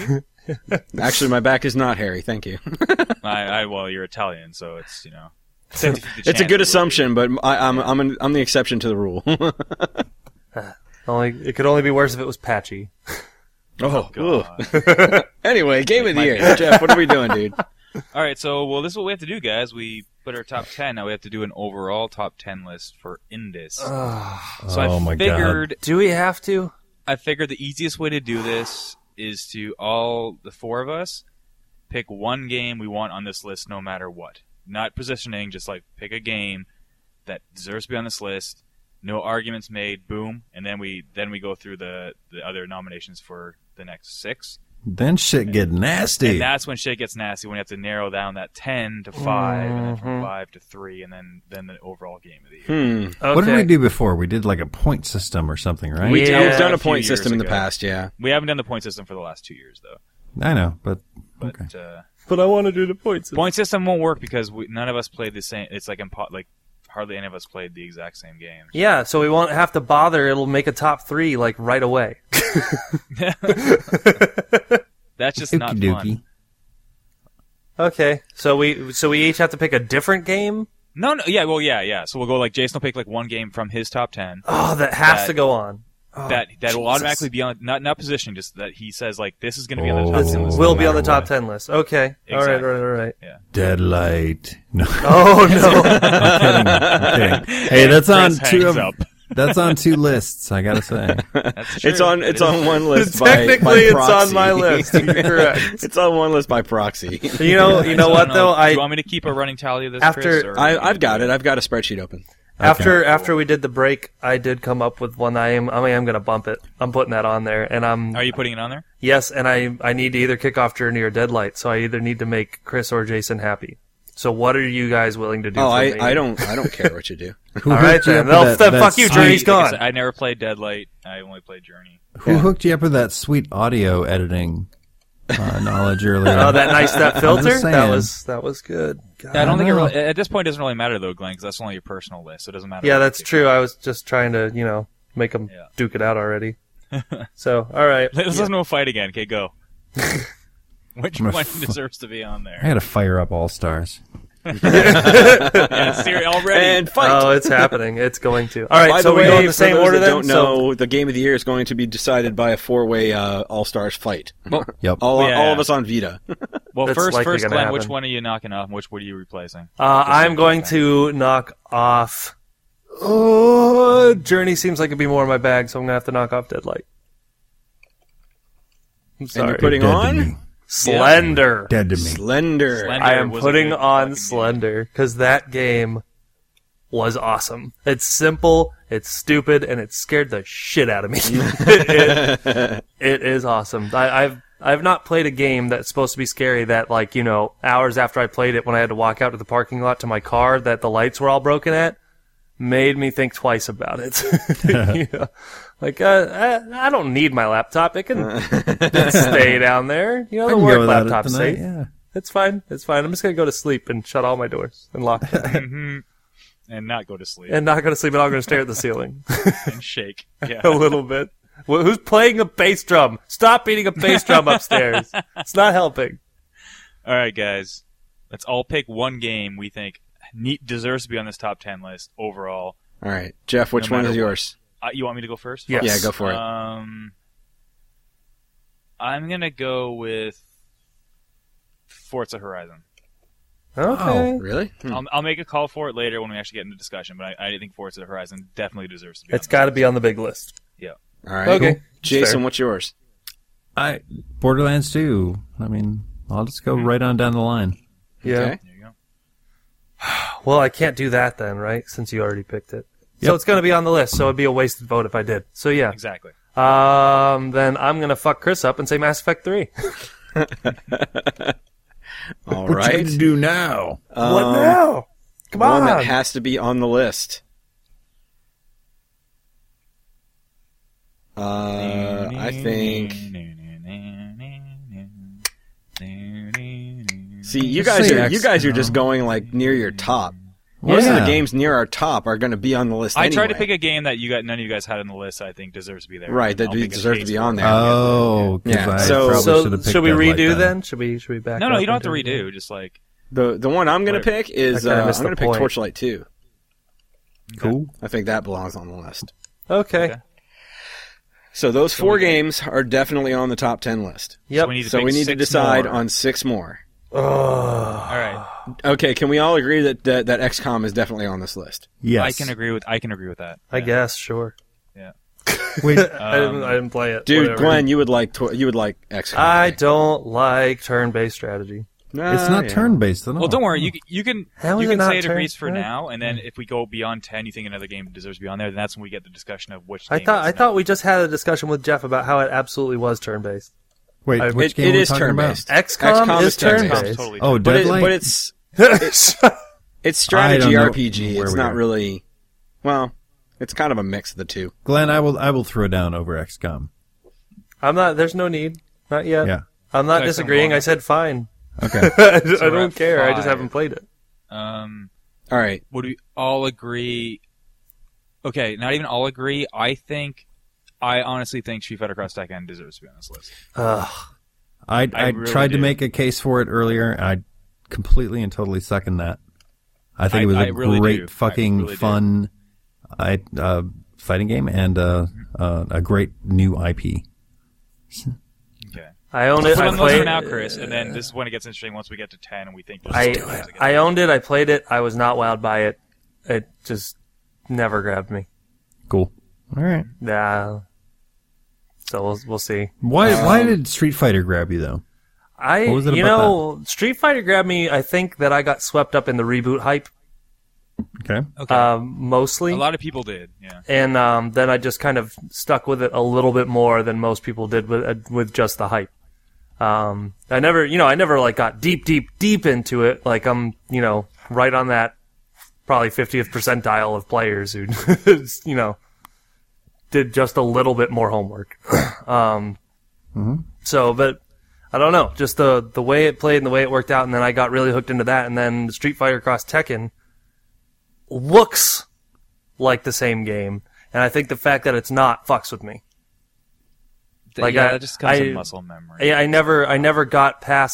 Actually, my back is not hairy. Thank you. Well, you're Italian, so it's It's a good assumption, but I'm the exception to the rule. It could only be worse if it was patchy. God. Anyway, game of the year. Jeff, what are we doing, dude? All right, so this is what we have to do, guys. We put our top 10. Now we have to do an overall top 10 list for Indus. So I figured, Do we have to? I figured the easiest way to do this is to all the four of us pick one game we want on this list, no matter what. Not positioning, just like pick a game that deserves to be on this list. No arguments made. Boom, and then we go through the other nominations for the next 6. Then shit get nasty. And that's when shit gets nasty, when you have to narrow down that 10 to 5, and then from 5 to 3, and then the overall game of the year. Okay. What did we do before? We did like a point system or something, right? We've done a a few point years system in the ago. past, yeah. We haven't done the point system for the last 2 years, though. I know, but But okay. But I want to do the points. point system won't work because none of us played the same. It's like hardly any of us played the exact same games. Yeah, so we won't have to bother. It'll make a top 3 like right away. That's just not fun. Okay, so we each have to pick a different game. No, yeah. So we'll go like Jason will pick like one game from his top 10 Oh, that has to go on. that will automatically be on not positioning, just that he says like this is going to be on the top 10 list. Will be on the top 10 list. Okay, Exactly. all right. Yeah. Deadlight. No, Oh no. I'm kidding. Hey, that's on Chris 2 hangs of up. that's on 2 lists. I gotta say. That's true. It's on one list by Technically, it's proxy. on my list. You're correct. It's on one list by proxy. You know what though? Do you want me to keep a running tally of this, After- Chris, or I've got it. I've got a spreadsheet open. After we did the break, I did come up with one. I am going to bump it. I'm putting that on there, and Are you putting it on there? yes, and I need to either kick off Journey or Deadlight. So I either need to make Chris or Jason happy. So what are you guys willing to do? Oh, for me? I don't care what you do. Who All right hooked you then. up with Well, that fuck you, sweet- Journey's Like I gone. said, I never played Deadlight. I only played Journey. Who hooked you up with that sweet audio editing knowledge earlier? Oh, that nice that filter. just saying. That was good. God. I don't think it know. really, at this point it doesn't really matter though, Glenn, because that's only your personal list, so it doesn't matter. Yeah, what that's you true. I was just trying to make them Yeah. duke it out already. So all right. pick. Let's listen to a fight again. Okay, go. Which I'm one gonna deserves to be on I there? gotta fire up All Stars. Yeah, Siri already. And fight. Oh, it's happening. It's going to. All right, By so the we way, go in the for same those order that then. don't know, the game of the year is going to be decided by a 4-way All-Stars fight. Yep. All Yeah. of us on Vita. Well, That's first, likely gonna Glenn, which happen. one are you knocking off, and which one are you replacing? I'm going to knock off. Oh, Journey seems like it'd be more in my bag, so I'm gonna have to knock off Deadlight. I'm And sorry. you're putting Dead to on me. Slender. Dead to me. Slender. Slender. I am was a putting good on fucking Slender because that game was awesome. It's simple, it's stupid, and it scared the shit out of me. It is awesome. I've not played a game that's supposed to be scary that hours after I played it when I had to walk out to the parking lot to my car that the lights were all broken at made me think twice about it. I don't need my laptop. It can stay down there. I The can work go without it laptop's tonight, safe. yeah. It's fine. It's fine. I'm just going to go to sleep and shut all my doors and lock them. And not go to sleep and not go to sleep, and I'm going to stare at the ceiling and shake. Yeah. a little bit. Who's playing a bass drum? Stop beating a bass drum upstairs. It's not helping. All right, guys. Let's all pick one game we think deserves to be on this top 10 list overall. All right. Jeff, which No one matter is yours? You want me to go first? Yes. Yeah, go for it. I'm going to go with Forza Horizon. Okay. Really? I'll make a call for it later when we actually get into discussion, but I think Forza Horizon definitely deserves to be It's on got to be on the big list. Yeah. All right. Okay. Cool. Jason, Fair. what's yours? Borderlands 2. I mean, I'll just go right on down the line. Yeah. Okay. There you go. Well, I can't do that then, right? Since you already picked it. So Yep. it's going to be on the list, so it'd be a wasted vote if I did. So yeah. Exactly. Then I'm going to fuck Chris up and say Mass Effect 3. All What right. you gonna do now? What now? Come One on. that has to be on the list. I think. See, you Just guys say are X, you guys are no. just going like near your top. Most of Yeah. the games near our top are going to be on the list I anyway. tried to pick a game that none of you guys had on the list. I think deserves to be there. Right, that I'll make a deserves to case be for on it. there. Oh, 'cause Yeah, I so- probably So should have picked should we that like redo that. then? Should we back No, up you don't have and to do it? redo. Just like The one I'm going to Whatever. pick is I kinda I'm missed going the to pick point. Torchlight 2. Cool. I think that belongs on the list. Okay. Okay. So those So four we got- games are definitely on the top 10 list. Yep. so we need to, So pick we need to 6 decide more. on 6 more. All right, Okay, can we all agree that XCOM is definitely on this list? Yes. I can agree with that. I Yeah. guess, sure. Wait, I didn't play it. Dude, Whatever. Glenn, you would like XCOM. I don't like turn-based strategy. it's not turn-based at all. Well, don't worry. You can How is you it can not say it turn- agrees for turn? now, and then if we go beyond 10, you think another game deserves to be on there. Then that's when we get the discussion of which. I game thought is I thought we just had a discussion with Jeff about how it absolutely was turn-based. Wait, I- which It, game it are we is talking about? turn-based. XCOM is turn-based. turn-based. Totally Oh, But, Deadlight? but it's I strategy don't know RPG. where It's we not are. really. Well, it's kind of a mix of the two. Glenn, I will throw down over XCOM. I'm not. There's no need. Not yet. Yeah. I'm not Okay, disagreeing. so I said fine. Okay. I we're don't at care. I just 5. haven't played it. All right. Would we all agree? Okay, not even all agree. I honestly think Street Fighter Cross Tekken deserves to be on this list. I really tried to do. make a case for it earlier. I completely and totally second that. I think it was I a really great do. fucking I really do. fun fighting game and a great new IP. Okay. I own it. Put I on those for played. now, Chris, and then this is when it gets interesting once we get to 10 and we think there's I owned it. I played it. I was not wowed by it. It just never grabbed me. Cool. All right. Nah. So we'll see. Why did Street Fighter grab you though? What was it you about know, Street Fighter grabbed me. I think that I got swept up in the reboot hype, Okay. Okay. mostly. A lot of people did, yeah. And then I just kind of stuck with it a little bit more than most people did with just the hype. I never like got deep into it. Like I'm, right on that probably 50th percentile of players who, did just a little bit more homework. So, but I don't know, just the way it played and the way it worked out, and then I got really hooked into that, and then Street Fighter Cross Tekken looks like the same game, and I think the fact that it's not fucks with me. Like, yeah, that just comes in muscle memory. I never got past,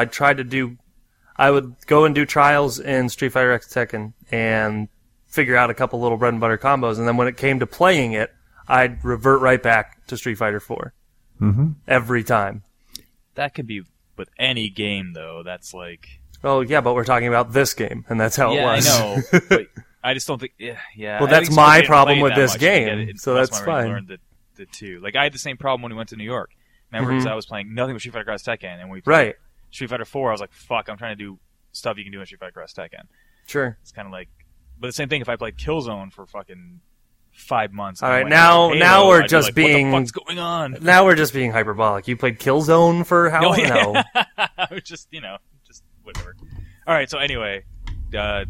I would go and do trials in Street Fighter X Tekken and figure out a couple little bread and butter combos, and then when it came to playing it, I'd revert right back to Street Fighter 4. Mm-hmm. Every time. That could be with any game, though. That's like... Oh, yeah, but we're talking about this game, and that's how it Yeah, was. I know, but I just don't think... Yeah. Well, I that's think my I didn't problem play it with that this much to get game, it so muscle that's memory and fine. learn the two. Like, I had the same problem when we went to New York. Remember, because I was playing nothing but Street Fighter Cross Tekken, and we played Right. Street Fighter 4, I was like, fuck, I'm trying to do stuff you can do in Street Fighter Cross Tekken. Sure. It's kind of like... But the same thing if I played Killzone for fucking 5 months. All and right, went now- to now Halo, we're I'd be just like, being- what the fuck's going on? Now we're just being hyperbolic. You played Killzone for how long? No. I was just, just whatever. All right, so anyway, Mark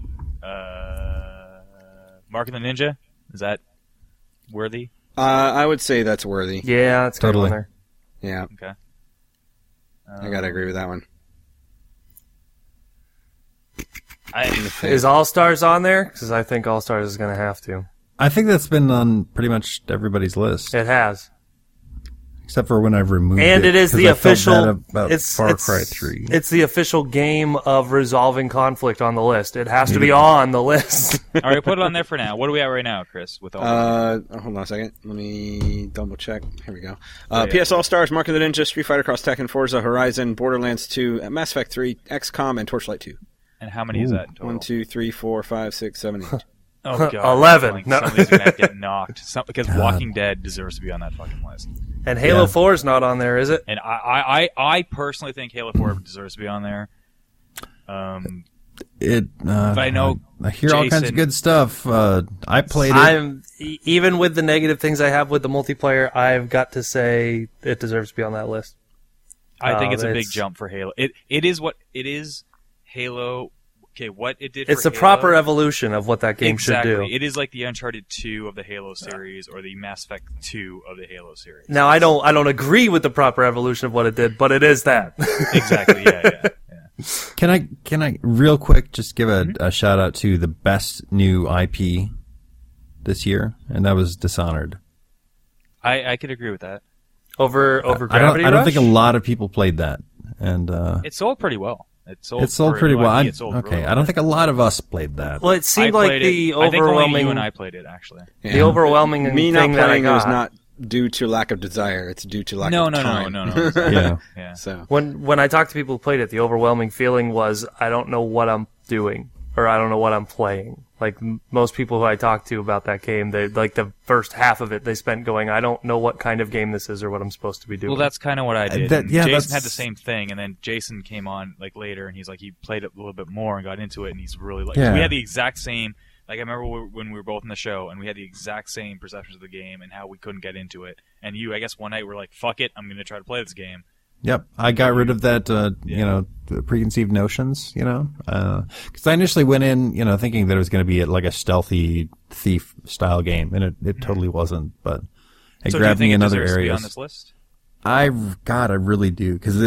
and the Ninja, is that worthy? I would say that's worthy. Yeah, that's Totally. totally. Yeah, Okay. I gotta agree with that one. Is All Stars on there? Because I think All Stars is going to have to. I think that's been on pretty much everybody's list, It has. except for when I've removed And it is 'cause the I felt official. bad about Far Cry 3. It's the official game of resolving conflict on the list. It has to be on the list. All right, put it on there for now. What are we at right now, Chris? With all Hold on a second. Let me double check. Here we go. yeah. PS All Stars, Mark of the Ninja, Street Fighter Cross Tekken, Forza Horizon, Borderlands 2, Mass Effect 3, XCOM, and Torchlight 2. and how many is that in total? 1, 2, 3, 4, 5, 6, 7, 8. Oh, God. 11. Like, No. some of these are going to get knocked. Because Walking Dead deserves to be on that fucking list. And Halo Yeah. 4 is not on there, is it? And I personally think Halo 4 deserves to be on there. But I know I hear all kinds Jason- of good stuff. I played it. I'm even with the negative things I have with the multiplayer, I've got to say it deserves to be on that list. I think it's a big it's- jump for Halo. It is what it is. Halo. Okay, what it did. It's for the proper Halo, evolution of what that game exactly. should do. It is like the Uncharted 2 of the Halo series, or the Mass Effect 2 of the Halo series. Now I don't agree with the proper evolution of what it did, but it is that. Exactly. Yeah. Can I real quick just give a shout out to the best new IP this year, and that was Dishonored. I could agree with that. Over I Gravity don't Rush? think a lot of people played that, and It sold pretty well. It sold pretty for a new well. IP, it sold really well. I don't think a lot of us played that. Well, it seemed I like played the it. I think only overwhelming you and I played it, actually. the overwhelming Me not thing that I playing it was got. not due to lack of desire. It's due to lack No. of time. Yeah. Yeah. So When I talked to people who played it, the overwhelming feeling was I don't know what I'm doing or I don't know what I'm playing. Like most people who I talked to about that game, they like the first half of it they spent going, I don't know what kind of game this is or what I'm supposed to be doing. Well, that's kind of what I did. That- yeah, Jason that's- had the same thing, and then Jason came on like later, and he's like he played it a little bit more and got into it, and he's really like Yeah. we had the exact same. Like I remember when we were both in the show, and we had the exact same perceptions of the game and how we couldn't get into it. And you, I guess, one night were like, "Fuck it, I'm going to try to play this game." Yep, I got rid of that, the preconceived notions, because I initially went in, thinking that it was going to be like a stealthy thief style game, and it totally wasn't. But it So grabbed do you me think in it other deserves to be areas. on this list? I really do, because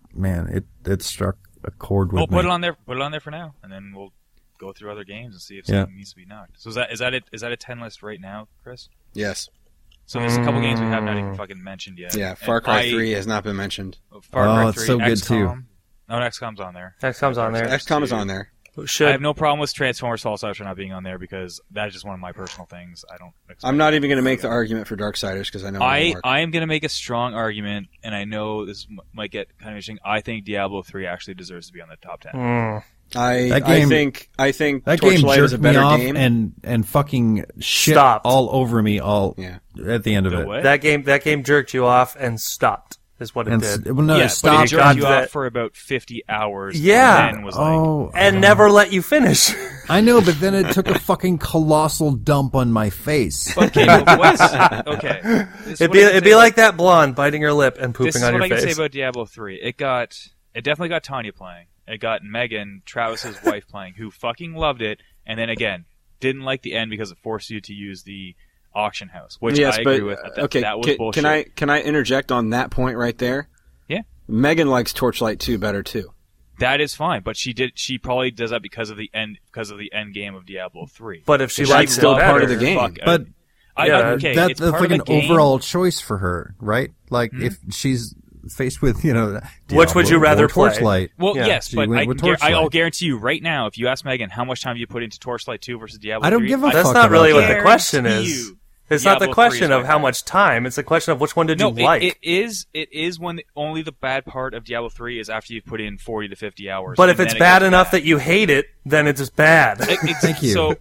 it struck a chord with Well, me. put it on there. Put it on there for now, and then we'll go through other games and see if something needs to be knocked. So is that a 10 list right now, Chris? yes, So there's a couple games we have not even fucking mentioned yet. yeah. And Far Cry 3 has not been mentioned. Far Cry it's 3, so good, XCOM. too. No, XCOM's on there. XCOM's on there. XCOM is on there. I Should have no problem with Transformers Fall Cyber not being on there because that is just one of my personal things. I don't. expect I'm not it even going to make go. the argument for Darksiders because I know it won't work. I am going to make a strong argument, and I know this might get kind of interesting. I think Diablo 3 actually deserves to be on the top 10. That game- I think that game Torchlight is jerked a me better off game. and fucking shit Stopped. all over me Yeah. at the end of The it. what? that game jerked you off and stopped is what it And did. well, no, yeah, it but it stopped. jerked got you that- off for about 50 hours. Yeah. And then was like, Oh, And never let you finish. I know, but then it took a fucking colossal dump on my face. okay, but what's, okay. This is It'd what I can be say like that blonde biting her lip and This pooping is on what your I can say face. about Diablo 3. It definitely got Tanya playing. It got Megan, Travis's wife, playing, who fucking loved it, and then again, didn't like the end because it forced you to use the auction house, which yes, I but agree with. okay. That was bullshit. Can I interject on that point right there? Yeah. Megan likes Torchlight 2 better too. That is fine, but she probably does that because of the end game of Diablo 3. But if she It's likes still it part of better- the game. Fuck, But okay, that's it's part like of an the game. overall choice for her, right? Like if she's faced with Which would you Diablo rather or play? Torchlight. Well, Yeah, yes, she but went with I'll Torchlight. guarantee you right now, if you ask Megan how much time you put into Torchlight 2 versus Diablo I don't 3, give a That's fuck not really about what that. the question guarantee is. you It's not the Diablo 3 question is of my how favorite. much time. It's a question of which one did you like. it is when only the bad part of Diablo 3 is after you've put in 40 to 50 hours. But if and it's then it bad gets enough bad. that you hate it, then it's just bad. Thank you. So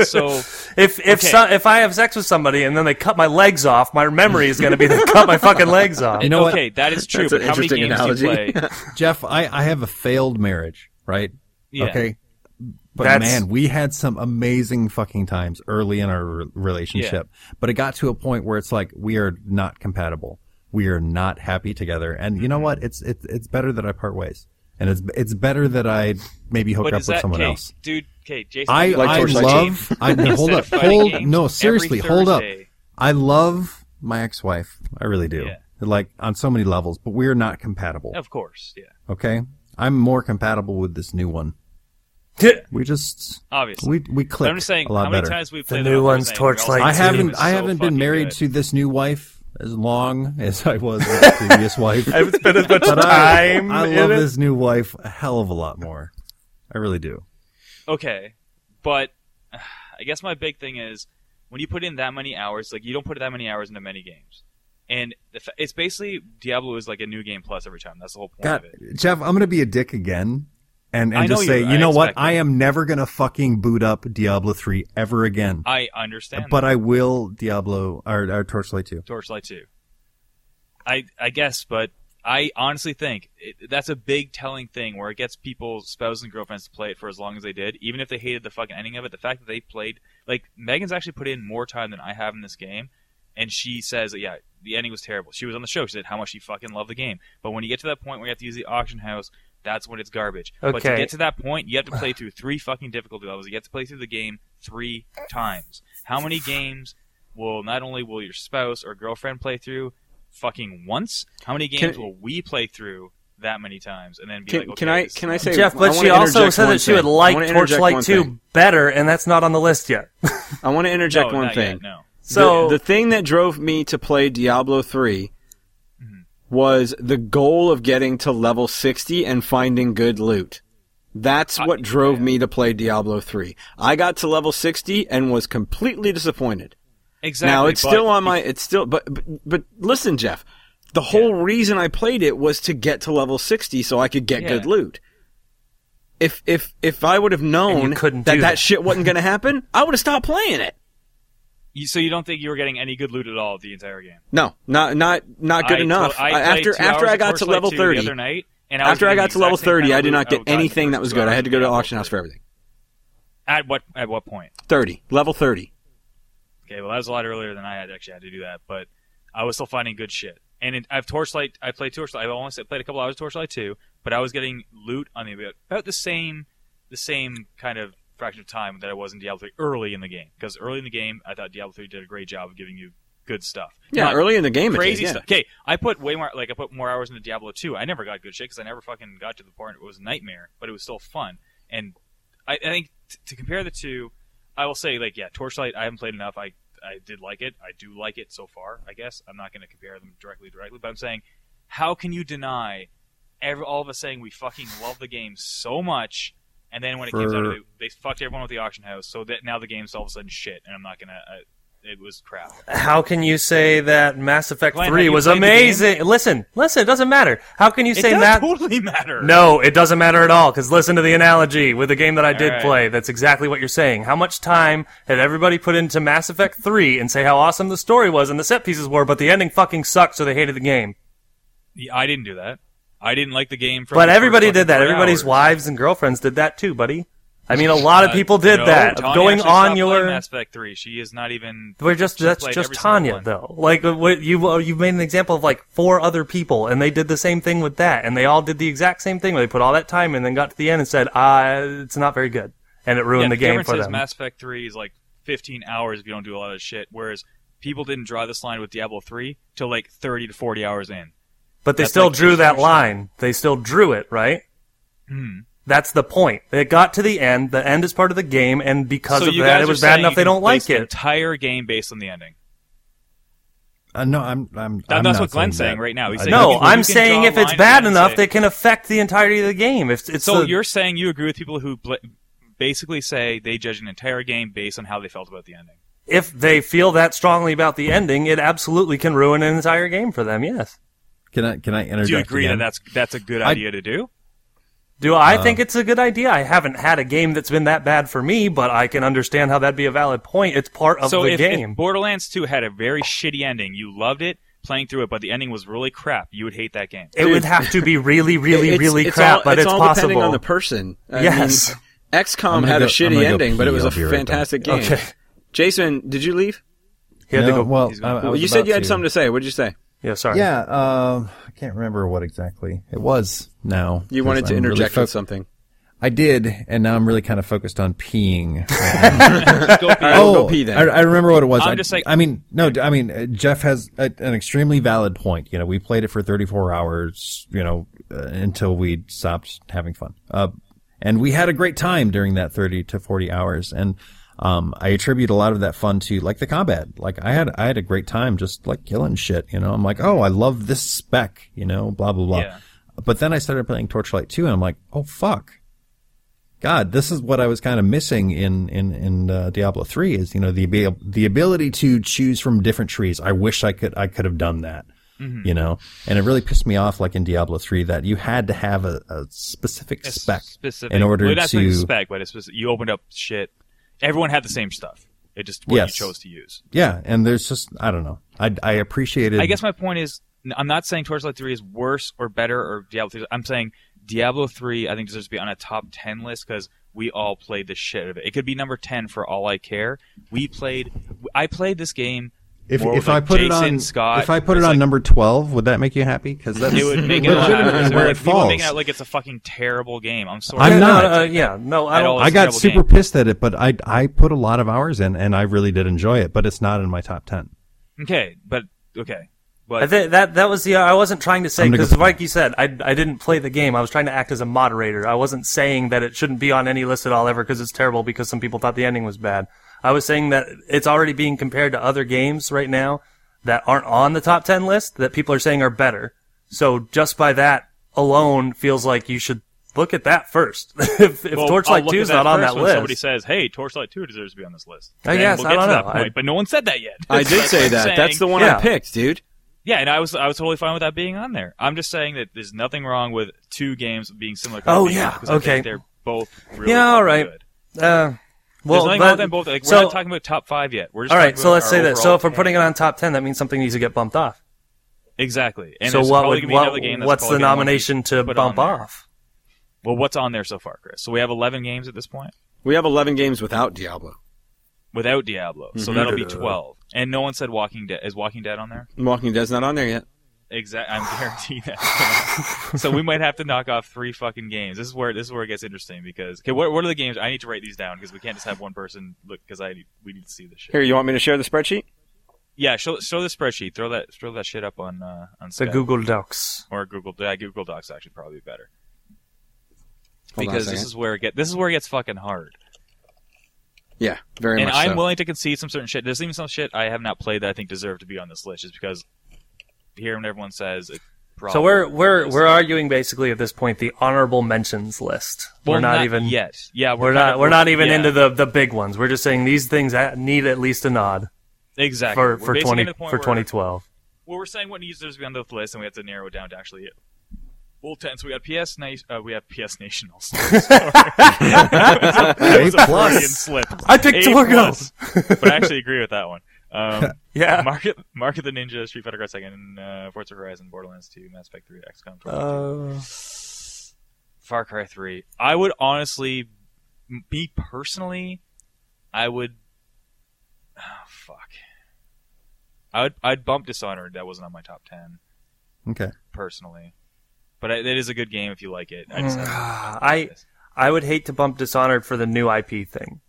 If I have sex with somebody and then they cut my legs off, my memory is going to be they cut my fucking legs off. You know what? okay, that is true. That's But an how many interesting games do you analogy. play? Jeff, I have a failed marriage, right? Yeah. Okay. But That's- man, we had some amazing fucking times early in our relationship. But it got to a point where it's like we are not compatible. We are not happy together. And you know what? It's better that I part ways. And it's better that I maybe hook But up is with that, someone okay, hold dude? Okay, Jason. I Torchlight love. Instead Up. of fighting games No, every seriously, hold up. Thursday. I love my ex-wife. I really do. Yeah. Like on so many levels, but we're not compatible. Of course, yeah, Okay, I'm more compatible with this new one. We just obviously. we But click I'm just saying, a lot how many better. times we The played new one's Torchlight I Two. haven't been married to this new wife as long as I was with the previous wife. I haven't spent as much But time I in love it. this new wife a hell of a lot more. I really do. Okay, but I guess my big thing is when you put in that many hours, like you don't put that many hours into many games, and it's basically Diablo is like a new game plus every time. That's the whole point God, of it. Jeff, I'm gonna be a dick again. And I know just say, you- you know I what? expect I it. am never gonna fucking boot up Diablo 3 ever again. I understand, But I will Diablo or Torchlight 2. Torchlight 2. I guess, but I honestly think that's a big telling thing where it gets people's spouses and girlfriends to play it for as long as they did, even if they hated the fucking ending of it. The fact that they played, like Megan's actually put in more time than I have in this game, and she says that, yeah, the ending was terrible. She was on the show. She said how much she fucking loved the game. But when you get to that point where you have to use the auction house, that's when it's garbage. But to Okay. get to that point, you have to play through 3 fucking difficulty levels. You have to play through the game 3 times. How many games will not only will your spouse or girlfriend play through fucking once? How many games will we play through that many times and then be Can, like, okay, can I this is can I not- say Jeff, I but wanna she also interject said one that she would thing. I like wanna interject Torchlight one 2 thing. better, and that's not on the list yet. I want to interject No, one not thing. yet, no. So the thing that drove me to play Diablo 3 was the goal of getting to level 60 and finding good loot. That's what drove me to play Diablo 3. I got to level 60 and was completely disappointed. Exactly. Now it's but still on my. It's still. But listen, Jeff. The whole reason I played it was to get to level 60 so I could get good loot. If I would have known couldn't that do that that. shit wasn't going to happen, I would have stopped playing it. So you don't think you were getting any good loot at all the entire game? No, not good enough. I After I got to level 30, the other night, and after I getting got the to level exact same 30, kind I of did loot not get I got in anything the that was first good. I had to go to the Diablo auction house 3. for everything. At what point? 30, level 30. Okay, well that was a lot earlier than I had to do that, but I was still finding good shit. And I've Torchlight. I played Torchlight. I've only played a couple hours of Torchlight 2, but I was getting loot on about the same kind of fraction of time that I was in Diablo 3 early in the game. Because early in the game, I thought Diablo 3 did a great job of giving you good stuff. Yeah, Not early in the game, crazy it did, yeah. stuff. Okay, I put more hours into Diablo 2. I never got good shit because I never fucking got to the point it was a nightmare, but it was still fun. And I think to compare the two, I will say Torchlight. I haven't played enough. I did like it. I do like it so far. I guess I'm not going to compare them directly, but I'm saying, how can you deny all of us saying we fucking love the game so much, and then when it came out, they fucked everyone with the auction house, so that now the game's all of a sudden shit, and I'm not gonna. It was crap. how can you say that Mass Effect Glenn, 3 have you was played the amazing? Listen, it doesn't matter. How can you say It does that? totally matter. No, it doesn't matter at all, because listen to the analogy with the game that I did right. play. That's exactly what you're saying. How much time had everybody put into Mass Effect 3 and say how awesome the story was and the set pieces were, but the ending fucking sucked, so they hated the game? Yeah, I didn't do that. I didn't like the game. From But the first everybody fucking did that. 4 Everybody's hours. wives and girlfriends did that too, buddy. I mean, a lot of people did No, that. Tanya Going actually on stopped playing your... Mass Effect 3. She is not even. That's she just played every single Tanya, one. though. Like, you've made an example of like 4 other people, and they did the same thing with that, and they all did the exact same thing. Where they put all that time and then got to the end and said, it's not very good. And it ruined the game difference for is them. Mass Effect 3 is like 15 hours if you don't do a lot of shit, whereas people didn't draw this line with Diablo 3 till like 30 to 40 hours in. But they That's still like drew that distinction. line. They still drew it, right? That's the point. It got to the end. The end is part of the game, and because So of you that, guys it was are bad saying enough you they can don't like base the it. entire game based on the ending. No, I'm That's not what Glenn's saying saying that. right now. He's I- saying No, you I'm can saying draw if a it's line bad and enough, say- they can affect the entirety of the game. It's So the- you're saying you agree with people who basically say they judge an entire game based on how they felt about the ending? if they feel that strongly about the ending, it absolutely can ruin an entire game for them. Yes. Can I interject? Do you agree again? that that's a good idea to do? Do I think it's a good idea? I haven't had a game that's been that bad for me, but I can understand how that'd be a valid point. It's part of So the if game. Borderlands 2 had a very shitty ending, you loved it playing through it, but the ending was really crap, you would hate that game. It would have to be really, really, really it's crap, all, but it's all possible. depending on the person. I Yes. mean, XCOM I'm had gonna a go- shitty I'm gonna go ending, but it pee. was a I'll be right back. fantastic game. Okay. Jason, did you leave? He had to go. well, he's gonna- I was You said about you had to. something to say. What did you say? Yeah, sorry. Yeah, I can't remember what exactly it was now. You wanted to because I'm really interject with something. I did, and now I'm really kind of focused on peeing. Go pee. Go pee then. I remember what it was. I'm just saying- Jeff has an extremely valid point. You know, we played it for 34 hours, until we stopped having fun. And we had a great time during that 30 to 40 hours. And, I attribute a lot of that fun to like the combat. Like I had a great time just like killing shit, I'm like, oh, I love this spec, blah, blah, blah. Yeah. But then I started playing Torchlight 2 and I'm like, oh, fuck. God, this is what I was kind of missing in Diablo 3 is, the ability to choose from different trees. I wish I could have done that, and it really pissed me off like in Diablo 3 that you had to have a specific spec in order well, that's not to, a spec, but it's you opened up shit. Everyone had the same stuff. It just what Yes. you chose to use. yeah. And there's just, I don't know. I appreciated. I guess my point is, I'm not saying Torchlight 3 is worse or better or Diablo 3. I'm saying Diablo 3, I think, deserves to be on a top 10 list because we all played the shit out of it. It could be number 10 for all I care. I played this game. If more with, I like, put Jason, it on, Scott, if I put it it's on like- number 12, would that make you happy? Because that's it would make it a lot legitimately where it People falls. making it out like it's a fucking terrible game. I'm sorry. I'm Yeah, not. I don't. I got terrible super game. pissed at it, but I put a lot of hours in, and I really did enjoy it. But it's not in my top 10. Okay, but okay. But I think that was the. I wasn't trying to say I'm gonna because, go- like you said, I didn't play the game. I was trying to act as a moderator. I wasn't saying that it shouldn't be on any list at all ever because it's terrible because some people thought the ending was bad. I was saying that it's already being compared to other games right now that aren't on the top 10 list that people are saying are better. So just by that alone, feels like you should look at that first. if Well, Torchlight I'll look 2 at is not on first that when list. Somebody says, "Hey, Torchlight 2 deserves to be on this list." I Then guess, we'll I get don't to know. that point, but no one said that yet. I did say that. That's the one Yeah. I picked, dude. Yeah, and I was totally fine with that being on there. I'm just saying that there's nothing wrong with two games being similar. Oh, games, yeah, because I okay. think they're both really Yeah, all right. good. Well, There's nothing but- wrong with them both. Like, we're so- not talking about top 5 yet. We're just all right, talking so about let's our say that. So overall if we're putting it opinion. on top 10, that means something needs to get bumped off. Exactly. And So there's what probably would gonna be another game that's what's probably the gonna want nomination to put bump on there. off? Well, what's on there so far, Chris? So we have 11 games at this point We have 11 games without Diablo. without Diablo. So that'll be 12. And no one said Walking Dead. Is Walking Dead on there? Walking Dead's not on there yet. I'm guaranteed that. So we might have to knock off 3 fucking games. This is where it gets interesting because what are the games? I need to write these down because we can't just have one person look because we need to see this shit. Here, you want me to share the spreadsheet? Yeah, show the spreadsheet. Throw that shit up on The Skype. Google Docs. Or Google. Yeah, Google Docs actually probably be better Hold on a because second. this is where it gets fucking hard. Yeah, very And much I'm so. willing to concede some certain shit. There's even some shit I have not played that I think deserve to be on this list, just because hearing what everyone says. It probably So we're arguing basically at this point the honorable mentions list. Well, we're not even yet. Yeah, we're not even yeah, into the big ones. We're just saying these things need at least a nod exactly for We're basically 20 at the point for where- 2012. Well, we're saying what needs to be on the list, and we have to narrow it down to actually it. Full 10. So we got PS Nationals. A plus. Freudian slip. I picked A Torgo. plus. But I actually agree with that one. Yeah. Mark of the Ninja, Street Fighter Cross 2, Forza Horizon, Borderlands 2, Mass Effect 3, XCOM 22, Far Cry 3. I would honestly, me personally, I would. Oh, fuck. I'd bump Dishonored. That wasn't on my top 10 Okay. personally, but it is a good game if you like it. I just I would hate to bump Dishonored for the new IP thing.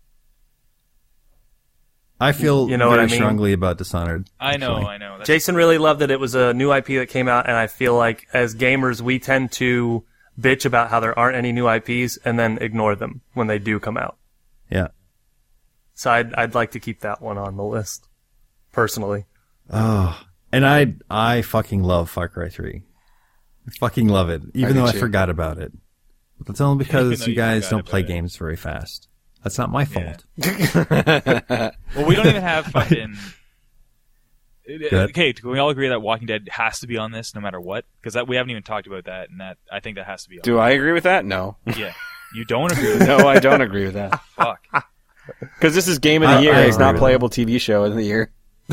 I feel You know what very I mean? strongly about Dishonored. I know. actually. That's- Jason really loved that it was a new IP that came out, and I feel like as gamers we tend to bitch about how there aren't any new IPs and then ignore them when they do come out. Yeah. So I'd like to keep that one on the list, personally. Oh, and I fucking love Far Cry 3. I fucking love it, even do though I too. forgot about it. But that's only because Even though you you guys forgot don't about play it. games very fast. That's not my fault. Well, we don't even have fucking. ahead. Okay, can we all agree that Walking Dead has to be on this no matter what? Because we haven't even talked about that, and that I think that has to be on. Do I agree with that? No. Yeah, you don't agree with that? No, I don't agree with that. Fuck. Because this is Game of the I Year. It's agree not with playable TV show of the year.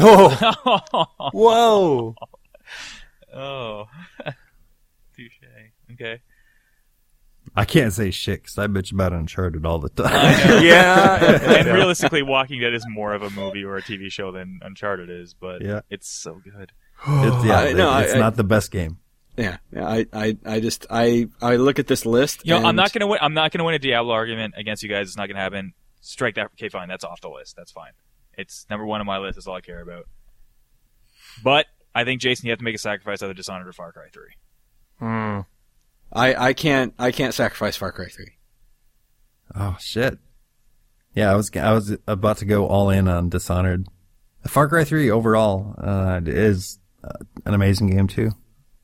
Whoa! Oh, touche. Okay. I can't say shit because I bitch about Uncharted all the time. Yeah. And realistically, Walking Dead is more of a movie or a TV show than Uncharted is, but Yeah. it's so good. It's not the best game. Yeah. I look at this list. You know, I'm and- not gonna win a Diablo argument against you guys. It's not gonna happen. Strike that. Okay, fine. That's off the list. That's fine. It's number 1 on my list. That's all I care about. But I think, Jason, you have to make a sacrifice either Dishonored or Far Cry 3. I can't sacrifice Far Cry 3. Oh shit. Yeah, I was about to go all in on Dishonored. Far Cry 3 overall is an amazing game too.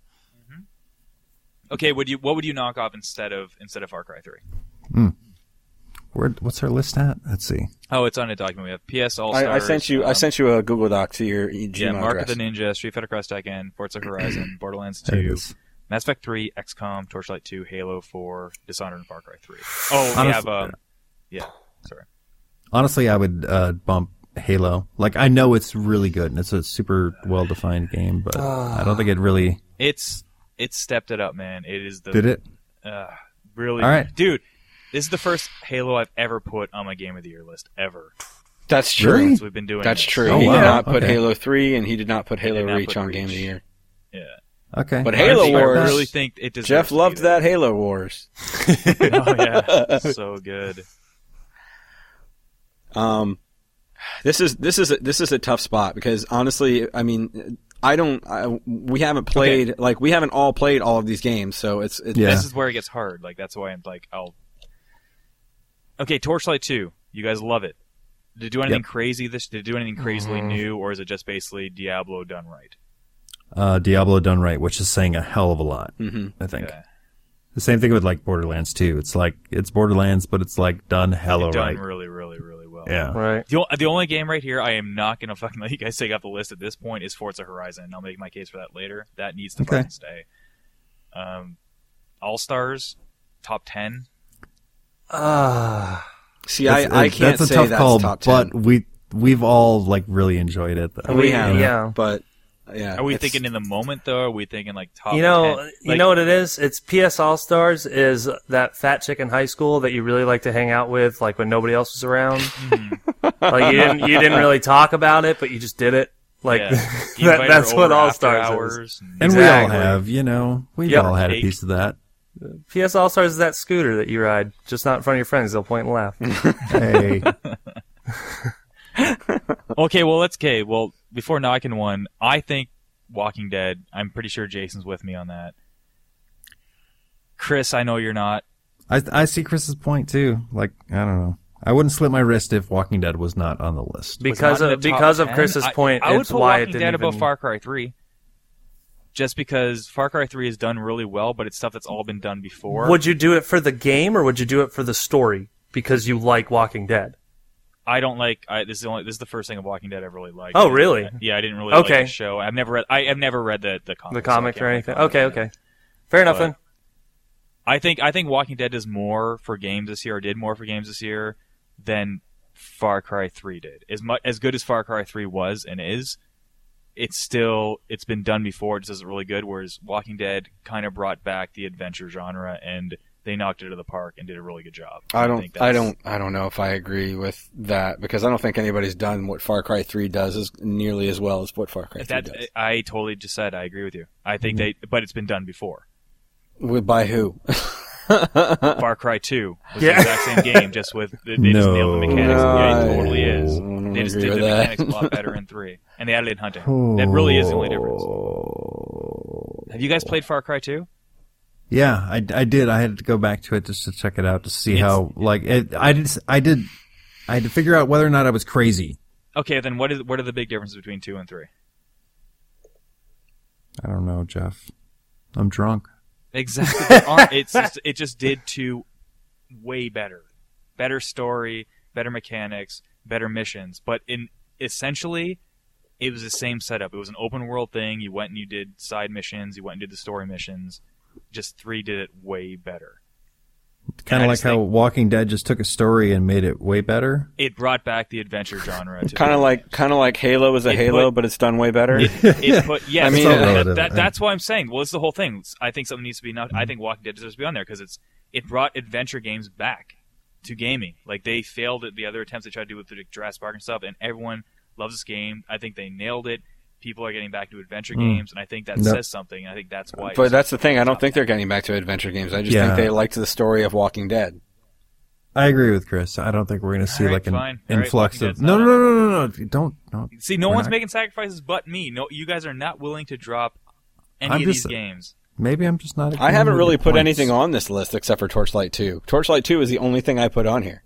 Okay, what would you knock off instead of Far Cry 3? What's our list at? Let's see. Oh, it's on a document. We have PS All Stars. I sent you a Google Doc to your Gmail Yeah, Mark address. of the Ninja, Street Fighter Cross Tekken, Forza Horizon, Borderlands There it 2, is. Mass Effect 3, XCOM, Torchlight 2, Halo 4, Dishonored, and Far Cry 3. Oh, we Honestly- have yeah. Sorry. Honestly, I would bump Halo. Like, I know it's really good and it's a super well-defined game, but I don't think it really It's stepped it up, man. It is the did it. really All right. dude. This is the first Halo I've ever put on my Game of the Year list ever. That's true. Really? Since we've been doing That's this. true. Oh, he did wow. not put Okay. Halo 3, and he did not put Halo did not Reach put on Reach. Game of the Year. Yeah. Okay. But Halo I Wars, really think it deserves Jeff to be loved there. that Halo Wars. Oh yeah, so good. This is a tough spot because honestly, I mean, we haven't played we haven't all played all of these games, so it's Yeah. This is where it gets hard. Like that's why I'm like, Okay, Torchlight 2. You guys love it. Did it do anything crazy? Did it do anything crazily new, or is it just basically Diablo done right? Diablo done right, which is saying a hell of a lot. I think. Okay. The same thing with like Borderlands 2. It's like it's Borderlands, but it's like done hella Done right. really, really, really well. Yeah. Right. The only game right here I am not going to fucking let you guys take off the list at this point is Forza Horizon. I'll make my case for that later. That needs to fucking stay. All-Stars, top 10. See, I can't that's a say tough that's call, top 10. but we've all like really enjoyed it. Though. We have, yeah. but yeah. Are we it's- thinking in the moment, though? Or are we thinking like top 10? You know what it is? It's PS All Stars is that fat chick in high school that you really like to hang out with, like when nobody else was around. Like you didn't really talk about it, but you just did it. Like Yeah. You invite her that's what over All after Stars is. hours and- And we all Exactly. have, we've Yep. all had a Cake. piece of that. PS All Stars is that scooter that you ride, just not in front of your friends. They'll point and laugh. Hey, Okay, well, before knocking one, I think Walking Dead, I'm pretty sure Jason's with me on that. Chris, I know you're not. I see Chris's point too. Like I don't know. I wouldn't slit my wrist if Walking Dead was not on the list. Because Was not of in the top because of 10. Chris's point, I would it's put why it Walking didn't Dead even. above Far Cry 3. Just because Far Cry 3 is done really well, but it's stuff that's all been done before. Would you do it for the game or would you do it for the story because you like Walking Dead? I don't like. This is the first thing of Walking Dead I've really liked. Oh, really? Yeah, I didn't really like Okay. the show. I've never read the comics. The so I comics can't or really anything? comment Okay, on that. okay. Fair enough But- then. I think Walking Dead does more for games this year, or did more for games this year, than Far Cry 3 did. As good as Far Cry 3 was and is, it's been done before. It just isn't really good. Whereas Walking Dead kind of brought back the adventure genre, and they knocked it out of the park and did a really good job. I think don't know if I agree with that because I don't think anybody's done what Far Cry 3 does as nearly as well as what Far Cry 3 does. I totally just said I agree with you. I think but it's been done before. By who? Far Cry 2 was the exact same game, just with they just nailed the mechanics. No. Yeah, it totally is. I don't They just agree did the with that. mechanics a lot better in 3, and they added in hunting. That really is the only difference. Have you guys played Far Cry 2? Yeah, I did. I had to go back to it just to check it out to see how like it. I had to figure out whether or not I was crazy. Okay, then what are the big differences between 2 and 3? I don't know, Jeff. I'm drunk. Exactly. There aren't- it just did 2 way better. Better story, better mechanics, better missions. But essentially, it was the same setup. It was an open world thing. You went and you did side missions. You went and did the story missions. Just 3 did it way better. Kind I of like just how think- Walking Dead just took a story and made it way better. It brought back the adventure genre. To Kind of like Halo is a It Halo, put- but it's done way better. It put yes. I mean, It's all relative, that's why I'm saying. Well, it's the whole thing. I think something needs to be. I think Walking Dead deserves to be on there because it brought adventure games back to gaming. Like they failed at the other attempts they tried to do with the Jurassic Park and stuff, and everyone loves this game. I think they nailed it. People are getting back to adventure games, and I think that Yep. says something. And I think that's why. But that's the thing. I don't think they're getting back to adventure games. I just Yeah. think they liked the story of Walking Dead. I agree with Chris. I don't think we're going to see All right, like an fine. All right, influx Walking of Dead's no. not Don't. See, no We're one's not- making sacrifices but me. No, you guys are not willing to drop any I'm of just- these games. Maybe I'm just not. I haven't really put points. anything on this list except for Torchlight 2. Torchlight 2 is the only thing I put on here.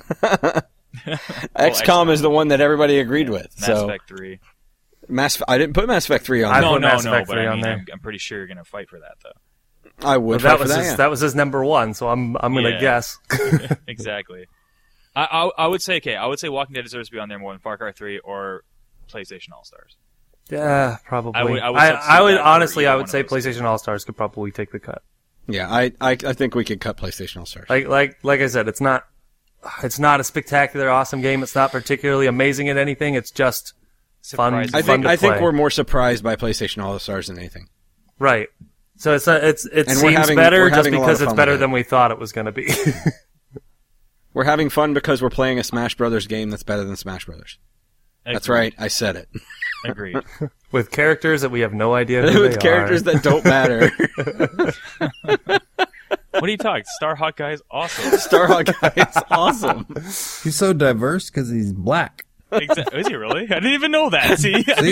XCOM is the one that everybody agreed with. Mass So Effect 3. I didn't put Mass Effect 3 on. I there. put Mass Effect but 3 I on mean, there. I'm pretty sure you're going to fight for that, though. I would. That fight for was that, his, yeah. that was his number one, so I'm gonna Yeah. guess. Exactly. I would say Walking Dead deserves to be on there more than Far Cry 3 or PlayStation All Stars. Yeah, probably. I would I would substitute that for honestly, either I one would of say those. PlayStation All Stars could probably take the cut. Yeah, I think we could cut PlayStation All Stars. Like I said, it's not a spectacular, awesome game. It's not particularly amazing at anything. It's just fun. Surprising. I fun to think play. we're more surprised by PlayStation All Stars than anything. Right. So it And we're seems having- better we're just having a lot because of it's fun better with it. than we thought it was going to be. We're having fun because we're playing a Smash Brothers game that's better than Smash Brothers. That's right, I said it. Agreed. With characters that we have no idea who With they characters are. that don't matter. What are you talking? Starhawk guy is awesome. Starhawk guy is awesome. He's so diverse because he's black. Is he really? I didn't even know that. See? See?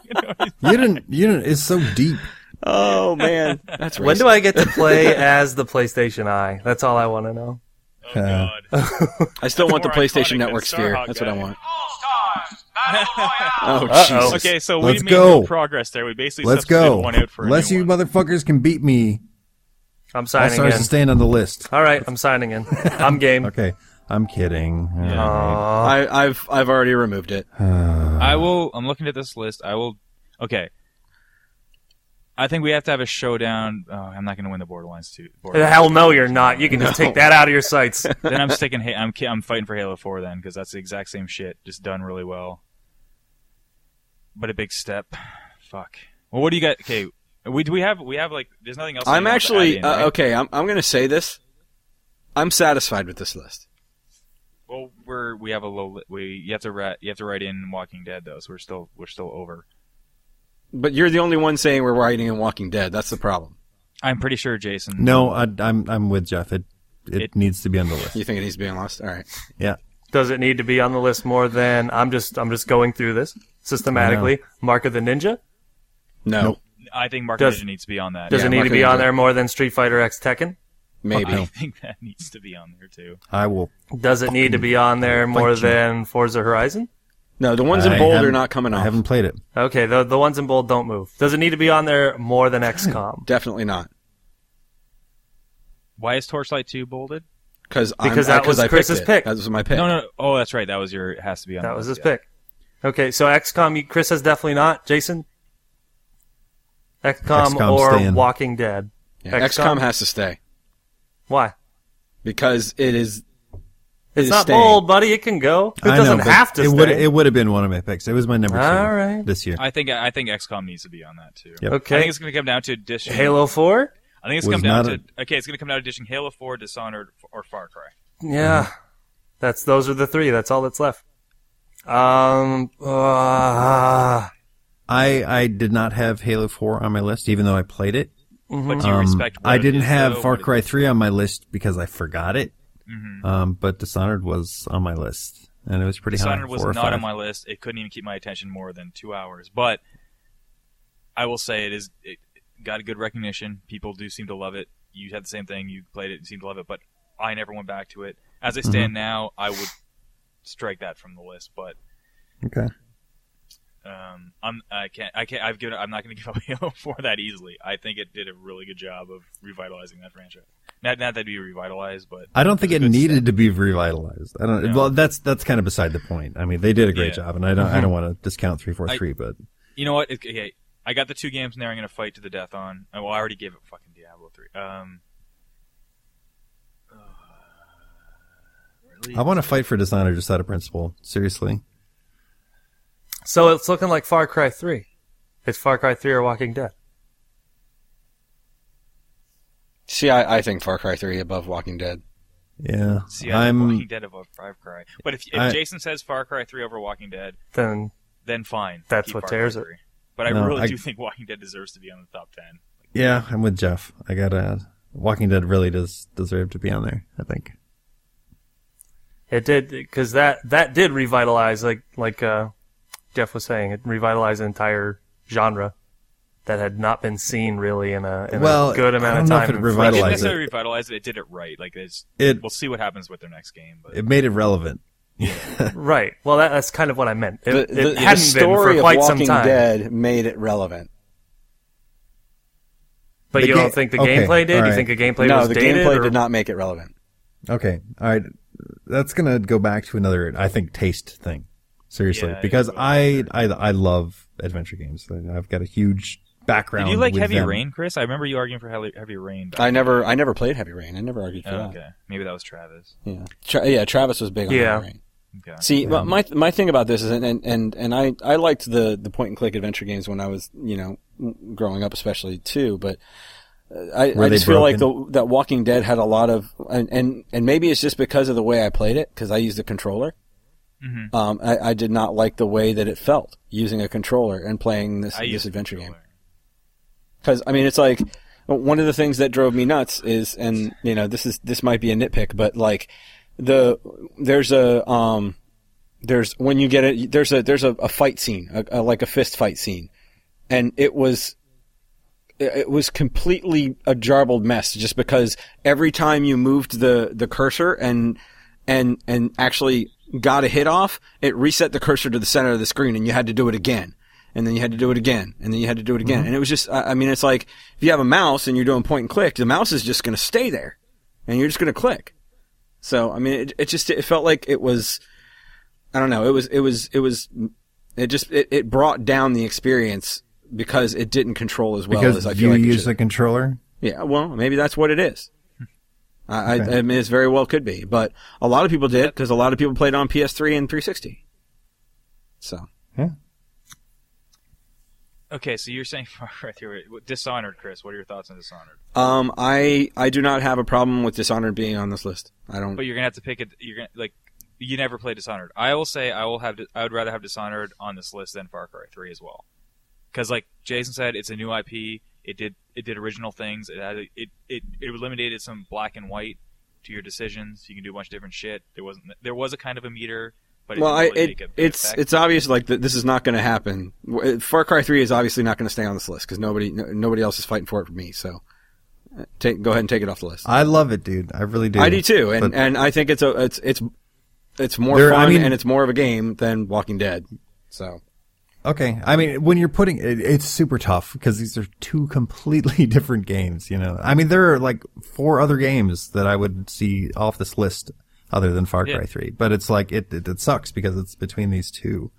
You didn't. It's so deep. Oh man, that's When do I get to play as the PlayStation Eye? That's all I want to know. Oh God. I still want the More PlayStation iconic Network than sphere. Starhawk That's what I guy. want. All-Stars Battle Royale. Oh Jesus. Okay, so Let's we made go. good progress there. We basically Let's substituted go. one out for a Unless new you one. motherfuckers can beat me, I'm All signing Stars in. is staying on the list. All right, I'm signing in. I'm game. Okay, I'm kidding. All Yeah. right. I've already removed it. I'm looking at this list. Okay. I think we have to have a showdown. Oh, I'm not going to win the Borderlands 2. Hell no, you're not. You can just take that out of your sights. Then I'm sticking. I'm fighting for Halo 4 then, because that's the exact same shit, just done really well. But a big step. Fuck. Well, what do you got? Okay, we have like. There's nothing else. I'm you want to actually add in, right? okay. I'm going to say this. I'm satisfied with this list. Well, we have a low. You have to write in Walking Dead though, so we're still over. But you're the only one saying we're writing in Walking Dead. That's the problem. I'm pretty sure Jason. No, I'm with Jeff. It needs to be on the list. You think it needs to be on the list? All right. Yeah. Does it need to be on the list more than I'm just going through this systematically? Mark of the Ninja? No. Nope. I think Mark Does- Ninja needs to be on that. Does Yeah, it need Mark to of be the on Ninja. there more than Street Fighter X Tekken? Maybe. I think that needs to be on there too. I will. Does it need to be on there more than Forza Horizon? No, the ones in I bold are haven't- not coming I off. haven't played it. Okay, the ones in bold don't move. Does it need to be on there more than XCOM? Definitely not. Why is Torchlight 2 bolded? Because that was I Chris's picked it. pick. That was my pick. No. Oh, that's right. That was it has to be on. That the was his list, yeah. pick. Okay, so XCOM, Chris says definitely not. Jason? XCOM XCOM or staying. Walking Dead? Yeah, XCOM has to stay Why? because it is. It's is not staying. bold, buddy. It can go. It I know, doesn't but have to stay. It would have been one of my picks. It was my number 2 All right. this year. I think XCOM needs to be on that too. Yep. I Okay. think it's going to come down to addition. Halo 4? I think it's was come down not to it's going to come down to addition Halo 4, Dishonored, or Far Cry. Yeah. Those are the three. That's all that's left. I did not have Halo 4 on my list, even though I played it. But do you respect? What I it didn't is, have though? Far What it- Cry 3 on my list because I forgot it. Mm-hmm. But Dishonored was on my list, and it was pretty high. Dishonored was 4 or not 5. on my list. It couldn't even keep my attention more than 2 hours. But I will say it got a good recognition. People do seem to love it. You had the same thing. You played it and seemed to love it. But I never went back to it. As I stand now, I would strike that from the list. But Okay. I'm not going to give up Halo 4 that easily. I think it did a really good job of revitalizing that franchise. Not that it'd be revitalized, but I don't think was it a good needed step. to be revitalized. I don't. No. Well, that's kind of beside the point. I mean, they did a great Yeah. job, and I don't want to discount 343, but You know what? Okay, I got the 2 games in there I'm going to fight to the death on. Well, I already gave it fucking Diablo 3. Really? I want to fight for Dishonored just out of principle. Seriously. So it's looking like Far Cry 3. It's Far Cry 3 or Walking Dead. See, I think Far Cry 3 above Walking Dead. Yeah. See, I'm I'm. Walking Dead above Far Cry. But if Jason says Far Cry 3 over Walking Dead, Then then fine. That's Keep what Far Cry tears it. 3. But I No, really I- do think Walking Dead deserves to be on the top 10. Yeah, I'm with Jeff. I gotta. Walking Dead really does deserve to be on there. I think. it did, because that did revitalize, like Jeff was saying, it revitalized an entire genre that had not been seen really in a Well, good I amount don't of know time. if it in It revitalized didn't it. necessarily revitalize it. It did it right. Like It we'll see what happens with their next game. But it made it relevant. Right. Well, that's kind of what I meant. It, The it hadn't story been for quite of some Walking time. Dead made it relevant. But The you ga- don't think the okay, gameplay did? all You right. think the gameplay No, was the dated? gameplay or- did not make it relevant. Okay, all right. That's gonna go back to another, I think, taste thing. Seriously, Yeah, because it will. I love adventure games. I've got a huge background. did you like with Heavy them. Rain, Chris? I remember you arguing for Heavy Rain. back I then. never played Heavy Rain. I never argued for Oh, that. okay, maybe that was Travis. Yeah, Travis was big on Yeah. Heavy Rain. Okay. See, but my thing about this is, and I liked the point and click adventure games when I was growing up, especially too. But I Were they just feel like broken? that Walking Dead had a lot of, and maybe it's just because of the way I played it, because I used a controller. Mhm. I did not like the way that it felt using a controller and playing I this used adventure the game. controller. Because I mean, it's like one of the things that drove me nuts is, and this might be a nitpick, but like there's when you get it, there's a fight scene, like a fist fight scene and it was completely a jarbled mess just because every time you moved the cursor and actually got a hit off, it reset the cursor to the center of the screen and you had to do it again. And then you had to do it again. And then you had to do it again. And it was just, I mean, it's like, if you have a mouse and you're doing point and click, the mouse is just going to stay there. And you're just going to click. So, I mean, it felt like it was, I don't know, it brought down the experience because it didn't control as well as I feel like it should. Because you use the controller? Yeah, well, maybe that's what it is. I mean, it very well could be. But a lot of people did because a lot of people played on PS3 and 360. So. Yeah. Okay, so you're saying Far Cry 3. Dishonored, Chris. What are your thoughts on Dishonored? I do not have a problem with Dishonored being on this list. I don't. But you're gonna have to pick it. You're gonna you never played Dishonored. I will say I would rather have Dishonored on this list than Far Cry 3 as well. Because like Jason said, it's a new IP. It did original things. It eliminated some black and white to your decisions. You can do a bunch of different shit. There was a kind of a meter. But it's obvious like this is not going to happen. Far Cry 3 is obviously not going to stay on this list because nobody else is fighting for it for me. So go ahead and take it off the list. I love it, dude. I really do. I do too, and I think it's more fun and it's more of a game than Walking Dead. So okay, I mean when you're putting it's super tough because these are two completely different games. You know, I mean there are like 4 other games that I would see off this list. Other than Far Cry 3. But it's like, it sucks because it's between these two.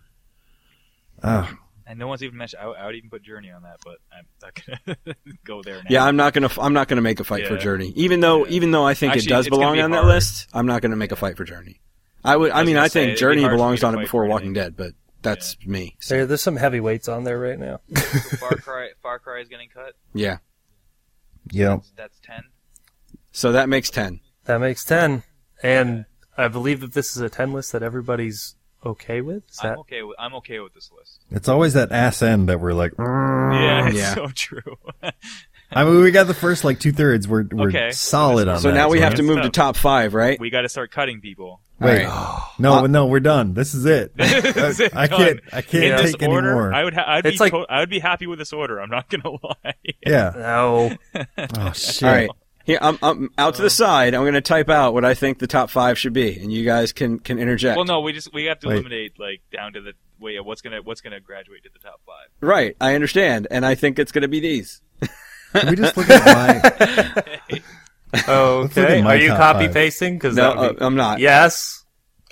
And no one's even mentioned, I would even put Journey on that, but I'm not gonna go there now. Yeah, I'm not gonna make a fight for Journey. Even though I think it does belong on that list, I'm not gonna make a fight for Journey. I think Journey belongs on it before Walking Dead, but that's me. So. There's some heavyweights on there right now. Far Cry is getting cut? Yeah. Yeah. That's 10. So that makes 10. That makes 10. And I believe that this is a 10 list that everybody's okay with. I'm okay with this list. It's always that ass end that we're like, yeah, it's so true. I mean, we got the first like 2/3. We're solid on that. So now we have to move to top 5, right? We got to start cutting people. Wait, no, we're done. This is it. I can't take any more. I would be happy with this order. I'm not gonna lie. Yeah. No. Oh shit. All right. Here, I'm out to the side. I'm going to type out what I think the top 5 should be, and you guys can interject. Well, no, we have to eliminate like down to the what's gonna graduate to the top 5. Right, I understand, and I think it's going to be these. Can we just look at my? Okay, are you copy pasting? No, I'm not. Yes.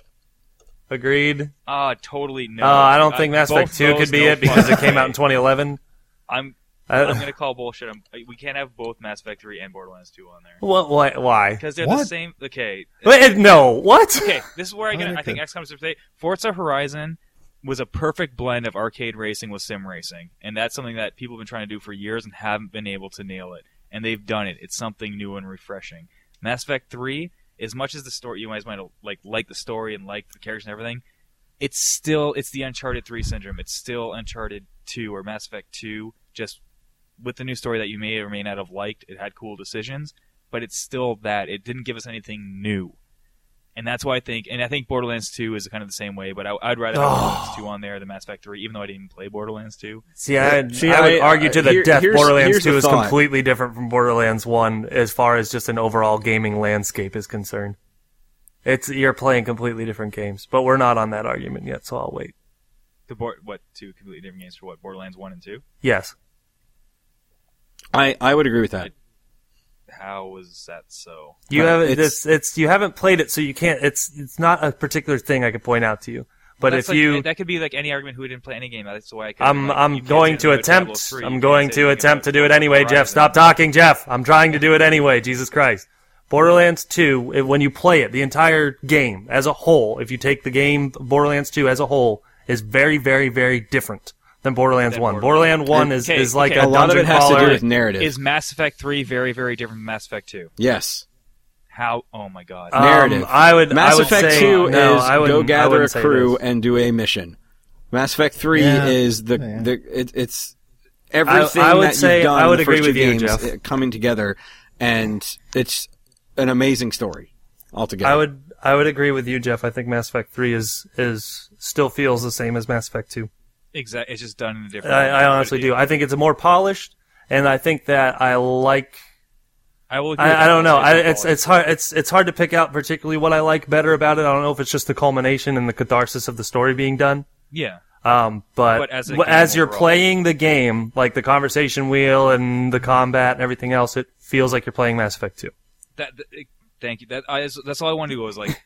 Agreed. Totally no. I don't think Mass Effect 2 could be it because it came out in 2011. I'm going to call bullshit. We can't have both Mass Effect 3 and Borderlands 2 on there. Why? Because they're the same. Okay. Wait, no. What? Okay, this is where I think XCOM is to say Forza Horizon was a perfect blend of arcade racing with sim racing, and that's something that people have been trying to do for years and haven't been able to nail it. And they've done it. It's something new and refreshing. Mass Effect 3, as much as the story, you guys might like the story and like the characters and everything, it's the Uncharted 3 syndrome. It's still Uncharted 2 or Mass Effect 2, just with the new story that you may or may not have liked. It had cool decisions, but it's still that. It didn't give us anything new. And that's why I think Borderlands 2 is kind of the same way, but I'd rather have Borderlands 2 on there than Mass Effect 3, even though I didn't play Borderlands 2. I would argue to the death Borderlands 2 is completely different from Borderlands 1 as far as just an overall gaming landscape is concerned. You're playing completely different games, but we're not on that argument yet, so I'll wait. Two completely different games for what? Borderlands 1 and 2? Yes. I would agree with that. How was that so? You haven't played it, so you can't. It's not a particular thing I could point out to you. But if that could be like any argument who didn't play any game. That's why I'm going to attempt to do it anyway. Jeff, stop talking, Jeff. I'm trying to do it anyway. Jesus Christ. Borderlands 2, when you play it, the entire game as a whole, if you take the game Borderlands 2 as a whole, is very, very, very different than Borderlands 1. Borderlands 1 is like a dungeon crawler. A lot of it has to do with narrative. Is Mass Effect 3 very, very different from Mass Effect 2? Yes. How? Oh my God. Narrative. Mass Effect 2 is go gather a crew and do a mission. Mass Effect 3 is it's everything that you've done. I would the agree first with two you, games Jeff. Coming together, and it's an amazing story altogether. I would agree with you, Jeff. I think Mass Effect 3 is still feels the same as Mass Effect 2. Exactly. It's just done in a different way. I honestly do. I think it's more polished, and I think that I like. I will agree. I don't know. It's hard. It's hard to pick out particularly what I like better about it. I don't know if it's just the culmination and the catharsis of the story being done. Yeah. But as a game as you're overall. playing the game, like the conversation wheel and the combat and everything else, it feels like you're playing Mass Effect 2. Thank you. That's all I wanted to do was like,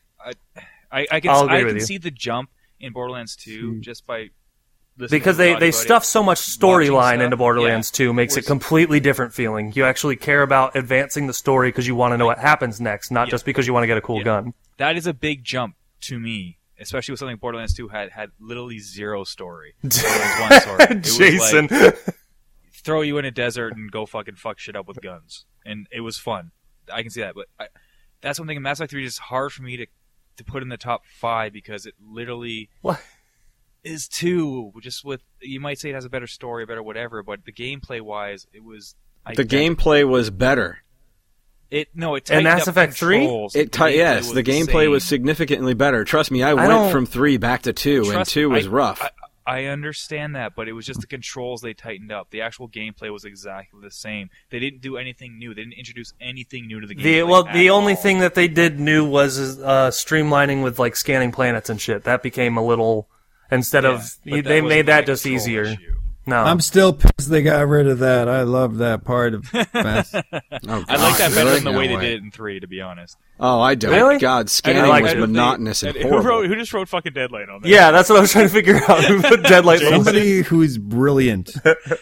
I I'll can agree with you. see the jump in Borderlands 2 just by listening Because to Todd they about stuff it. so much Watching storyline stuff, into Borderlands yeah. 2 makes it Whereas- completely different feeling. You actually care about advancing the story because you want to know what happens next, not just because you want to get a cool Yeah. gun. That is a big jump to me, especially with something Borderlands 2 had literally zero story. Borderlands 1 story. It was Jason. like, throw you in a desert and go fucking fuck shit up with guns, and it was fun. I can see that, but that's one thing in Mass Effect 3 is hard for me to put in the top 5 because it literally What? is 2. Just with, you might say it has a better story, a better whatever, but the gameplay wise, it was The gameplay was better. It And tightened Mass up Effect 3? controls. Yes, the gameplay was same. significantly better. Trust me, I don't- went from 3 back to 2, and Trust 2 me, was rough. I understand that, but it was just the controls they tightened up. The actual gameplay was exactly the same. They didn't do anything new. They didn't introduce anything new to the game. The only thing that they did new was streamlining with like scanning planets and shit. That became a little instead of they made that just easier. No, I'm still pissed they got rid of that. I love that part of Mass. Oh, I like that better really? than the way No they way. did it in 3, to be honest. Oh, I don't. Really? God, scanning like was it. monotonous and horrible. Who just wrote fucking Deadlight on there? yeah, that's what I was trying to figure out. Who put Deadlight Levels? Somebody who's brilliant.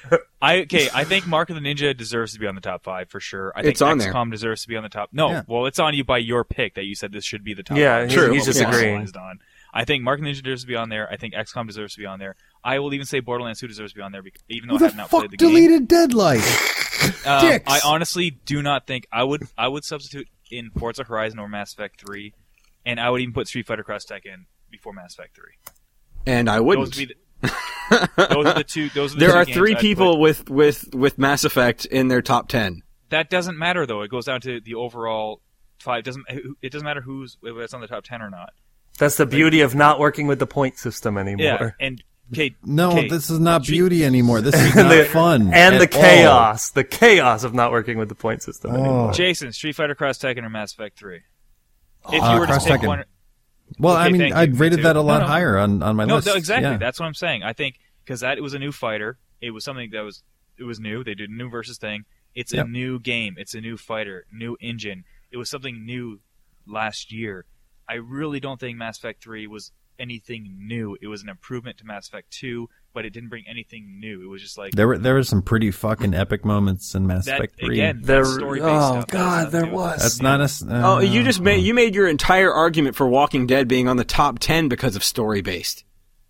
I think Mark of the Ninja deserves to be on the top 5 for sure. I think It's on there. XCOM deserves to be on the top. No, Yeah. well, it's on you by your pick that you said this should be the top. Yeah, 5. True. He's just agreeing. On. I think Mark of the Ninja deserves to be on there. I think XCOM deserves to be on there. I will even say Borderlands 2 deserves to be on there, even though Who I the have not played fuck the game. deleted Deadlight? Dicks. I honestly do not think I would substitute in Forza Horizon or Mass Effect 3, and I would even put Street Fighter Cross Tekken before Mass Effect 3. And I Those wouldn't. would be those are the two. Those are the There two are games 3 I'd people put. with Mass Effect in their top 10. That doesn't matter though. It goes down to the overall 5. It doesn't matter whether it's on the top 10 or not. That's the beauty of not working with the point system anymore. Yeah, and okay, No, okay, this is not Street- beauty anymore. This is not The- fun. And the at all. chaos of not working with the point system anymore. Jason, Street Fighter Cross Tekken or Mass Effect 3. If you were to Cross pick Tekken. one, Well, Okay, I mean, thank you. I Me rated too. that a lot No. higher on my no, list. exactly. Yeah. That's what I'm saying. I think because it was a new fighter. It was something that was new. They did a new versus thing. It's Yep. a new game. It's a new fighter, new engine. It was something new last year. I really don't think Mass Effect 3 was anything new. It was an improvement to Mass Effect 2, but it didn't bring anything new. It was just like There were some pretty fucking epic moments in Mass that Effect 3. again. There, That story-based oh stuff, that has god, nothing there to do with was. That's not a. Oh, you just made your entire argument for Walking Dead being on the top 10 because of story based.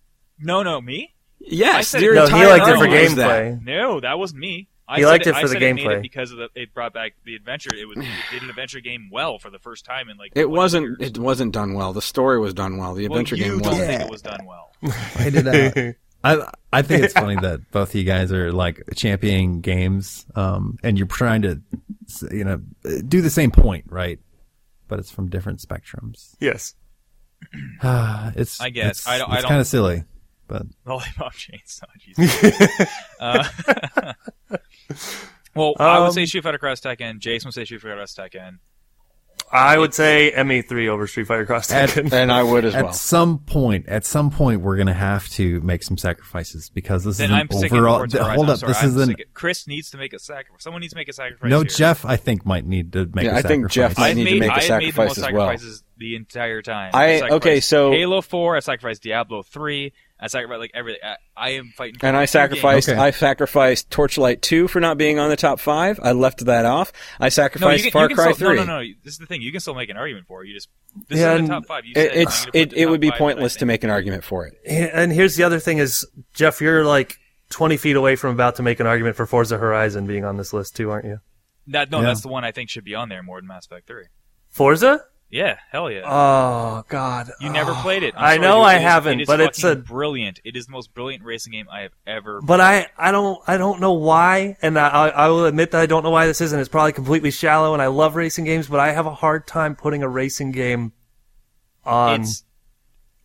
No, me? I Yes, said- your No, he entire liked it for argument was that. gameplay. No, that wasn't me. I He said liked it I for the said it made gameplay. it because of it brought back the adventure. It did an adventure game well for the first time in like It 20 wasn't. years. It wasn't done well. The story was done well. The adventure well, you game don't wasn't. think it was done well. Wait it out. I think it's funny that both of you guys are like championing games, and you're trying to, do the same point, right? But it's from different spectrums. Yes. It's. I guess. it's, I don't- It's kind of silly, but Lollipop Chainsaw. Jesus. Well, I would say Street Fighter Cross Tekken. Jason would say Street Fighter Cross Tekken. I would say ME3 over Street Fighter Cross Tekken. And I would as well. at some point, we're gonna have to make some sacrifices because this Then is I'm an sticking overall. with Forza Horizon. Hold I'm up, sorry, this I'm is an. sticking- Chris needs to make a sacrifice. Someone needs to make a sacrifice. No, here. Jeff, I think might need to make Yeah, a I sacrifice. think Jeff might I've need to made, make a I made the sacrifice most as well. sacrifices the entire time. I- sacrificed okay, so- Halo 4. I sacrificed Diablo 3. I sacrificed like everything. I am fighting. For And I two sacrificed. Okay. I sacrificed Torchlight 2 for not being on the top 5. I left that off. I games. sacrificed you Far can Cry still, 3. No. This is the thing. You can still make an argument for it. You just this Yeah, is in and the top 5. You said It's I'm gonna put the it top would be 5 pointless that I to make an argument for it. And here's the other thing is, Jeff, you're like 20 feet away from about to make an argument for Forza Horizon being on this list too, aren't you? Yeah. That's the one I think should be on there more than Mass Effect 3. Forza? Yeah, hell yeah. Oh, God. You never played it. I I'm know sorry, dude. I It is- haven't, it is but it's fucking a- brilliant. It is the most brilliant racing game I have ever. But I don't know why, and I will admit that I don't know why this is, and it's probably completely shallow, and I love racing games, but I have a hard time putting a racing game on.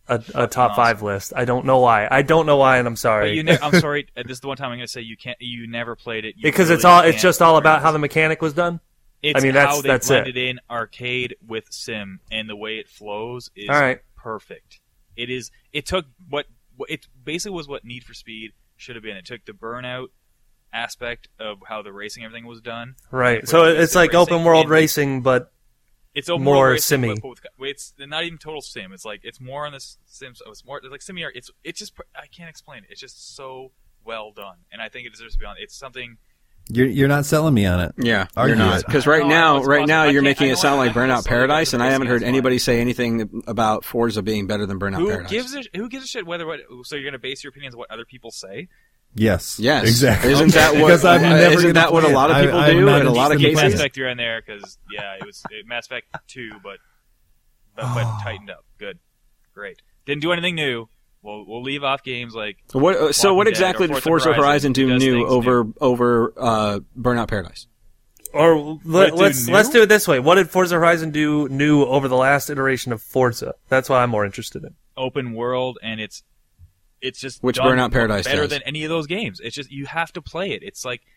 a top 5 list. I don't know why. And I'm sorry. But I'm sorry. This is the one time I'm going to say you never played it. Because really it's just all about how the mechanic was done. It's how they that's blended in arcade with sim, and the way it flows is perfect. It took it basically was what Need for Speed should have been. It took the Burnout aspect of how the racing everything was done. Right. So it's like open world racing, but it's open more racing, simmy. It's not even total sim. It's like it's more on the sim. So it's more like simmy. It's just I can't explain it. It's just so well done, and I think it deserves to be on. It's something. You're not selling me on it. Yeah, Argue you're not. it. Because right now you're making it sound like I know Burnout it's Paradise, and I haven't heard fine. anybody say anything about Forza being better than Burnout Paradise. Who gives a shit whether what? So you're going to base your opinions on what other people say? Yes. Exactly. Isn't that what? Because I'm never isn't that what a lot of people do in a lot of Mass cases? Effect 3 on there because it was Mass Effect 2, but tightened up. Good, great. Didn't do anything new. We'll leave off games like What? So what Walking Dead exactly or did Forza Forza Horizon do does new things over Burnout Paradise? Or let's do it this way. What did Forza Horizon do new over the last iteration of Forza? That's what I'm more interested in. open world, and it's just which done Burnout Paradise better does. than any of those games. It's just you have to play it. It's like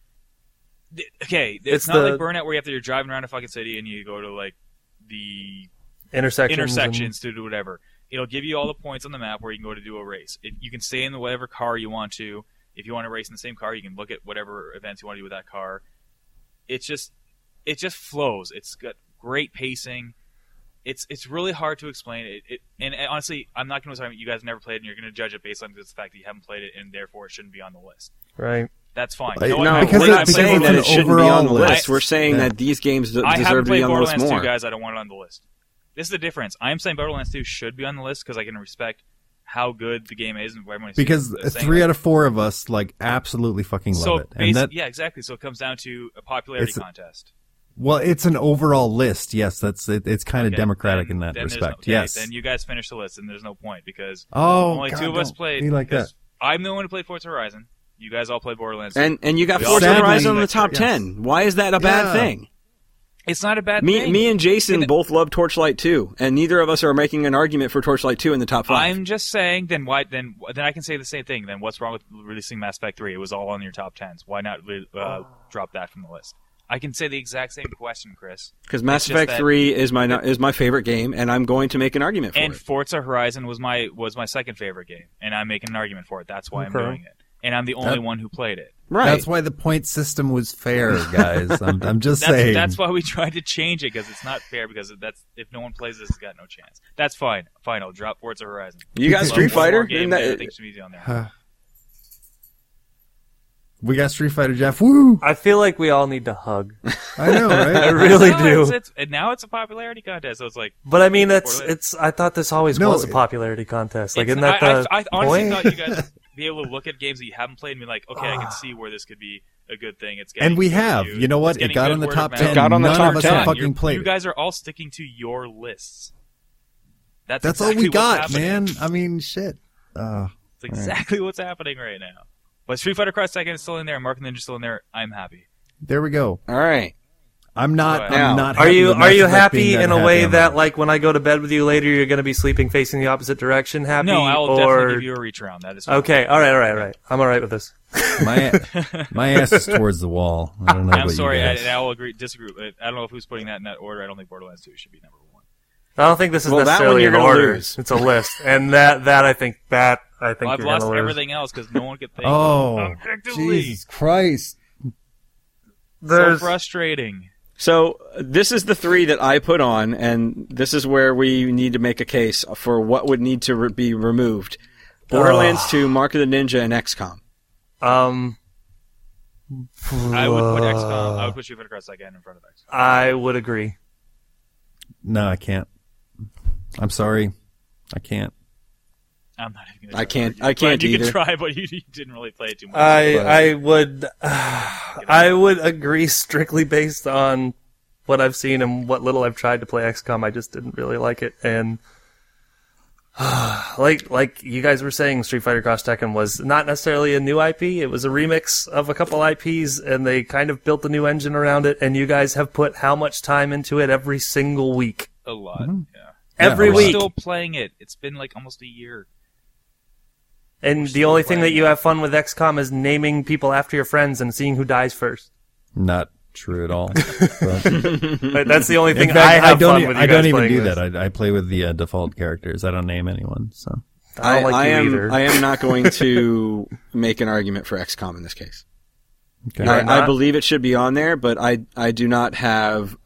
okay, It's not the- like Burnout where you're driving around a fucking city and you go to like the Intersections to do whatever. It'll give you all the points on the map where you can go to do a race. You can stay in whatever car you want to. If you want to race in the same car, you can look at whatever events you want to do with that car. It just flows. It's got great pacing. It's really hard to explain. And honestly, I'm not going to say you guys never played it and you're going to judge it based on the fact that you haven't played it and therefore it shouldn't be on the list. Right. That's fine. No, we're not saying that it it's an shouldn't be on the overall list. We're saying that these games I haven't deserve to be played on the list Borderlands 2, more. guys. I don't want it on the list. This is the difference. I'm saying Borderlands 2 should be on the list because I can respect how good the game is and everyone is Because saying 3 that. out of 4 of us absolutely fucking love it. And that, yeah, exactly. So it comes down to a popularity contest. well, it's an overall list. Yes, it's kind of Okay, democratic then- in that then there's respect. no- yes. Then you guys finish the list, and there's no point because Oh, only God, two of us don't played. be like because that. I'm the one who played Forza Horizon. You guys all played Borderlands. 2. And you got We all Forza sadly- Horizon in the Yes. top 10. Why is that a bad Yeah. thing? it's not a bad thing. Me and Jason both love Torchlight 2, and neither of us are making an argument for Torchlight 2 in the top 5. I'm just saying. Then why? Then I can say the same thing. Then what's wrong with releasing Mass Effect 3? It was all on your top 10s. Why not drop that from the list? I can say the exact same question, Chris. Because Mass It's just Effect that- 3 is my favorite game, and I'm going to make an argument for And it. Forza Horizon was my second favorite game, and I'm making an argument for it. That's why I'm Okay. doing it. And I'm the only one who played it. Right. That's why the point system was fair, guys. I'm just saying. That's why we tried to change it because it's not fair. Because if no one plays this, it's got no chance. That's fine. Fine, I'll drop Forza Horizon. You got Well, Street one more Fighter? game Isn't that I that- think should be on there. We got Street Fighter, Jeff. Woo! I feel like we all need to hug. I know, right? I really No, do. and now it's a popularity contest, so it's like. But I mean, Borderlands. I thought this always No, was a popularity contest. Like, It's- isn't that the I honestly point? thought you guys would be able to look at games that you haven't played and be like, okay, I can see where this could be a good thing. It's getting And we good have. reviews. You know what? It's It getting got good on the word top of 10. mouth. It got on the None top of us 10. have fucking played You it. guys are all sticking to your lists. That's That's all exactly we got, what's happening. man. I mean, shit. It's exactly what's happening right now. But Street Fighter Cross Tekken is still in there, and Mark and Ninja is still in there. I'm happy. There we go. All right. I'm not. Now, I'm not. Are happy you with are Mass you Effect happy being in a happy way on that that. like when I go to bed with you later, you're going to be sleeping facing the opposite direction? Happy? No, I will or... definitely give you a reach around. That is fine. Okay, all right. I'm all right with this. my ass is towards the wall. I don't know I'm about sorry, you guys. I will disagree. I don't know if who's putting that in that order. I don't think Borderlands 2 should be number 1. I don't think this is Well, that one necessarily you're an gonna order. lose. It's a list, and that I think Well, I've you're lost going to lose. everything else because no one could think. Oh, objectively. Jesus Christ! So There's frustrating. So this is the 3 that I put on, and this is where we need to make a case for what would need to be removed. Borderlands 2, Mark of the Ninja, and XCOM. I would put XCOM. I would put Street Fighter Cross Tekken in front of XCOM. I would agree. No, I can't. I'm sorry, I can't. I'm not even gonna I try can't. to I argue. can't You either. can try, but you didn't really play it too much. I would agree strictly based on what I've seen and what little I've tried to play XCOM. I just didn't really like it, and like you guys were saying, Street Fighter Cross Tekken was not necessarily a new IP. It was a remix of a couple IPs, and they kind of built a new engine around it. And you guys have put how much time into it every single week? A lot. Mm-hmm. Yeah. Every We're week. still playing it. It's been like almost a year. And the only thing that you have fun with XCOM is naming people after your friends and seeing who dies first. Not true at all. But, But that's the only in thing fact, I have don't. fun with. I You don't guys even playing do this. that. I play with the default characters. I don't name anyone. So I don't like you am. either. I am not going to make an argument for XCOM in this case. okay. Why not? I believe it should be on there, but I do not have.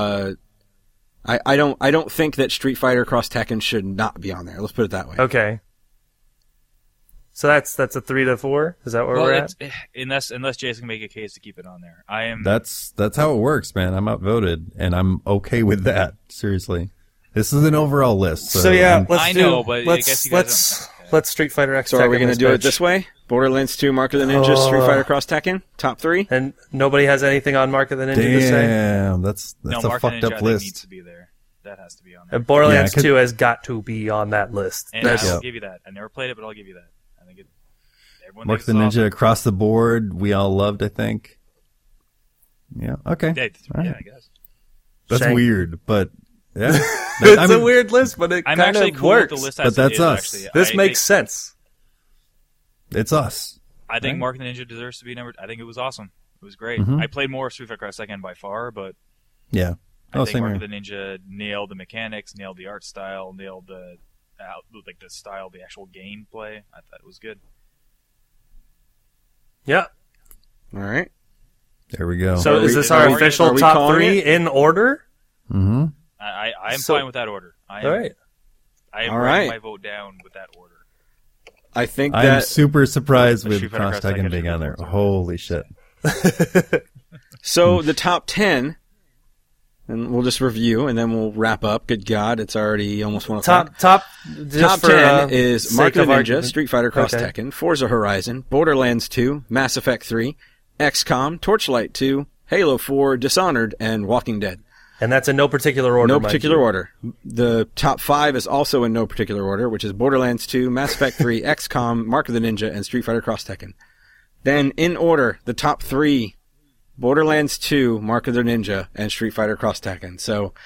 I don't think that Street Fighter Cross Tekken should not be on there. Let's put it that way. Okay. So that's a 3 to 4. Is that where we're at? Unless Jason can make a case to keep it on there. I am. That's how it works, man. I'm outvoted, and I'm okay with that. Seriously, this is an overall list. So, let's I do. know, but I let's guess you guys let's Street Fighter X. So are we Tekken going to this do it bitch. this way? Borderlands 2, Mark of the Ninja, Street Fighter Cross Tekken, top 3. And nobody has anything on Mark of the Ninja to say. damn, that's no, a Mark fucked Ninja, up I think, needs list. to be there. That has to be on there. And Borderlands Yeah, 'cause- 2 has got to be on that list. And That's, I'll give you that. I never played it, but I'll give you that. I think it. Everyone Mark thinks the it's Ninja awesome. across the board, we all loved. I think. Yeah. Okay. Yeah, All right. I guess. That's Shank. weird, but yeah, it's a weird list, but it I'm kind actually of cool works. with the list But as that's it is, us. Actually. This I makes think, sense. It's us. I think Right. Mark the Ninja deserves to be number. I think it was awesome. It was great. Mhm. I played more Street Fighter Cross Tekken by far, but Yeah. I Oh, think same Mark here. of the Ninja nailed the mechanics, nailed the art style, nailed the the style, the actual gameplay. I thought it was good. Yeah. All right. There we go. So Are is we- this are our we- official are we top calling 3 it? in order? Mm-hmm. I'm So- fine with that order. I am, All right. I am All writing right. my vote down with that order. I think I'm that. super surprised The with Street Fighter Cross Cross Tekken Tekken being on there. is Holy shit. So the top 10, and we'll just review, and then we'll wrap up. Good God, it's already almost 1 o'clock. Top just Top for, 10 is sake Mark of of the Ninja, argument. Street Fighter Cross Okay. Tekken, Forza Horizon, Borderlands 2, Mass Effect 3, XCOM, Torchlight 2, Halo 4, Dishonored, and Walking Dead. And that's in no particular order. No mind particular you. order. The top 5 is also in no particular order, which is Borderlands 2, Mass Effect 3, XCOM, Mark of the Ninja, and Street Fighter Cross Tekken. Then, in order, the top 3, Borderlands 2, Mark of the Ninja, and Street Fighter Cross Tekken. So,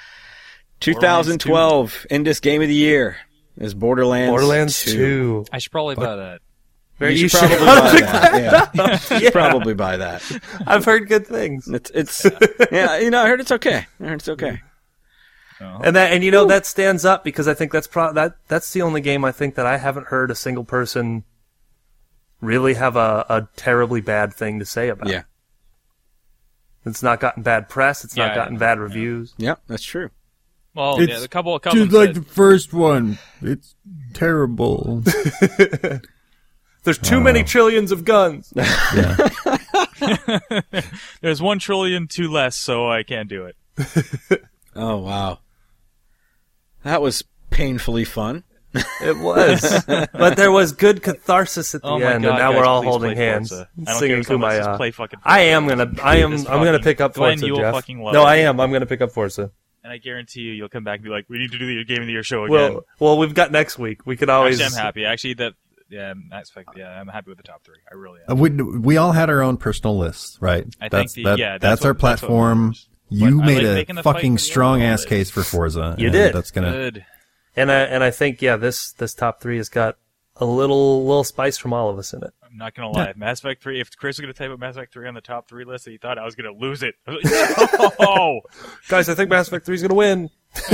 2012 Indus Game of the Year is Borderlands 2. I should probably buy that. Very You should should. probably buy that. Yeah. You should probably buy that. I've heard good things. It's yeah, I heard it's okay. I heard it's okay. And that stands up because I think that's that's the only game I think that I haven't heard a single person really have a terribly bad thing to say about. Yeah. It's not gotten bad press. It's Yeah, not gotten bad reviews. Yeah, that's true. Well, It's yeah, a couple Just like the first one. It's terrible. There's too many trillions of guns. Yeah. There's 1 trillion too less, so I can't do it. Oh, wow. That was painfully fun. It was, but there was good catharsis at the Oh my end, God, and now guys, we're all please holding play hands, Forza. I don't singing care so much, just Kumbaya. play fucking I Forza. am gonna This I'm gonna pick up Glenn, Forza, you will Jeff. fucking love No, it. I am. I'm gonna pick up Forza. And I guarantee you'll come back and be like, we need to do the Game of the Year show again. Well, we've got next week. We could always. Actually, I'm happy. Actually, Mass Effect, I'm happy with the top 3. I really am. We all had our own personal lists, right? I that's think that's that's our what- that's what platform. matters. You But I made like a making the fight fucking with the strong other ass one. case for Forza. You and did. That's gonna. Good. And I think this top 3 has got a little spice from all of us in it. I'm not gonna lie. Mass Effect 3. If Chris was gonna type up Mass Effect 3 on the top 3 list, he thought I was gonna lose it. I was like, no! Guys, I think Mass Effect 3 is gonna win.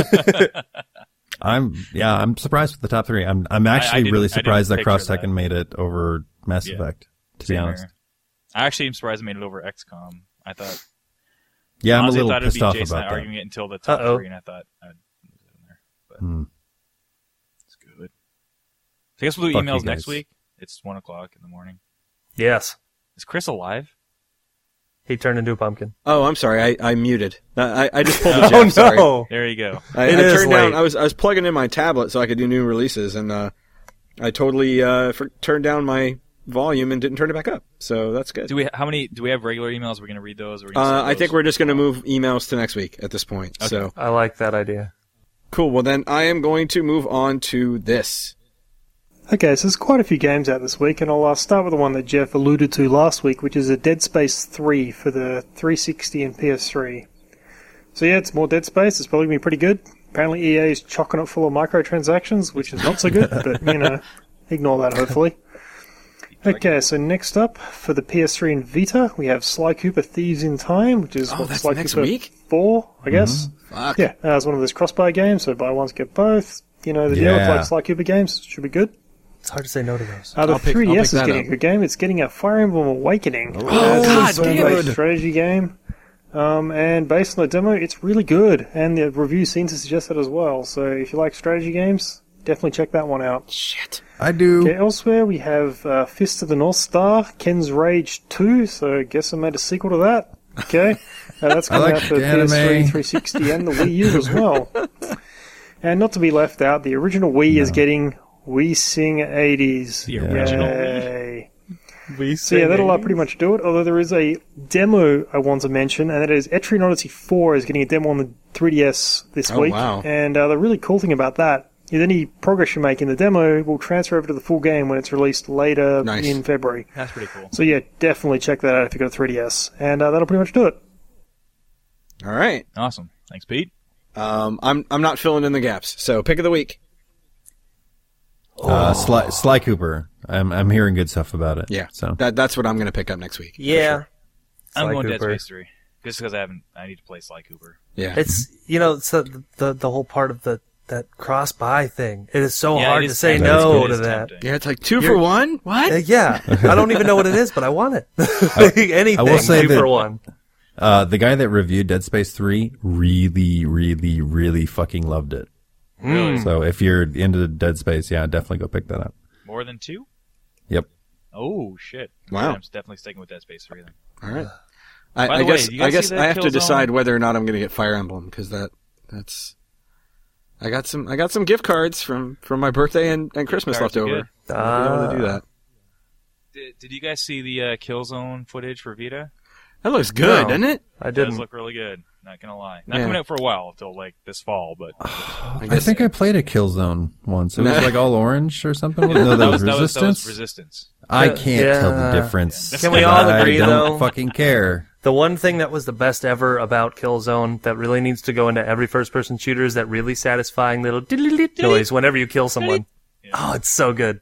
I'm surprised with the top 3. I'm actually didn't- really I didn't surprised that picture Cross that. Tekken made it over Mass Yeah. Effect. To be Same honest, here. I actually am surprised I made it over XCOM. I thought. yeah, I'm a honestly, little thought it'd pissed be off Jason about that. arguing it until the top Uh-oh. 3, and I thought I'd lose it in there. But Hmm. it's good. So I guess we'll do Fuck you emails next guys. week. It's 1:00 in the morning. Yes, Is Chris alive? he turned into a pumpkin. Oh, I'm sorry. I muted. I just pulled the Oh Jeff. Sorry. no! There you go. I It is turned down. late. I was plugging in my tablet so I could do new releases, and I totally turned down my volume and didn't turn it back up. So that's good. Do we have regular emails? We're gonna read those. Or we're gonna save I think those? we're just going to move emails to next week at this point. Okay. So I like that idea. cool. Well, then I am going to move on to this. Okay, so there's quite a few games out this week, and I'll start with the one that Jeff alluded to last week, which is a Dead Space 3 for the 360 and PS3. So yeah, it's more Dead Space. It's probably going to be pretty good. apparently EA is chockering it full of microtransactions, which is not so good, but, ignore that, hopefully. Okay, so next up, for the PS3 and Vita, we have Sly Cooper Thieves in Time, which is that's Sly next Cooper week? 4, I guess. Fuck. Yeah, it's one of those cross-buy games, so buy once, get both. The deal with Yeah. Sly Cooper games. Should be good. It's hard to say no to those. The I'll pick 3DS is that getting up. a good game. It's getting a Fire Emblem Awakening. God It's a damn turn-based it. strategy game. And based on the demo, it's really good. And the review seems to suggest that as well. So if you like strategy games, definitely check that one out. Shit. I do. Okay, elsewhere we have Fist of the North Star, Ken's Rage 2, so I guess I made a sequel to that. Okay, that's coming like out for the anime. PS3, 360, and the Wii U as well. And not to be left out, the original Wii is getting Wii Sing 80s. The original Yay. So yeah, that'll pretty much do it, although there is a demo I want to mention, and that is Etrian Odyssey 4 is getting a demo on the 3DS this Oh, week. wow. And the really cool thing about that is any progress you make in the demo will transfer over to the full game when it's released later Nice. in February. That's pretty cool. So yeah, definitely check that out if you've got a 3DS. And that'll pretty much do it. All right. Awesome. Thanks, Pete. I'm not filling in the gaps. So pick of the week. Sly Cooper. I'm hearing good stuff about it. Yeah. So That's what I'm going to pick up next week. Yeah. I'm Sly going Cooper. Dead Space 3. Just because I need to play Sly Cooper. Yeah. It's it's the whole part of that cross buy thing. It is so Yeah, hard it to is say tempting. no It to is that. tempting. Yeah, it's like 2 for 1? What? Yeah, I don't even know what it is, but I want it. Anything. I will say 2 that- for 1. the guy that reviewed Dead Space 3 really, really, really fucking loved it. Really? So if you're into Dead Space, yeah, definitely go pick that up. More than 2? Yep. Oh, shit. Wow. I'm definitely sticking with Dead Space 3 then. All right. By I the way, guess do you guys see the I have to Killzone? decide whether or not I'm going to get Fire Emblem because that's I got some gift cards from my birthday and Christmas Cards left are over. I'll be able to do that. Did you guys see the Killzone footage for Vita? That looks good, No. doesn't it? I It does didn't. look really good. Not gonna lie. Not Yeah. coming out for a while until like this fall, but I think I played a Killzone once. It was like all orange or something. No, that was that Resistance. was Resistance. I can't tell the Yeah. difference. Can we all agree, I though? don't fucking care. The one thing that was the best ever about Killzone that really needs to go into every first-person shooter is that really satisfying little noise whenever you kill someone. Oh, it's so good.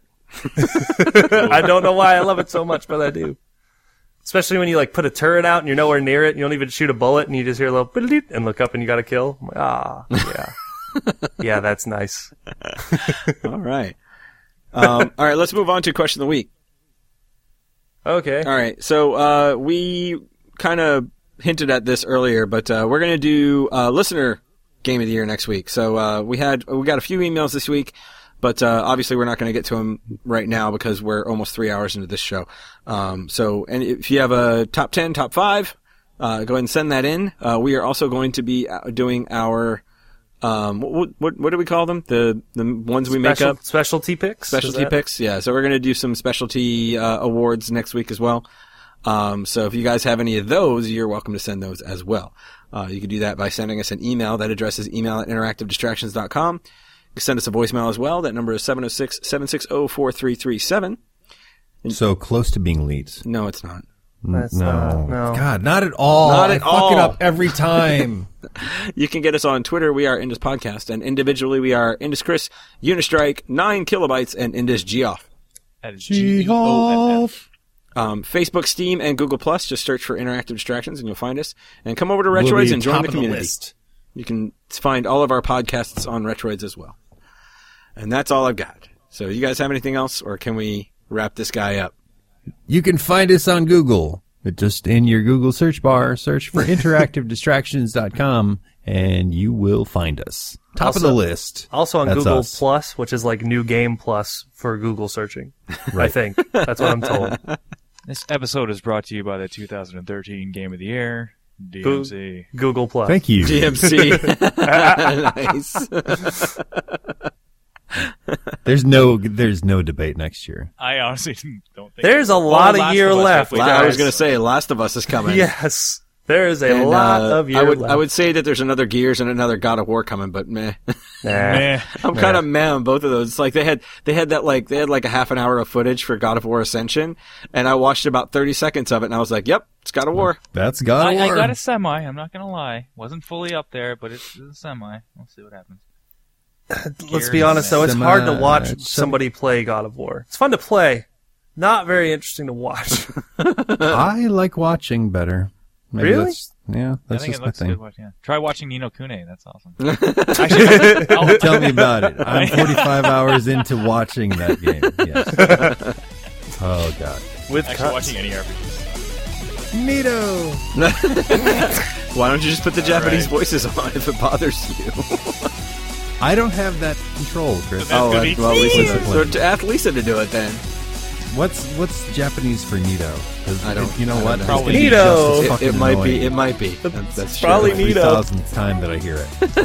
I don't know why I love it so much, but I do. Especially when you like put a turret out and you're nowhere near it, and you don't even shoot a bullet, and you just hear a little and look up and you got to kill. I'm like, yeah, yeah, that's nice. All right. All right, let's move on to question of the week. Okay. All right, so we kind of hinted at this earlier, but we're going to do listener game of the year next week. So we got a few emails this week, but obviously we're not going to get to them right now because we're almost 3 hours into this show. And if you have a top 10, top 5, go ahead and send that in. We are also going to be doing our what do we call them? The ones we make up. Specialty picks. Specialty picks, yeah. So we're going to do some specialty awards next week as well. So if you guys have any of those, you're welcome to send those as well. You can do that by sending us an email. That address is email@interactivedistractions.com. You can send us a voicemail as well. That number is 706-760-4337. So close to being leads. No, it's not. That's No. not- no. God, not at all. Not at I fuck all. it up every time. You can get us on Twitter. We are Indus Podcast. And individually, we are Indus Chris, Unistrike, 9 Kilobytes, and Indus Geoff. That is Geoff. Facebook, Steam, and Google Plus. Just search for Interactive Distractions and you'll find us. And come over to We'll Retroids be and join top the of the community. list. You can find all of our podcasts on Retroids as well. And that's all I've got. So you guys have anything else, or can we wrap this guy up? You can find us on Google. Just in your Google search bar, search for interactivedistractions.com, and you will find us. Top of the list. Also on That's Google us. Plus, which is like New Game Plus for Google searching. I think. That's what I'm told. This episode is brought to you by the 2013 Game of the Year, DMC. Google Plus. Thank you. DMC. Nice. There's no debate next year. I honestly don't think There's a Well, lot of Last year of Us left. halfway I through. was going to say, Last of Us is coming. Yes. There is a And, lot of year I left. would say that there's another Gears and another God of War coming, but meh. Meh. I'm kind of meh on both of those. It's like they had like a half an hour of footage for God of War Ascension, and I watched about 30 seconds of it, and I was like, "Yep, it's God of War." That's God of I War. got a semi. I'm not gonna lie. Wasn't fully up there, but it's a semi. We'll see what happens. Let's be honest, though. It's hard to watch Semi- somebody play God of War. It's fun to play. Not very interesting to watch. I like watching better. Maybe Really? That's I just think it my looks thing. good. Yeah. Try watching Ni no Kune. That's awesome. Actually, I'll- Tell me about it. I'm 45 hours into watching that game. Yes. Oh God. With actually cuts. watching any RPG. Neato. Why don't you just put the Japanese voices on if it bothers you? I don't have that control, Chris. That's gonna be well, Lisa, Discipline. so to ask Lisa to do it then. What's Japanese for Nito? 'Cause I don't- You know I what? don't know. Probably It's gonna be Nito. just as It fucking might annoying. be. It might be. That's true. probably The Nito. 3,000th time that I hear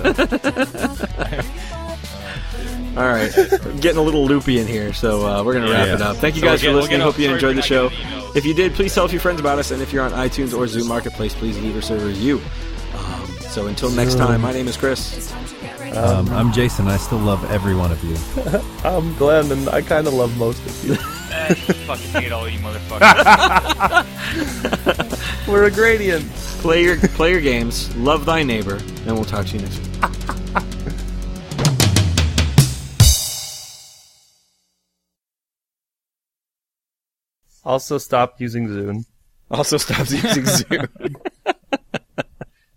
it. All right, getting a little loopy in here, so we're gonna wrap Yeah. it up. Thank you So guys for we'll listening. get Hope you sorry enjoyed for the show. not getting emails. If you did, please tell a few friends about us, and if you're on iTunes or Zoom Marketplace, please leave us a review. So until next time, my name is Chris. I'm Jason. I still love every one of you. I'm Glenn, and I kind of love most of you. Fucking hate all you motherfuckers. We're a gradient. Play your games, love thy neighbor, and we'll talk to you next week. Also, stop using Zune. Also, stop using Zoom.